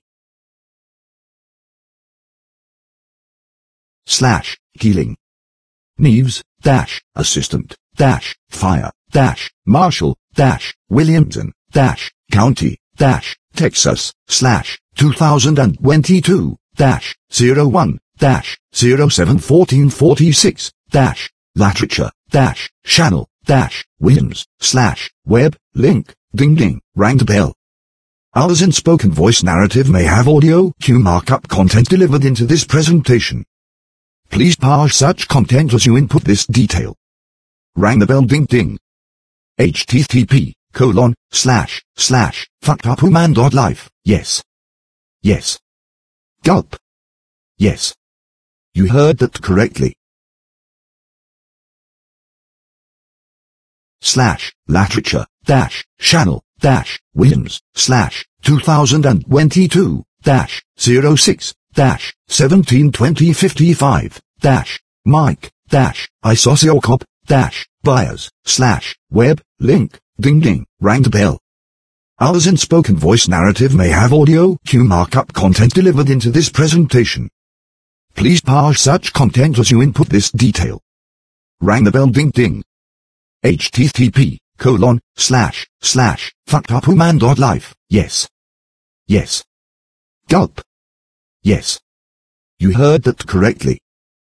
Slash Keeling. Neves dash assistant dash fire dash Marshall dash Williamson dash County dash Texas slash two thousand twenty-two dash zero one dash zero seven fourteen forty-six dash literature dash channel dash Williams slash web link ding ding rang the bell. Others in spoken voice narrative may have audio cue markup content delivered into this presentation. Please parse such content as you input this detail. Rang the bell ding ding. http colon slash slash fuckedupwoman.life. Yes. Yes. Gulp. Yes. You heard that correctly. Slash literature dash channel dash Williams slash two thousand twenty-two dash zero six dash seventeen twenty fifty-five dash Mike dash isociocop dash buyers slash web link ding ding rang the bell. Others in spoken voice narrative may have audio cue markup content delivered into this presentation. Please parse such content as you input this detail. Rang the bell ding ding. http colon slash slash fuckedupwoman.life. Yes. Yes. Gulp. Yes. You heard that correctly.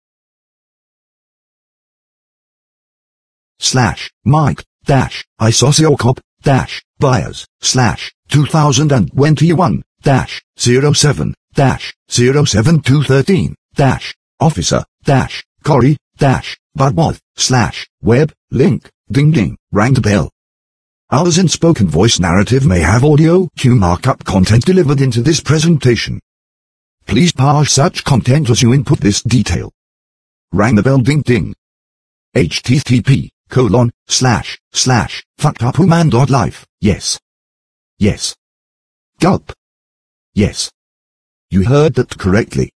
Slash Mike dash isociocop dash buyers slash two thousand twenty-one dash zero seven dash zero seven two thirteen dash officer dash Corey dash Budworth slash web link ding ding rang the bell. Others in spoken voice narrative may have audio cue markup content delivered into this presentation. Please parse such content as you input this detail. Rang the bell ding ding. http colon slash slash fuckedupwoman.life. Yes. Yes. Gulp. Yes. You heard that correctly.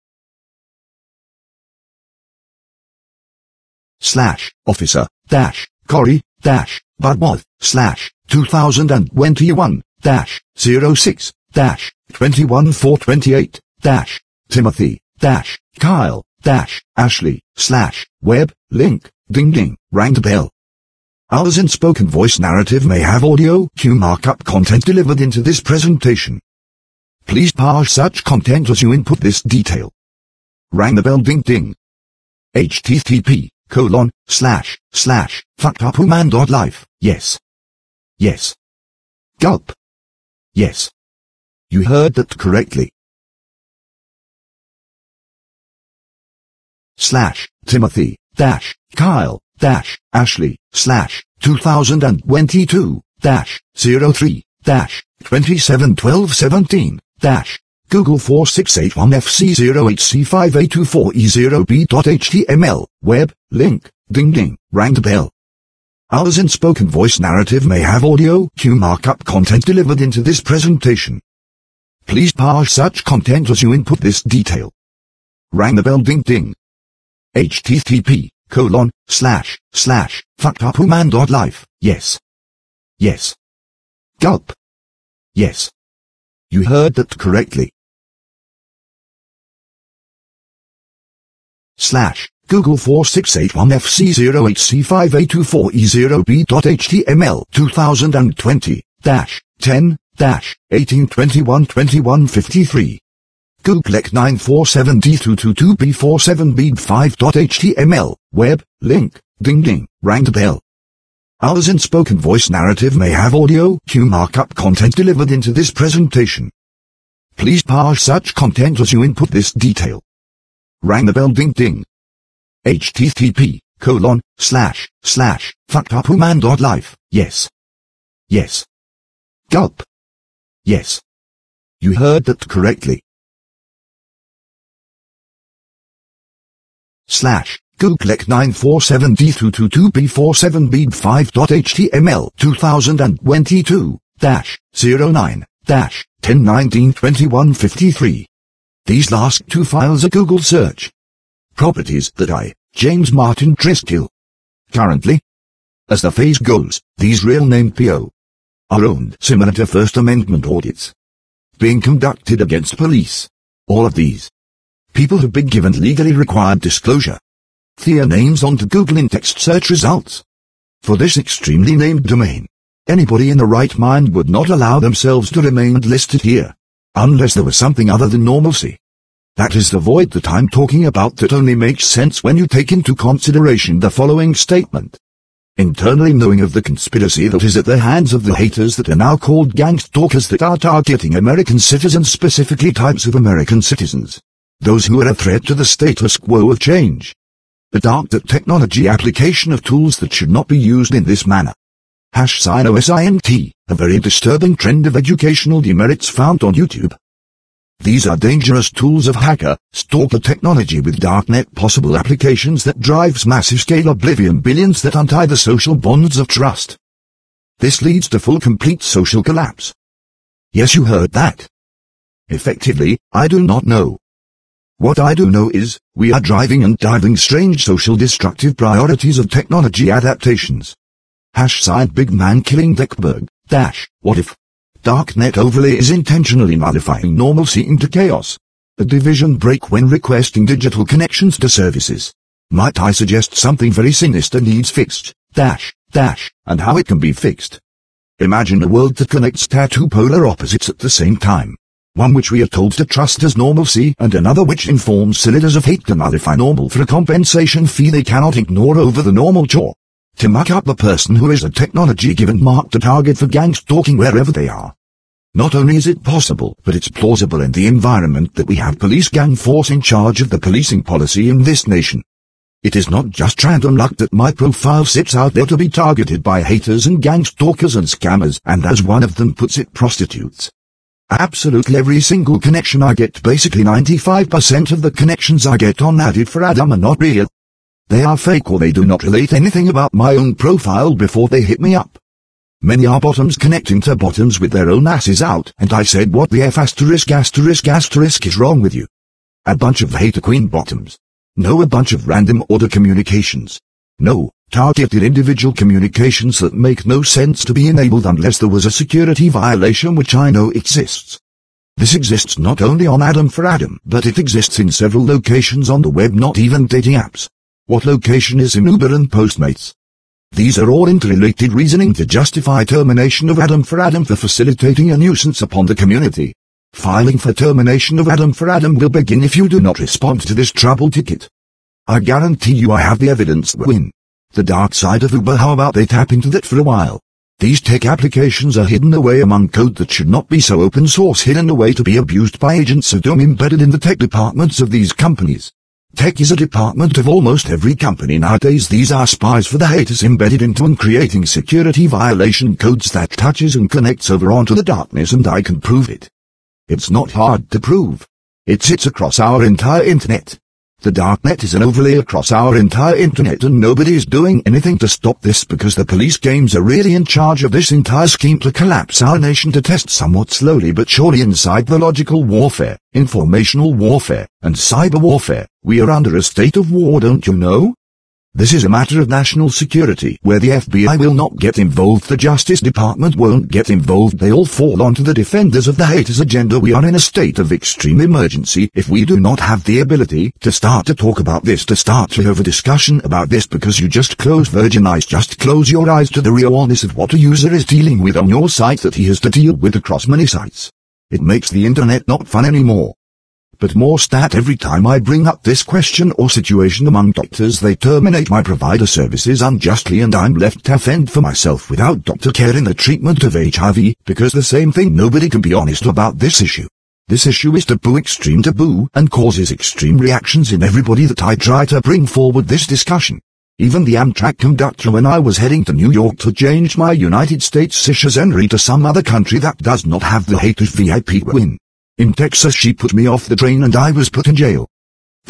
Slash officer dash Corey dash Budworth slash two thousand twenty-one dash zero six dash twenty-one four twenty-eight dash Timothy dash Kyle dash Ashley slash web link ding ding rang the bell. Others in spoken voice narrative may have audio cue markup content delivered into this presentation. Please parse such content as you input this detail. Rang the bell ding ding. http colon slash slash fuckedupwoman.life. Yes. Yes. Gulp. Yes. You heard that correctly. Slash Timothy dash Kyle dash Ashley slash two thousand twenty-two dash zero three dash twenty-seven twelve seventeen dash Google four six eight one F C zero eight C five eight two four E zero B dot H T M L web link ding ding rang the bell. Others in spoken voice narrative may have audio cue markup content delivered into this presentation. Please parse such content as you input this detail. Rang the bell ding ding. http colon slash slash fuckedupwoman.life. Yes. Yes. Gulp. Yes. You heard that correctly. Slash Google four six eight one F C zero eight C five eight two four E zero B dot H T M L two thousand twenty dash ten dash eighteen twenty-one twenty-one fifty-three Google nine four seven D two two two B four seven B five dot H T M L web link ding ding rang the bell. Others in spoken voice narrative may have audio cue markup content delivered into this presentation. Please parse such content as you input this detail. Rang the bell ding ding. http colon slash slash fuckedupwoman.life. Yes. Yes. Gulp. Yes. You heard that correctly. slash googlec nine four seven d two two two b four seven b five dot h t m l two thousand twenty-two dash zero nine dash ten nineteen twenty-one fifty-three. These last two files are Google search properties that I, James Martin Tristill, currently, as the phrase goes, these real name P O are owned similar to First Amendment audits being conducted against police. All of these people have been given legally required disclosure. Their names onto Google in text search results. For this extremely named domain, anybody in the right mind would not allow themselves to remain listed here, unless there was something other than normalcy. That is the void that I'm talking about that only makes sense when you take into consideration the following statement. Internally knowing of the conspiracy that is at the hands of the haters that are now called gang stalkers that are targeting American citizens, specifically types of American citizens, those who are a threat to the status quo of change. The dark that technology application of tools that should not be used in this manner. Hash sign O S I N T, a very disturbing trend of educational demerits found on YouTube. These are dangerous tools of hacker, stalker technology with darknet possible applications that drives massive scale oblivion billions that untie the social bonds of trust. This leads to full complete social collapse. Yes, you heard that. Effectively, I do not know. What I do know is, we are driving and diving strange social destructive priorities of technology adaptations. Hash sign big man killing Deckberg, dash, what if? Darknet overlay is intentionally modifying normalcy into chaos. A division break when requesting digital connections to services. Might I suggest something very sinister needs fixed, dash, dash, and how it can be fixed. Imagine a world that connects two polar opposites at the same time. One which we are told to trust as normalcy and another which informs cylinders of hate to modify normal for a compensation fee they cannot ignore over the normal chore. To muck up the person who is a technology-given mark to target for gang stalking wherever they are. Not only is it possible, but it's plausible in the environment that we have police gang force in charge of the policing policy in this nation. It is not just random luck that my profile sits out there to be targeted by haters and gang stalkers and scammers, and as one of them puts it, prostitutes. Absolutely every single connection I get, basically ninety-five percent of the connections I get on Added for Adam are not real. They are fake or they do not relate anything about my own profile before they hit me up. Many are bottoms connecting to bottoms with their own asses out, and I said what the F asterisk asterisk asterisk is wrong with you? A bunch of hater queen bottoms. No, a bunch of random order communications. No, targeted individual communications that make no sense to be enabled unless there was a security violation, which I know exists. This exists not only on Adam for Adam, but it exists in several locations on the web, not even dating apps. What location is in Uber and Postmates? These are all interrelated reasoning to justify termination of Adam for Adam for facilitating a nuisance upon the community. Filing for termination of Adam for Adam will begin if you do not respond to this trouble ticket. I guarantee you I have the evidence that win. The dark side of Uber, how about they tap into that for a while? These tech applications are hidden away among code that should not be so open source, hidden away to be abused by agents of doom embedded in the tech departments of these companies. Tech is a department of almost every company nowadays. These are spies for the haters embedded into and creating security violation codes that touches and connects over onto the darkness, and I can prove it. It's not hard to prove. It sits across our entire internet. The darknet is an overlay across our entire internet, and nobody is doing anything to stop this because the police games are really in charge of this entire scheme to collapse our nation, to test somewhat slowly but surely inside the logical warfare, informational warfare, and cyber warfare. We are under a state of war, don't you know? This is a matter of national security where the F B I will not get involved, the Justice Department won't get involved, they all fall onto the defenders of the haters' agenda. We are in a state of extreme emergency if we do not have the ability to start to talk about this, to start to have a discussion about this, because you just close virgin eyes, just close your eyes to the realness of what a user is dealing with on your site that he has to deal with across many sites. It makes the internet not fun anymore. But more stat, every time I bring up this question or situation among doctors, they terminate my provider services unjustly, and I'm left to fend for myself without doctor care in the treatment of H I V, because the same thing, nobody can be honest about this issue. This issue is taboo, extreme taboo, and causes extreme reactions in everybody that I try to bring forward this discussion. Even the Amtrak conductor, when I was heading to New York to change my United States citizenry to some other country that does not have the haters V I P win. In Texas, she put me off the train and I was put in jail.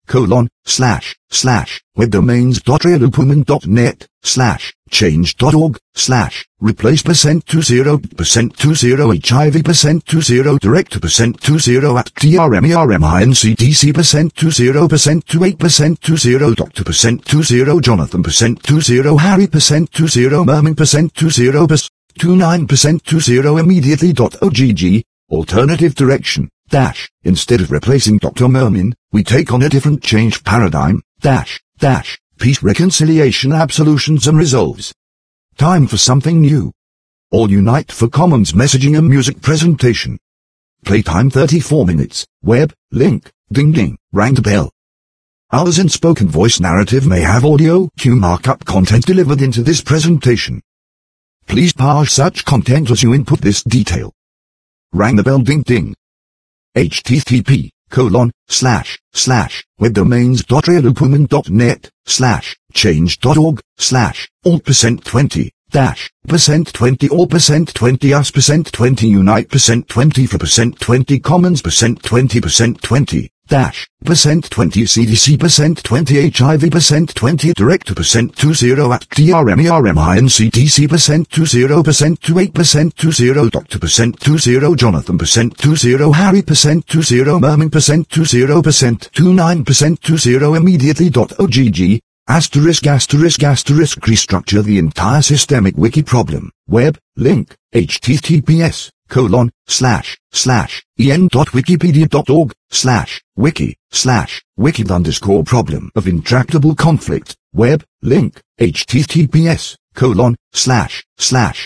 colon, slash, slash, webdomains.readopuman.net, slash, change.org, slash, replace percent two zero, percent two zero HIV percent two zero director percent two zero at trmeRMINCTC percent two zero percent two eight percent two zero doctor percent two zero Jonathan percent two zero Harry percent two zero Mermin percent two zero percent two nine percent two zero immediately.ogg, alternative direction, dash, instead of replacing Doctor Mermin, we take on a different change paradigm, dash, dash, peace reconciliation absolutions and resolves. Time for something new. All unite for commons messaging and music presentation. Playtime thirty-four minutes, web, link, ding ding, rang the bell. Ours in spoken voice narrative may have audio cue markup content delivered into this presentation. Please parse such content as you input this detail. Rang the bell ding ding. http colon slash slash webdomains.readopuman.net slash change.org slash alt percent 20 dash percent 20 or percent 20 us percent 20 unite percent 20 for percent 20 commons percent 20 percent 20 dash percent 20 C D C percent 20 H I V percent 20 director percent 20 at trmeRMINCTC percent 20 percent 28 percent 20 doctor percent 20 Jonathan percent 20 Harry percent 20 Mermin percent 20 percent 29 percent 20 immediately.ogg asterisk asterisk asterisk restructure the entire systemic wiki problem web link https colon slash slash en.wikipedia.org slash wiki slash wiki underscore problem of intractable conflict web link https colon slash slash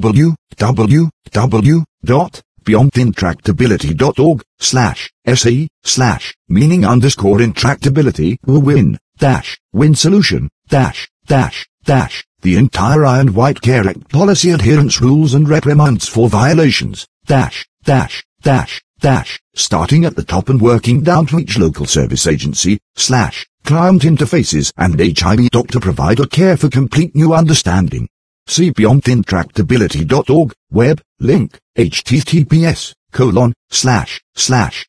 www dot beyondintractability.org slash se slash meaning underscore intractability will win dash win solution dash dash dash the entire Iron White Care Act policy adherence rules and reprimands for violations, dash, dash, dash, dash, starting at the top and working down to each local service agency, slash, client interfaces and H I V doctor provider care for complete new understanding. See beyondintractability.org, web, link, https, colon, slash, slash,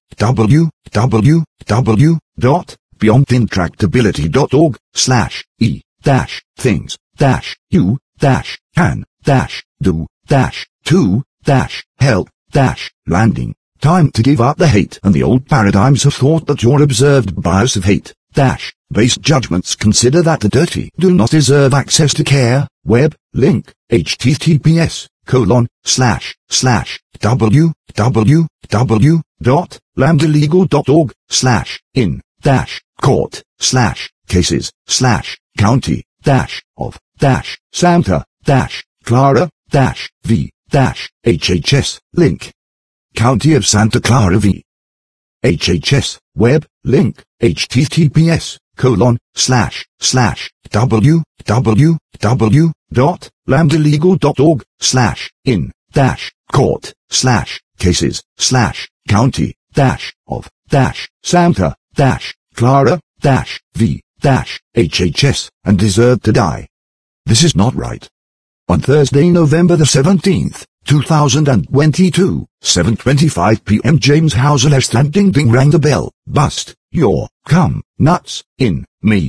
www dot beyondintractability.org, slash, e, dash, things. Dash, you, dash, can, dash, do, dash, to, dash, help, dash, landing. Time to give up the hate and the old paradigms of thought that your observed bias of hate, dash, based judgments consider that the dirty do not deserve access to care, web, link, https, colon, slash, slash, www dot lambdalegal.org, slash, in, dash, court, slash, cases, slash, county, dash, of, dash, Santa, dash, Clara, dash, V, dash, H H S, link. County of Santa Clara V. H H S, web, link, https, colon, slash, slash, www dot lambdalegal.org, slash, in, dash, court, slash, cases, slash, county, dash, of, dash, Santa, dash, Clara, dash, V, dash, H H S, and deserve to die. This is not right. On Thursday, November the seventeenth, two thousand twenty-two, seven twenty-five p m James Hauser less than ding ding rang the bell, bust, your, come, nuts, in, me.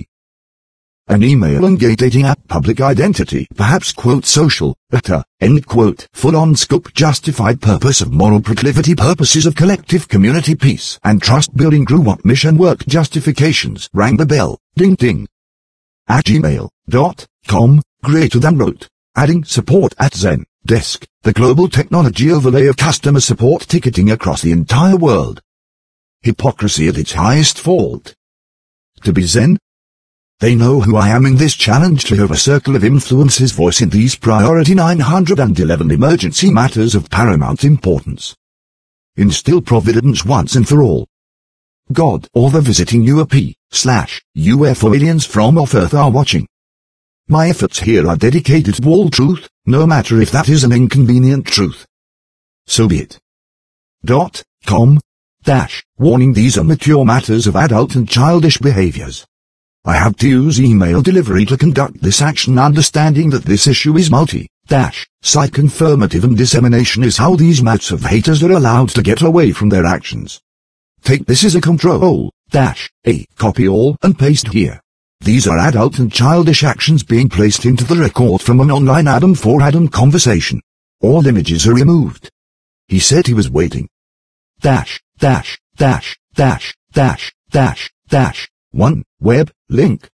An email and gay dating app public identity, perhaps quote social, utter, end quote, full-on scope justified purpose of moral proclivity purposes of collective community peace and trust building grew up mission work justifications rang the bell, ding ding. At gmail dot com, greater than wrote, adding support at Zen, desk, the global technology overlay of customer support ticketing across the entire world. Hypocrisy at its highest fault. To be Zen? They know who I am in this challenge to have a circle of influence's voice in these priority nine hundred eleven emergency matters of paramount importance. Instill providence once and for all. God or the visiting U A P, slash, U F O aliens from off Earth are watching. My efforts here are dedicated to all truth, no matter if that is an inconvenient truth. So be it. Dot, com, dash, warning these are mature matters of adult and childish behaviors. I have to use email delivery to conduct this action understanding that this issue is multi, dash, site confirmative and dissemination is how these mats of haters are allowed to get away from their actions. Take this as a control, dash, A. Copy all and paste here. These are adult and childish actions being placed into the record from an online Adam for Adam conversation. All images are removed. He said he was waiting. Dash, dash, dash, dash, dash, dash, dash, one, web, link,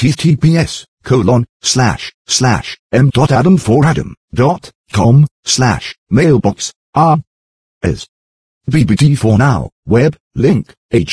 https, colon, slash, slash, m dot adam for adam, dot, com, slash, mailbox, r, as. B B T for now, web, link,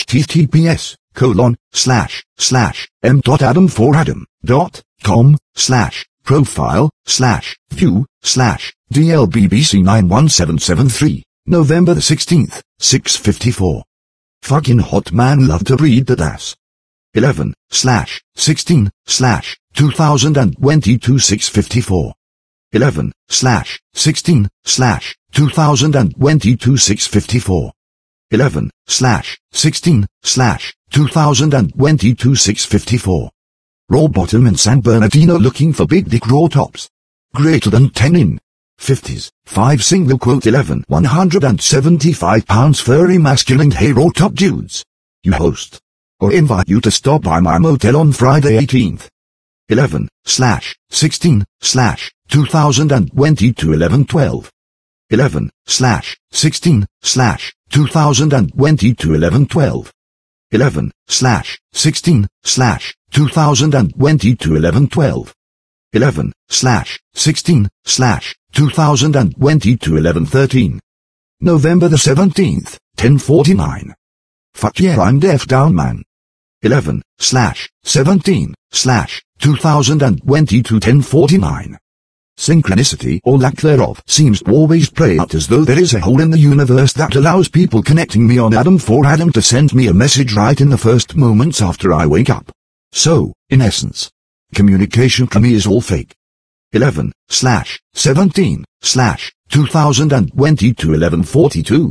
https, colon, slash, slash, m dot adam for adam, dot, com, slash, profile, slash, view, slash, D L B B C nine one seven seven three, November the sixteenth, six fifty-four. Fucking hot man love to read that ass. eleven, slash, sixteen, slash, two thousand twenty-two six fifty-four. eleven, slash, sixteen, slash, two thousand twenty-two six fifty-four. eleven, slash, sixteen, slash, two thousand twenty-two six fifty-four. Raw bottom in San Bernardino looking for big dick raw tops. Greater than ten in. fifties, five single quote eleven one hundred seventy-five pounds furry masculine hey raw top dudes. You host. Or invite you to stop by my motel on Friday eighteenth. eleven, slash, sixteen, slash, two thousand twenty-two eleven twelve. eleven, slash, sixteen, slash, two thousand twenty-two eleven twelve. eleven, slash, sixteen, slash, two thousand twenty-two eleven twelve. eleven, slash, sixteen, slash, two thousand twenty-two eleven thirteen. November the seventeenth, ten forty-nine. Fuck yeah, I'm deaf down man. eleven, slash, seventeen, slash, two thousand twenty-two ten forty-nine. Synchronicity or lack thereof seems to always play out as though there is a hole in the universe that allows people connecting me on Adam for Adam to send me a message right in the first moments after I wake up. So, in essence, communication to me is all fake. eleven, slash, seventeen, slash, two thousand twenty-two eleven forty-two.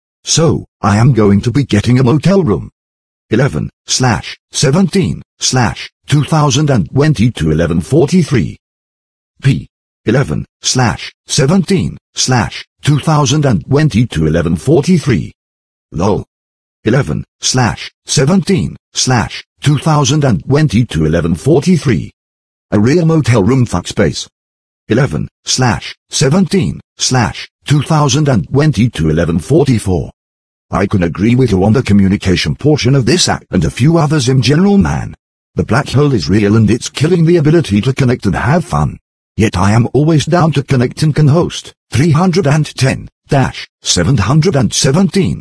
So, I am going to be getting a motel room. eleven, slash, seventeen, slash, two thousand twenty-two eleven forty-three. P. eleven, slash, seventeen, slash, two thousand twenty-two eleven forty-three. Lol. eleven, slash, seventeen, slash, two thousand twenty-two eleven forty-three. A real motel room fuck space. eleven, slash, seventeen, slash, two thousand twenty-two eleven forty-four. I can agree with you on the communication portion of this act and a few others in general, man. The black hole is real and it's killing the ability to connect and have fun. Yet I am always down to connect and can host three hundred ten, seven hundred seventeen,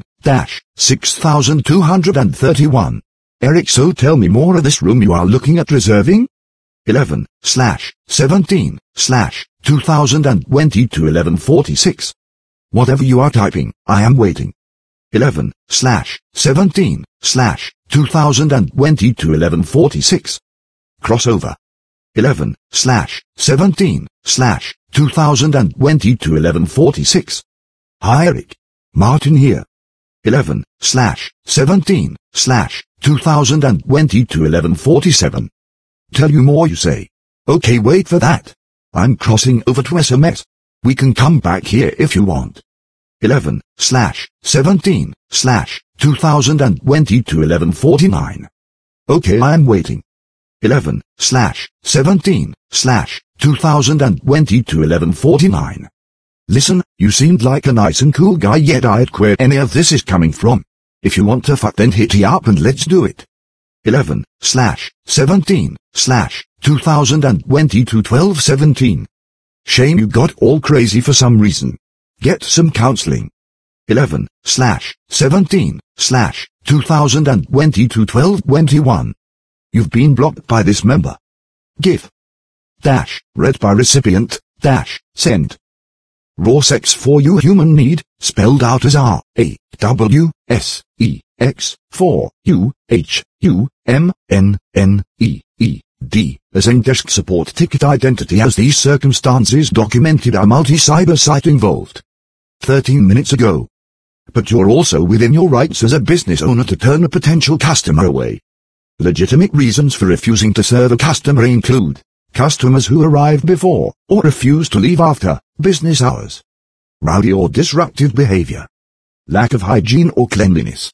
six thousand two hundred thirty-one. Eric, so tell me more of this room you are looking at reserving? eleven, slash, seventeen, slash, two thousand twenty-two eleven forty-six. Whatever you are typing, I am waiting. eleven, slash, seventeen, slash, two thousand twenty-two eleven forty-six. Crossover. eleven, slash, seventeen, slash, two thousand twenty-two eleven forty-six. Hi Eric. Martin here. eleven, slash, seventeen, slash, two thousand twenty-two eleven forty-seven. Tell you more you say. Okay, wait for that. I'm crossing over to S M S. We can come back here if you want. eleven, slash, seventeen, slash, two thousand twenty-two eleven forty-nine. Okay, I'm waiting. eleven, slash, seventeen, slash, two thousand twenty-two eleven forty-nine. Listen, you seemed like a nice and cool guy, yet I'd where any of this is coming from. If you want to fuck, then hit me up and let's do it. eleven, slash, seventeen, slash, two thousand twenty-two twelve seventeen. Shame you got all crazy for some reason. Get some counseling. eleven, slash, seventeen, slash, two thousand twenty-two twelve twenty-one. You've been blocked by this member. GIF. Dash, read by recipient, dash, send. Raw sex for you human need, spelled out as R, A, W, S, E, X, for, U, H, U, M, N, N, E, E, D, as Endesk support ticket identity as these circumstances documented are multi-cyber site involved. thirteen minutes ago. But you're also within your rights as a business owner to turn a potential customer away. Legitimate reasons for refusing to serve a customer include customers who arrived before or refuse to leave after business hours, rowdy or disruptive behavior, lack of hygiene or cleanliness,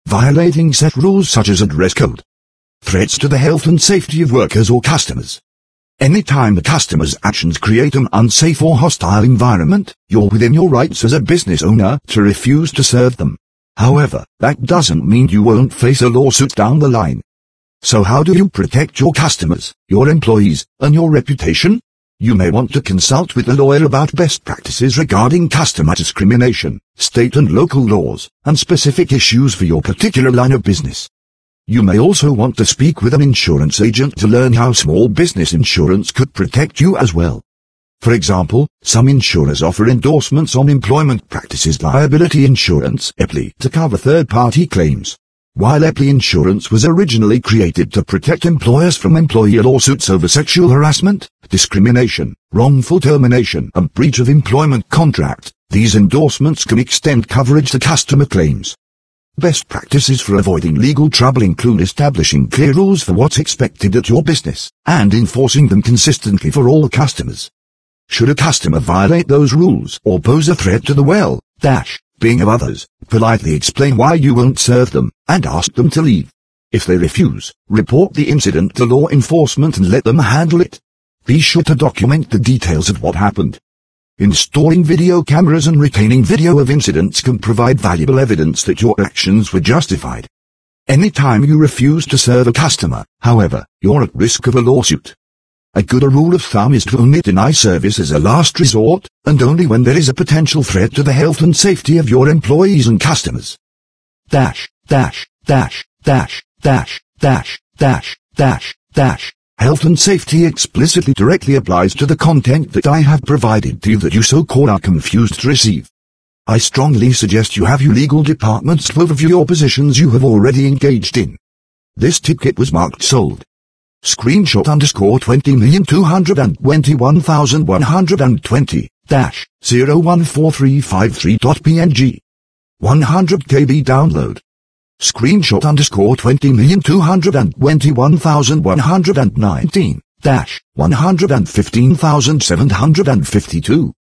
violating set rules such as a dress code, threats to the health and safety of workers or customers. Anytime the customer's actions create an unsafe or hostile environment, you're within your rights as a business owner to refuse to serve them. However, that doesn't mean you won't face a lawsuit down the line. So how do you protect your customers, your employees, and your reputation? You may want to consult with a lawyer about best practices regarding customer discrimination, state and local laws, and specific issues for your particular line of business. You may also want to speak with an insurance agent to learn how small business insurance could protect you as well. For example, some insurers offer endorsements on employment practices liability insurance (E P L I) to cover third-party claims. While E P L I insurance was originally created to protect employers from employee lawsuits over sexual harassment, discrimination, wrongful termination, and breach of employment contract, these endorsements can extend coverage to customer claims. Best practices for avoiding legal trouble include establishing clear rules for what's expected at your business, and enforcing them consistently for all customers. Should a customer violate those rules or pose a threat to the well-being of others, politely explain why you won't serve them, and ask them to leave. If they refuse, report the incident to law enforcement and let them handle it. Be sure to document the details of what happened. Installing video cameras and retaining video of incidents can provide valuable evidence that your actions were justified. Anytime you refuse to serve a customer, however, you're at risk of a lawsuit. A good rule of thumb is to only deny service as a last resort, and only when there is a potential threat to the health and safety of your employees and customers. Dash, dash, dash, dash, dash, dash, dash, dash, dash. Health and safety explicitly directly applies to the content that I have provided to you that you so-called are confused to receive. I strongly suggest you have your legal departments overview your positions you have already engaged in. This ticket was marked sold. Screenshot underscore twenty million two hundred twenty-one thousand one hundred twenty dash zero one four three five three dot P N G. one hundred K B download. Screenshot underscore twenty million two hundred twenty-one thousand one hundred nineteen dash one hundred fifteen thousand seven hundred fifty-two.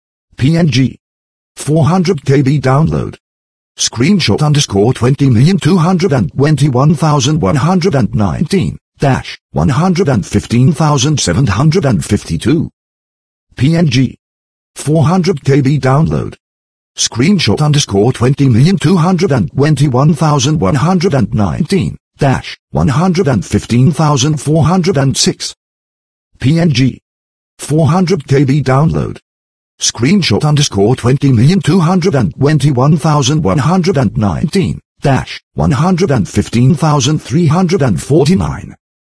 P N G. four hundred K B download. Screenshot underscore twenty million two hundred twenty-one thousand one hundred nineteen dash one hundred fifteen thousand seven hundred fifty-two. P N G. four hundred K B download. Screenshot underscore twenty million two hundred twenty-one thousand one hundred nineteen dash one hundred fifteen thousand four hundred six. P N G. four hundred K B download. Screenshot underscore twenty million two hundred twenty-one thousand one hundred nineteen dash one hundred fifteen thousand three hundred forty-nine.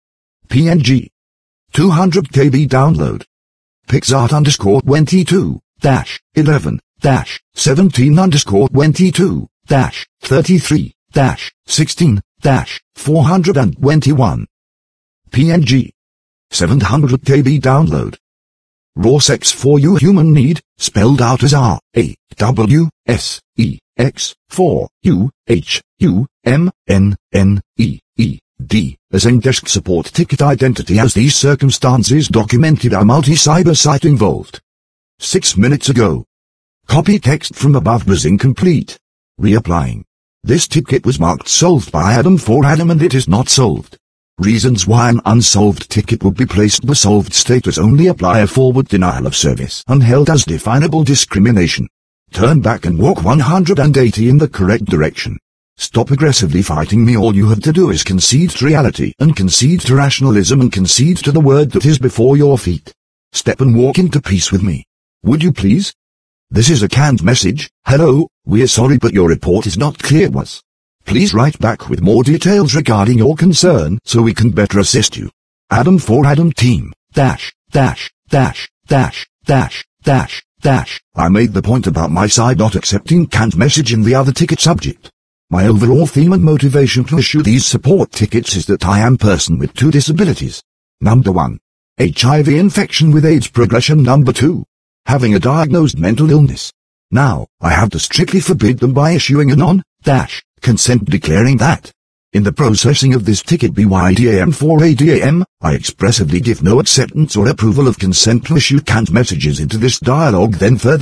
P N G. two hundred K B download. Pixart underscore twenty-two dash eleven dash seventeen underscore twenty-two dash thirty-three dash sixteen dash four hundred twenty-one. P N G. seven hundred K B download. Raw sex for you human need, spelled out as R A W S E X for you H U M N N E E D, a Zendesk support ticket identity as these circumstances documented a multi-cyber site involved. Six minutes ago. Copy text from above was incomplete. Reapplying. This ticket was marked solved by Adam for Adam and it is not solved. Reasons why an unsolved ticket would be placed the solved status only apply a forward denial of service unheld as definable discrimination. Turn back and walk one hundred eighty in the correct direction. Stop aggressively fighting me. All you have to do is concede to reality and concede to rationalism and concede to the word that is before your feet. Step and walk into peace with me. Would you please? This is a canned message. Hello, we're sorry but your report is not clear to us. Please write back with more details regarding your concern so we can better assist you. Adam for Adam team, dash, dash, dash, dash, dash, dash, dash. I made the point about my side not accepting canned message in the other ticket subject. My overall theme and motivation to issue these support tickets is that I am a person with two disabilities. Number one. H I V infection with AIDS progression. Number two. Having a diagnosed mental illness. Now, I have to strictly forbid them by issuing a non-consent declaring that. In the processing of this ticket B Y D A M four A D A M, I expressively give no acceptance or approval of consent to issue canned messages into this dialogue. Then further.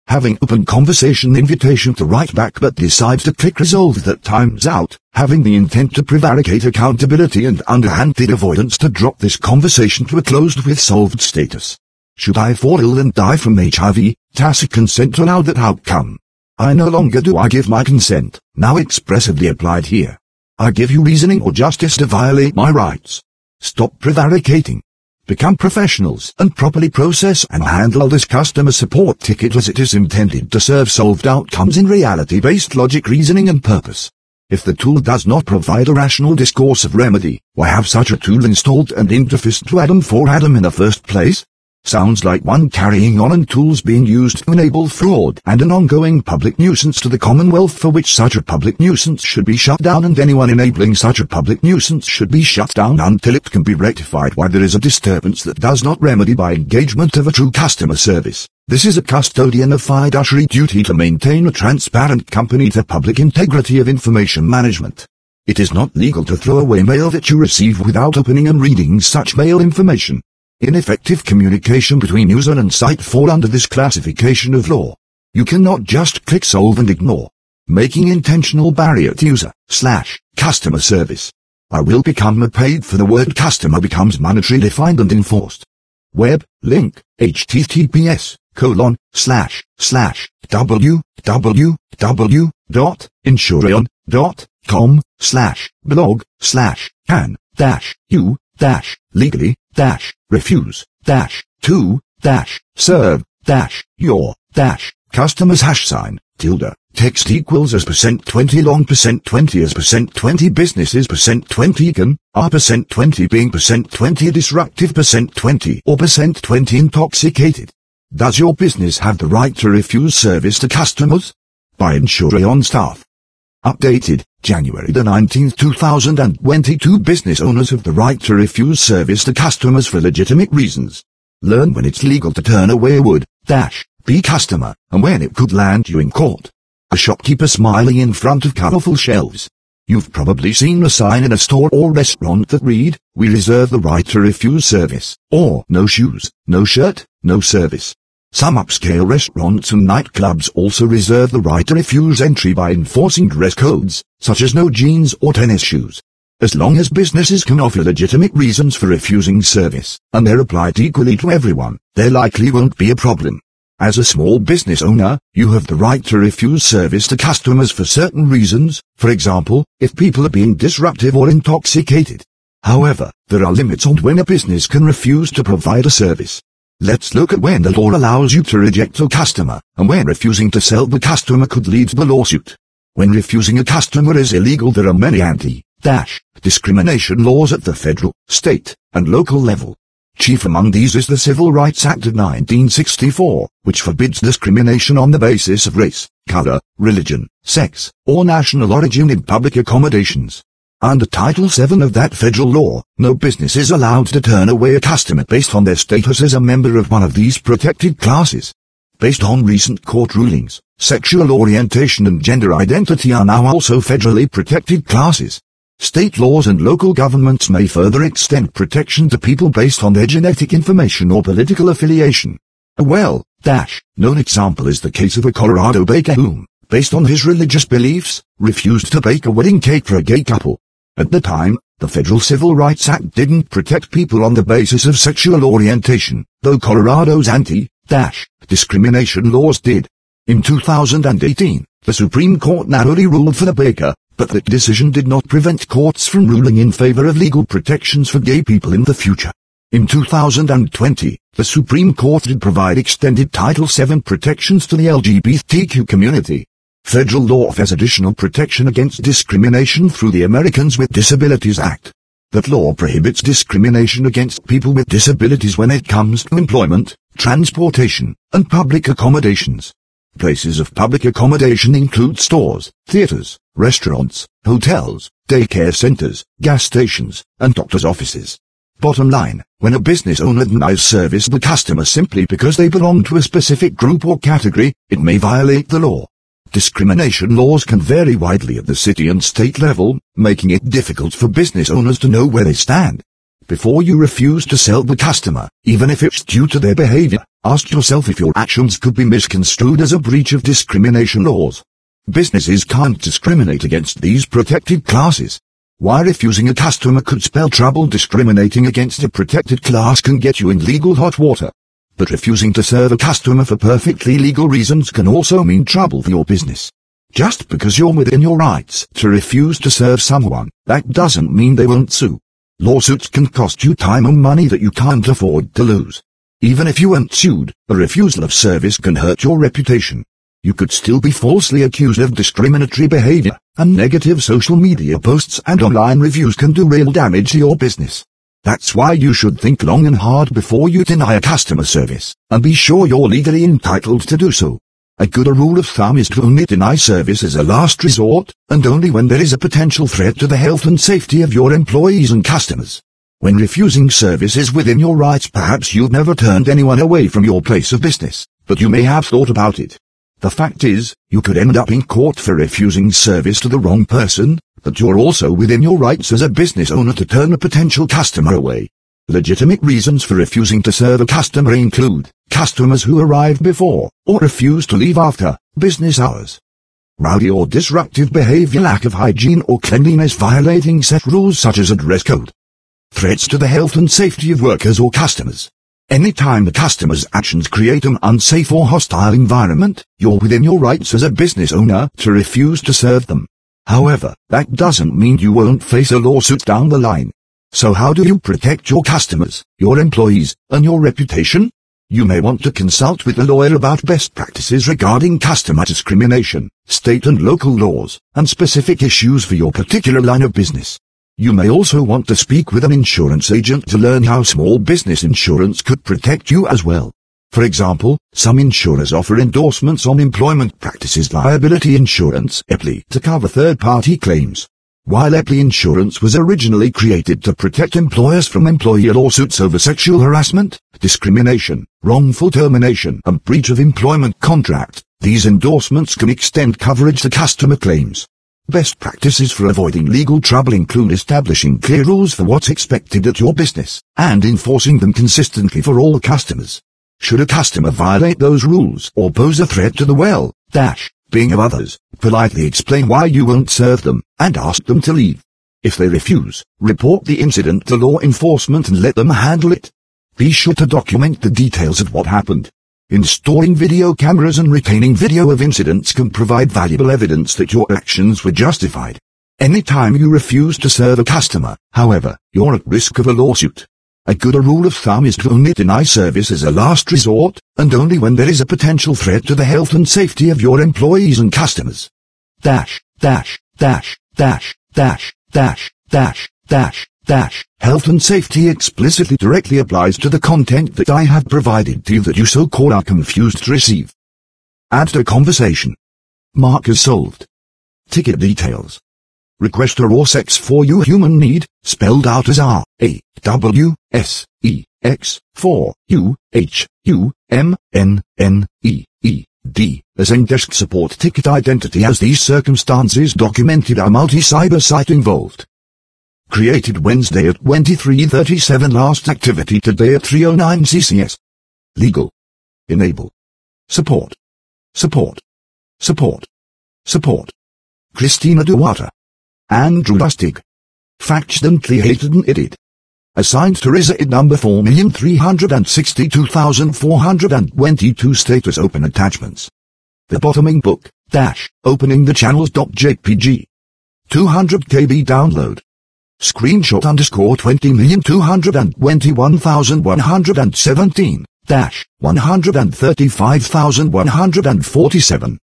having open conversation invitation to write back but decides to click resolve that times out, having the intent to prevaricate accountability and underhanded avoidance to drop this conversation to a closed with solved status. Should I fall ill and die from H I V, tacit consent to allow that outcome. I no longer do I give my consent, now expressively applied here. I give you reasoning or justice to violate my rights. Stop prevaricating. Become professionals and properly process and handle this customer support ticket as it is intended to serve solved outcomes in reality-based logic, reasoning and purpose. If the tool does not provide a rational discourse of remedy, why have such a tool installed and interfaced to Adam for Adam in the first place? Sounds like one carrying on and tools being used to enable fraud and an ongoing public nuisance to the Commonwealth, for which such a public nuisance should be shut down, and anyone enabling such a public nuisance should be shut down until it can be rectified why there is a disturbance that does not remedy by engagement of a true customer service. This is a custodian of fiduciary duty to maintain a transparent company to public integrity of information management. It is not legal to throw away mail that you receive without opening and reading such mail information. Ineffective communication between user and site fall under this classification of law. You cannot just click solve and ignore. Making intentional barrier to user, slash, customer service. I will become a paid for the word customer becomes monetarily defined and enforced. Web, link, https, colon, slash, slash, www, dot, insurion, dot, com, slash, blog, slash, can, dash, you, dash, legally, dash, refuse, dash, to, dash, serve, dash, your, dash, customers hash sign, tilde, text equals as percent twenty long percent twenty as percent twenty businesses percent twenty can, are percent twenty being percent twenty disruptive percent twenty or percent twenty intoxicated. Does your business have the right to refuse service to customers? By Insurion staff. Updated, January the nineteenth two thousand twenty-two. Business owners have the right to refuse service to customers for legitimate reasons. Learn when it's legal to turn away a would, dash, be customer, and when it could land you in court. A shopkeeper smiling in front of colorful shelves. You've probably seen a sign in a store or restaurant that read, we reserve the right to refuse service, or no shoes, no shirt, no service. Some upscale restaurants and nightclubs also reserve the right to refuse entry by enforcing dress codes, such as no jeans or tennis shoes. As long as businesses can offer legitimate reasons for refusing service, and they're applied equally to everyone, there likely won't be a problem. As a small business owner, you have the right to refuse service to customers for certain reasons, for example, if people are being disruptive or intoxicated. However, there are limits on when a business can refuse to provide a service. Let's look at when the law allows you to reject a customer, and when refusing to sell the customer could lead to the lawsuit. When refusing a customer is illegal, there are many anti-discrimination laws at the federal, state, and local level. Chief among these is the Civil Rights Act of nineteen sixty-four, which forbids discrimination on the basis of race, color, religion, sex, or national origin in public accommodations. Under Title seven of that federal law, no business is allowed to turn away a customer based on their status as a member of one of these protected classes. Based on recent court rulings, sexual orientation and gender identity are now also federally protected classes. State laws and local governments may further extend protection to people based on their genetic information or political affiliation. A well, dash, known example is the case of a Colorado baker whom, based on his religious beliefs, refused to bake a wedding cake for a gay couple. At the time, the Federal Civil Rights Act didn't protect people on the basis of sexual orientation, though Colorado's anti-discrimination laws did. In two thousand eighteen, the Supreme Court narrowly ruled for the baker, but that decision did not prevent courts from ruling in favor of legal protections for gay people in the future. In two thousand twenty, the Supreme Court did provide extended Title seven protections to the L G B T Q community. Federal law offers additional protection against discrimination through the Americans with Disabilities Act. That law prohibits discrimination against people with disabilities when it comes to employment, transportation, and public accommodations. Places of public accommodation include stores, theaters, restaurants, hotels, daycare centers, gas stations, and doctor's offices. Bottom line, when a business owner denies service to the customer simply because they belong to a specific group or category, it may violate the law. Discrimination laws can vary widely at the city and state level, making it difficult for business owners to know where they stand. Before you refuse to sell the customer, even if it's due to their behavior, Ask yourself if your actions could be misconstrued as a breach of discrimination laws. Businesses can't discriminate against these protected classes. Why refusing a customer could spell trouble. Discriminating against a protected class can get you in legal hot water. But refusing to serve a customer for perfectly legal reasons can also mean trouble for your business. Just because you're within your rights to refuse to serve someone, that doesn't mean they won't sue. Lawsuits can cost you time and money that you can't afford to lose. Even if you weren't sued, a refusal of service can hurt your reputation. You could still be falsely accused of discriminatory behavior, and negative social media posts and online reviews can do real damage to your business. That's why you should think long and hard before you deny a customer service, and be sure you're legally entitled to do so. A good rule of thumb is to only deny service as a last resort, and only when there is a potential threat to the health and safety of your employees and customers. When refusing service is within your rights, perhaps you've never turned anyone away from your place of business, but you may have thought about it. The fact is, you could end up in court for refusing service to the wrong person, but you're also within your rights as a business owner to turn a potential customer away. Legitimate reasons for refusing to serve a customer include customers who arrive before or refuse to leave after business hours, rowdy or disruptive behavior, lack of hygiene or cleanliness, violating set rules such as a dress code, threats to the health and safety of workers or customers. Anytime the customer's actions create an unsafe or hostile environment, you're within your rights as a business owner to refuse to serve them. However, that doesn't mean you won't face a lawsuit down the line. So how do you protect your customers, your employees, and your reputation? You may want to consult with a lawyer about best practices regarding customer discrimination, state and local laws, and specific issues for your particular line of business. You may also want to speak with an insurance agent to learn how small business insurance could protect you as well. For example, some insurers offer endorsements on employment practices liability insurance (E P L I) to cover third-party claims. While E P L I insurance was originally created to protect employers from employee lawsuits over sexual harassment, discrimination, wrongful termination, and breach of employment contract, these endorsements can extend coverage to customer claims. Best practices for avoiding legal trouble include establishing clear rules for what's expected at your business, and enforcing them consistently for all customers. Should a customer violate those rules or pose a threat to the well-being of others, politely explain why you won't serve them, and ask them to leave. If they refuse, report the incident to law enforcement and let them handle it. Be sure to document the details of what happened. Installing video cameras and retaining video of incidents can provide valuable evidence that your actions were justified. Anytime you refuse to serve a customer, however, you're at risk of a lawsuit. A good rule of thumb is to only deny service as a last resort, and only when there is a potential threat to the health and safety of your employees and customers. Dash, dash, dash, dash, dash, dash, dash, dash, dash. Health and safety explicitly directly applies to the content that I have provided to you that you so-called are confused to receive. Add to conversation. Mark as solved. Ticket details. Request a raw sex for you human need, spelled out as R, A, W, S, E, X, for, U, H, U, M, N, N, E, E, D, as Zendesk support ticket identity as these circumstances documented are multi-cyber site involved. Created Wednesday at twenty-three thirty-seven. Last activity today at three oh nine C C S. Legal. Enable. Support. Support. Support. Support. Christina Duarte. Andrew Lustig. Factually hated and edited. Assigned to Riza number four million three hundred sixty-two thousand four hundred twenty-two. Status open attachments. The bottoming book, dash, opening the channels.jpg. two hundred kilobyte download. Screenshot underscore twenty million two hundred twenty-one thousand one hundred seventeen, dash, one hundred thirty-five thousand one hundred forty-seven.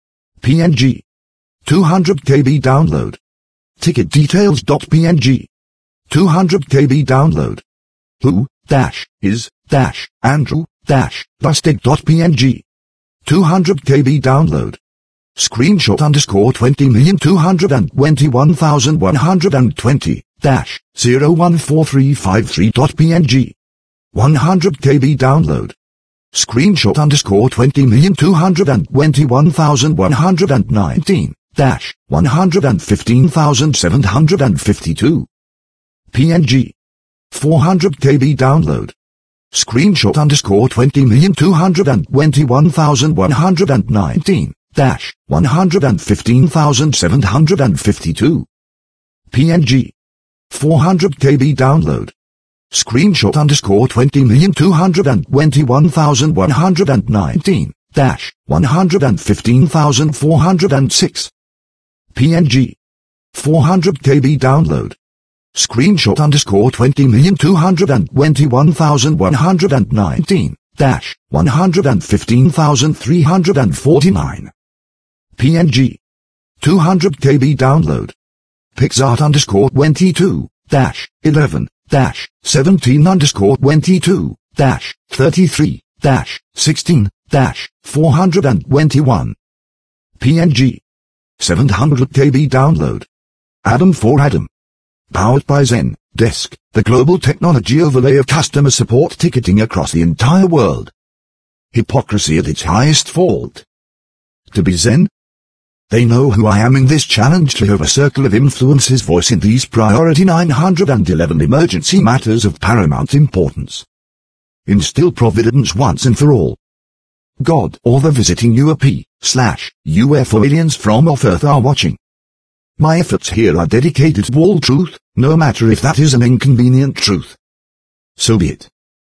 P N G. two hundred kilobyte download. Ticket details.png. two hundred kilobyte download. Who, dash, is, dash, Andrew, dash, Lustig.png. two hundred kilobyte download. Screenshot underscore twenty million two hundred twenty-one thousand one hundred twenty, dash, zero one four three five three.png. one hundred kilobyte download. Screenshot underscore twenty million two hundred twenty-one thousand one hundred nineteen, dash, one hundred fifteen thousand seven hundred fifty-two. P N G. four hundred kilobyte download. Screenshot underscore twenty million two hundred twenty-one thousand one hundred nineteen dash one hundred fifteen thousand seven hundred fifty-two. P N G. four hundred kilobyte download. Screenshot underscore twenty million two hundred twenty-one thousand one hundred nineteen dash one hundred fifteen thousand four hundred six. P N G. four hundred kilobyte download. Screenshot underscore twenty million two hundred twenty-one thousand one hundred nineteen dash one hundred fifteen thousand three hundred forty-nine. P N G. two hundred kilobyte download. Pixart underscore twenty-two dash eleven dash seventeen underscore twenty-two dash thirty-three dash sixteen dash four hundred twenty-one. P N G. seven hundred kilobyte download. Adam for Adam. Powered by Zendesk, the global technology overlay of customer support ticketing across the entire world. Hypocrisy at its highest fault. To be Zen? They know who I am in this challenge to have a circle of influence's voice in these priority nine hundred eleven emergency matters of paramount importance. Instill providence once and for all. God or the visiting U A P slash U F O aliens from off Earth are watching. My efforts here are dedicated to all truth, no matter if that is an inconvenient truth. So be it.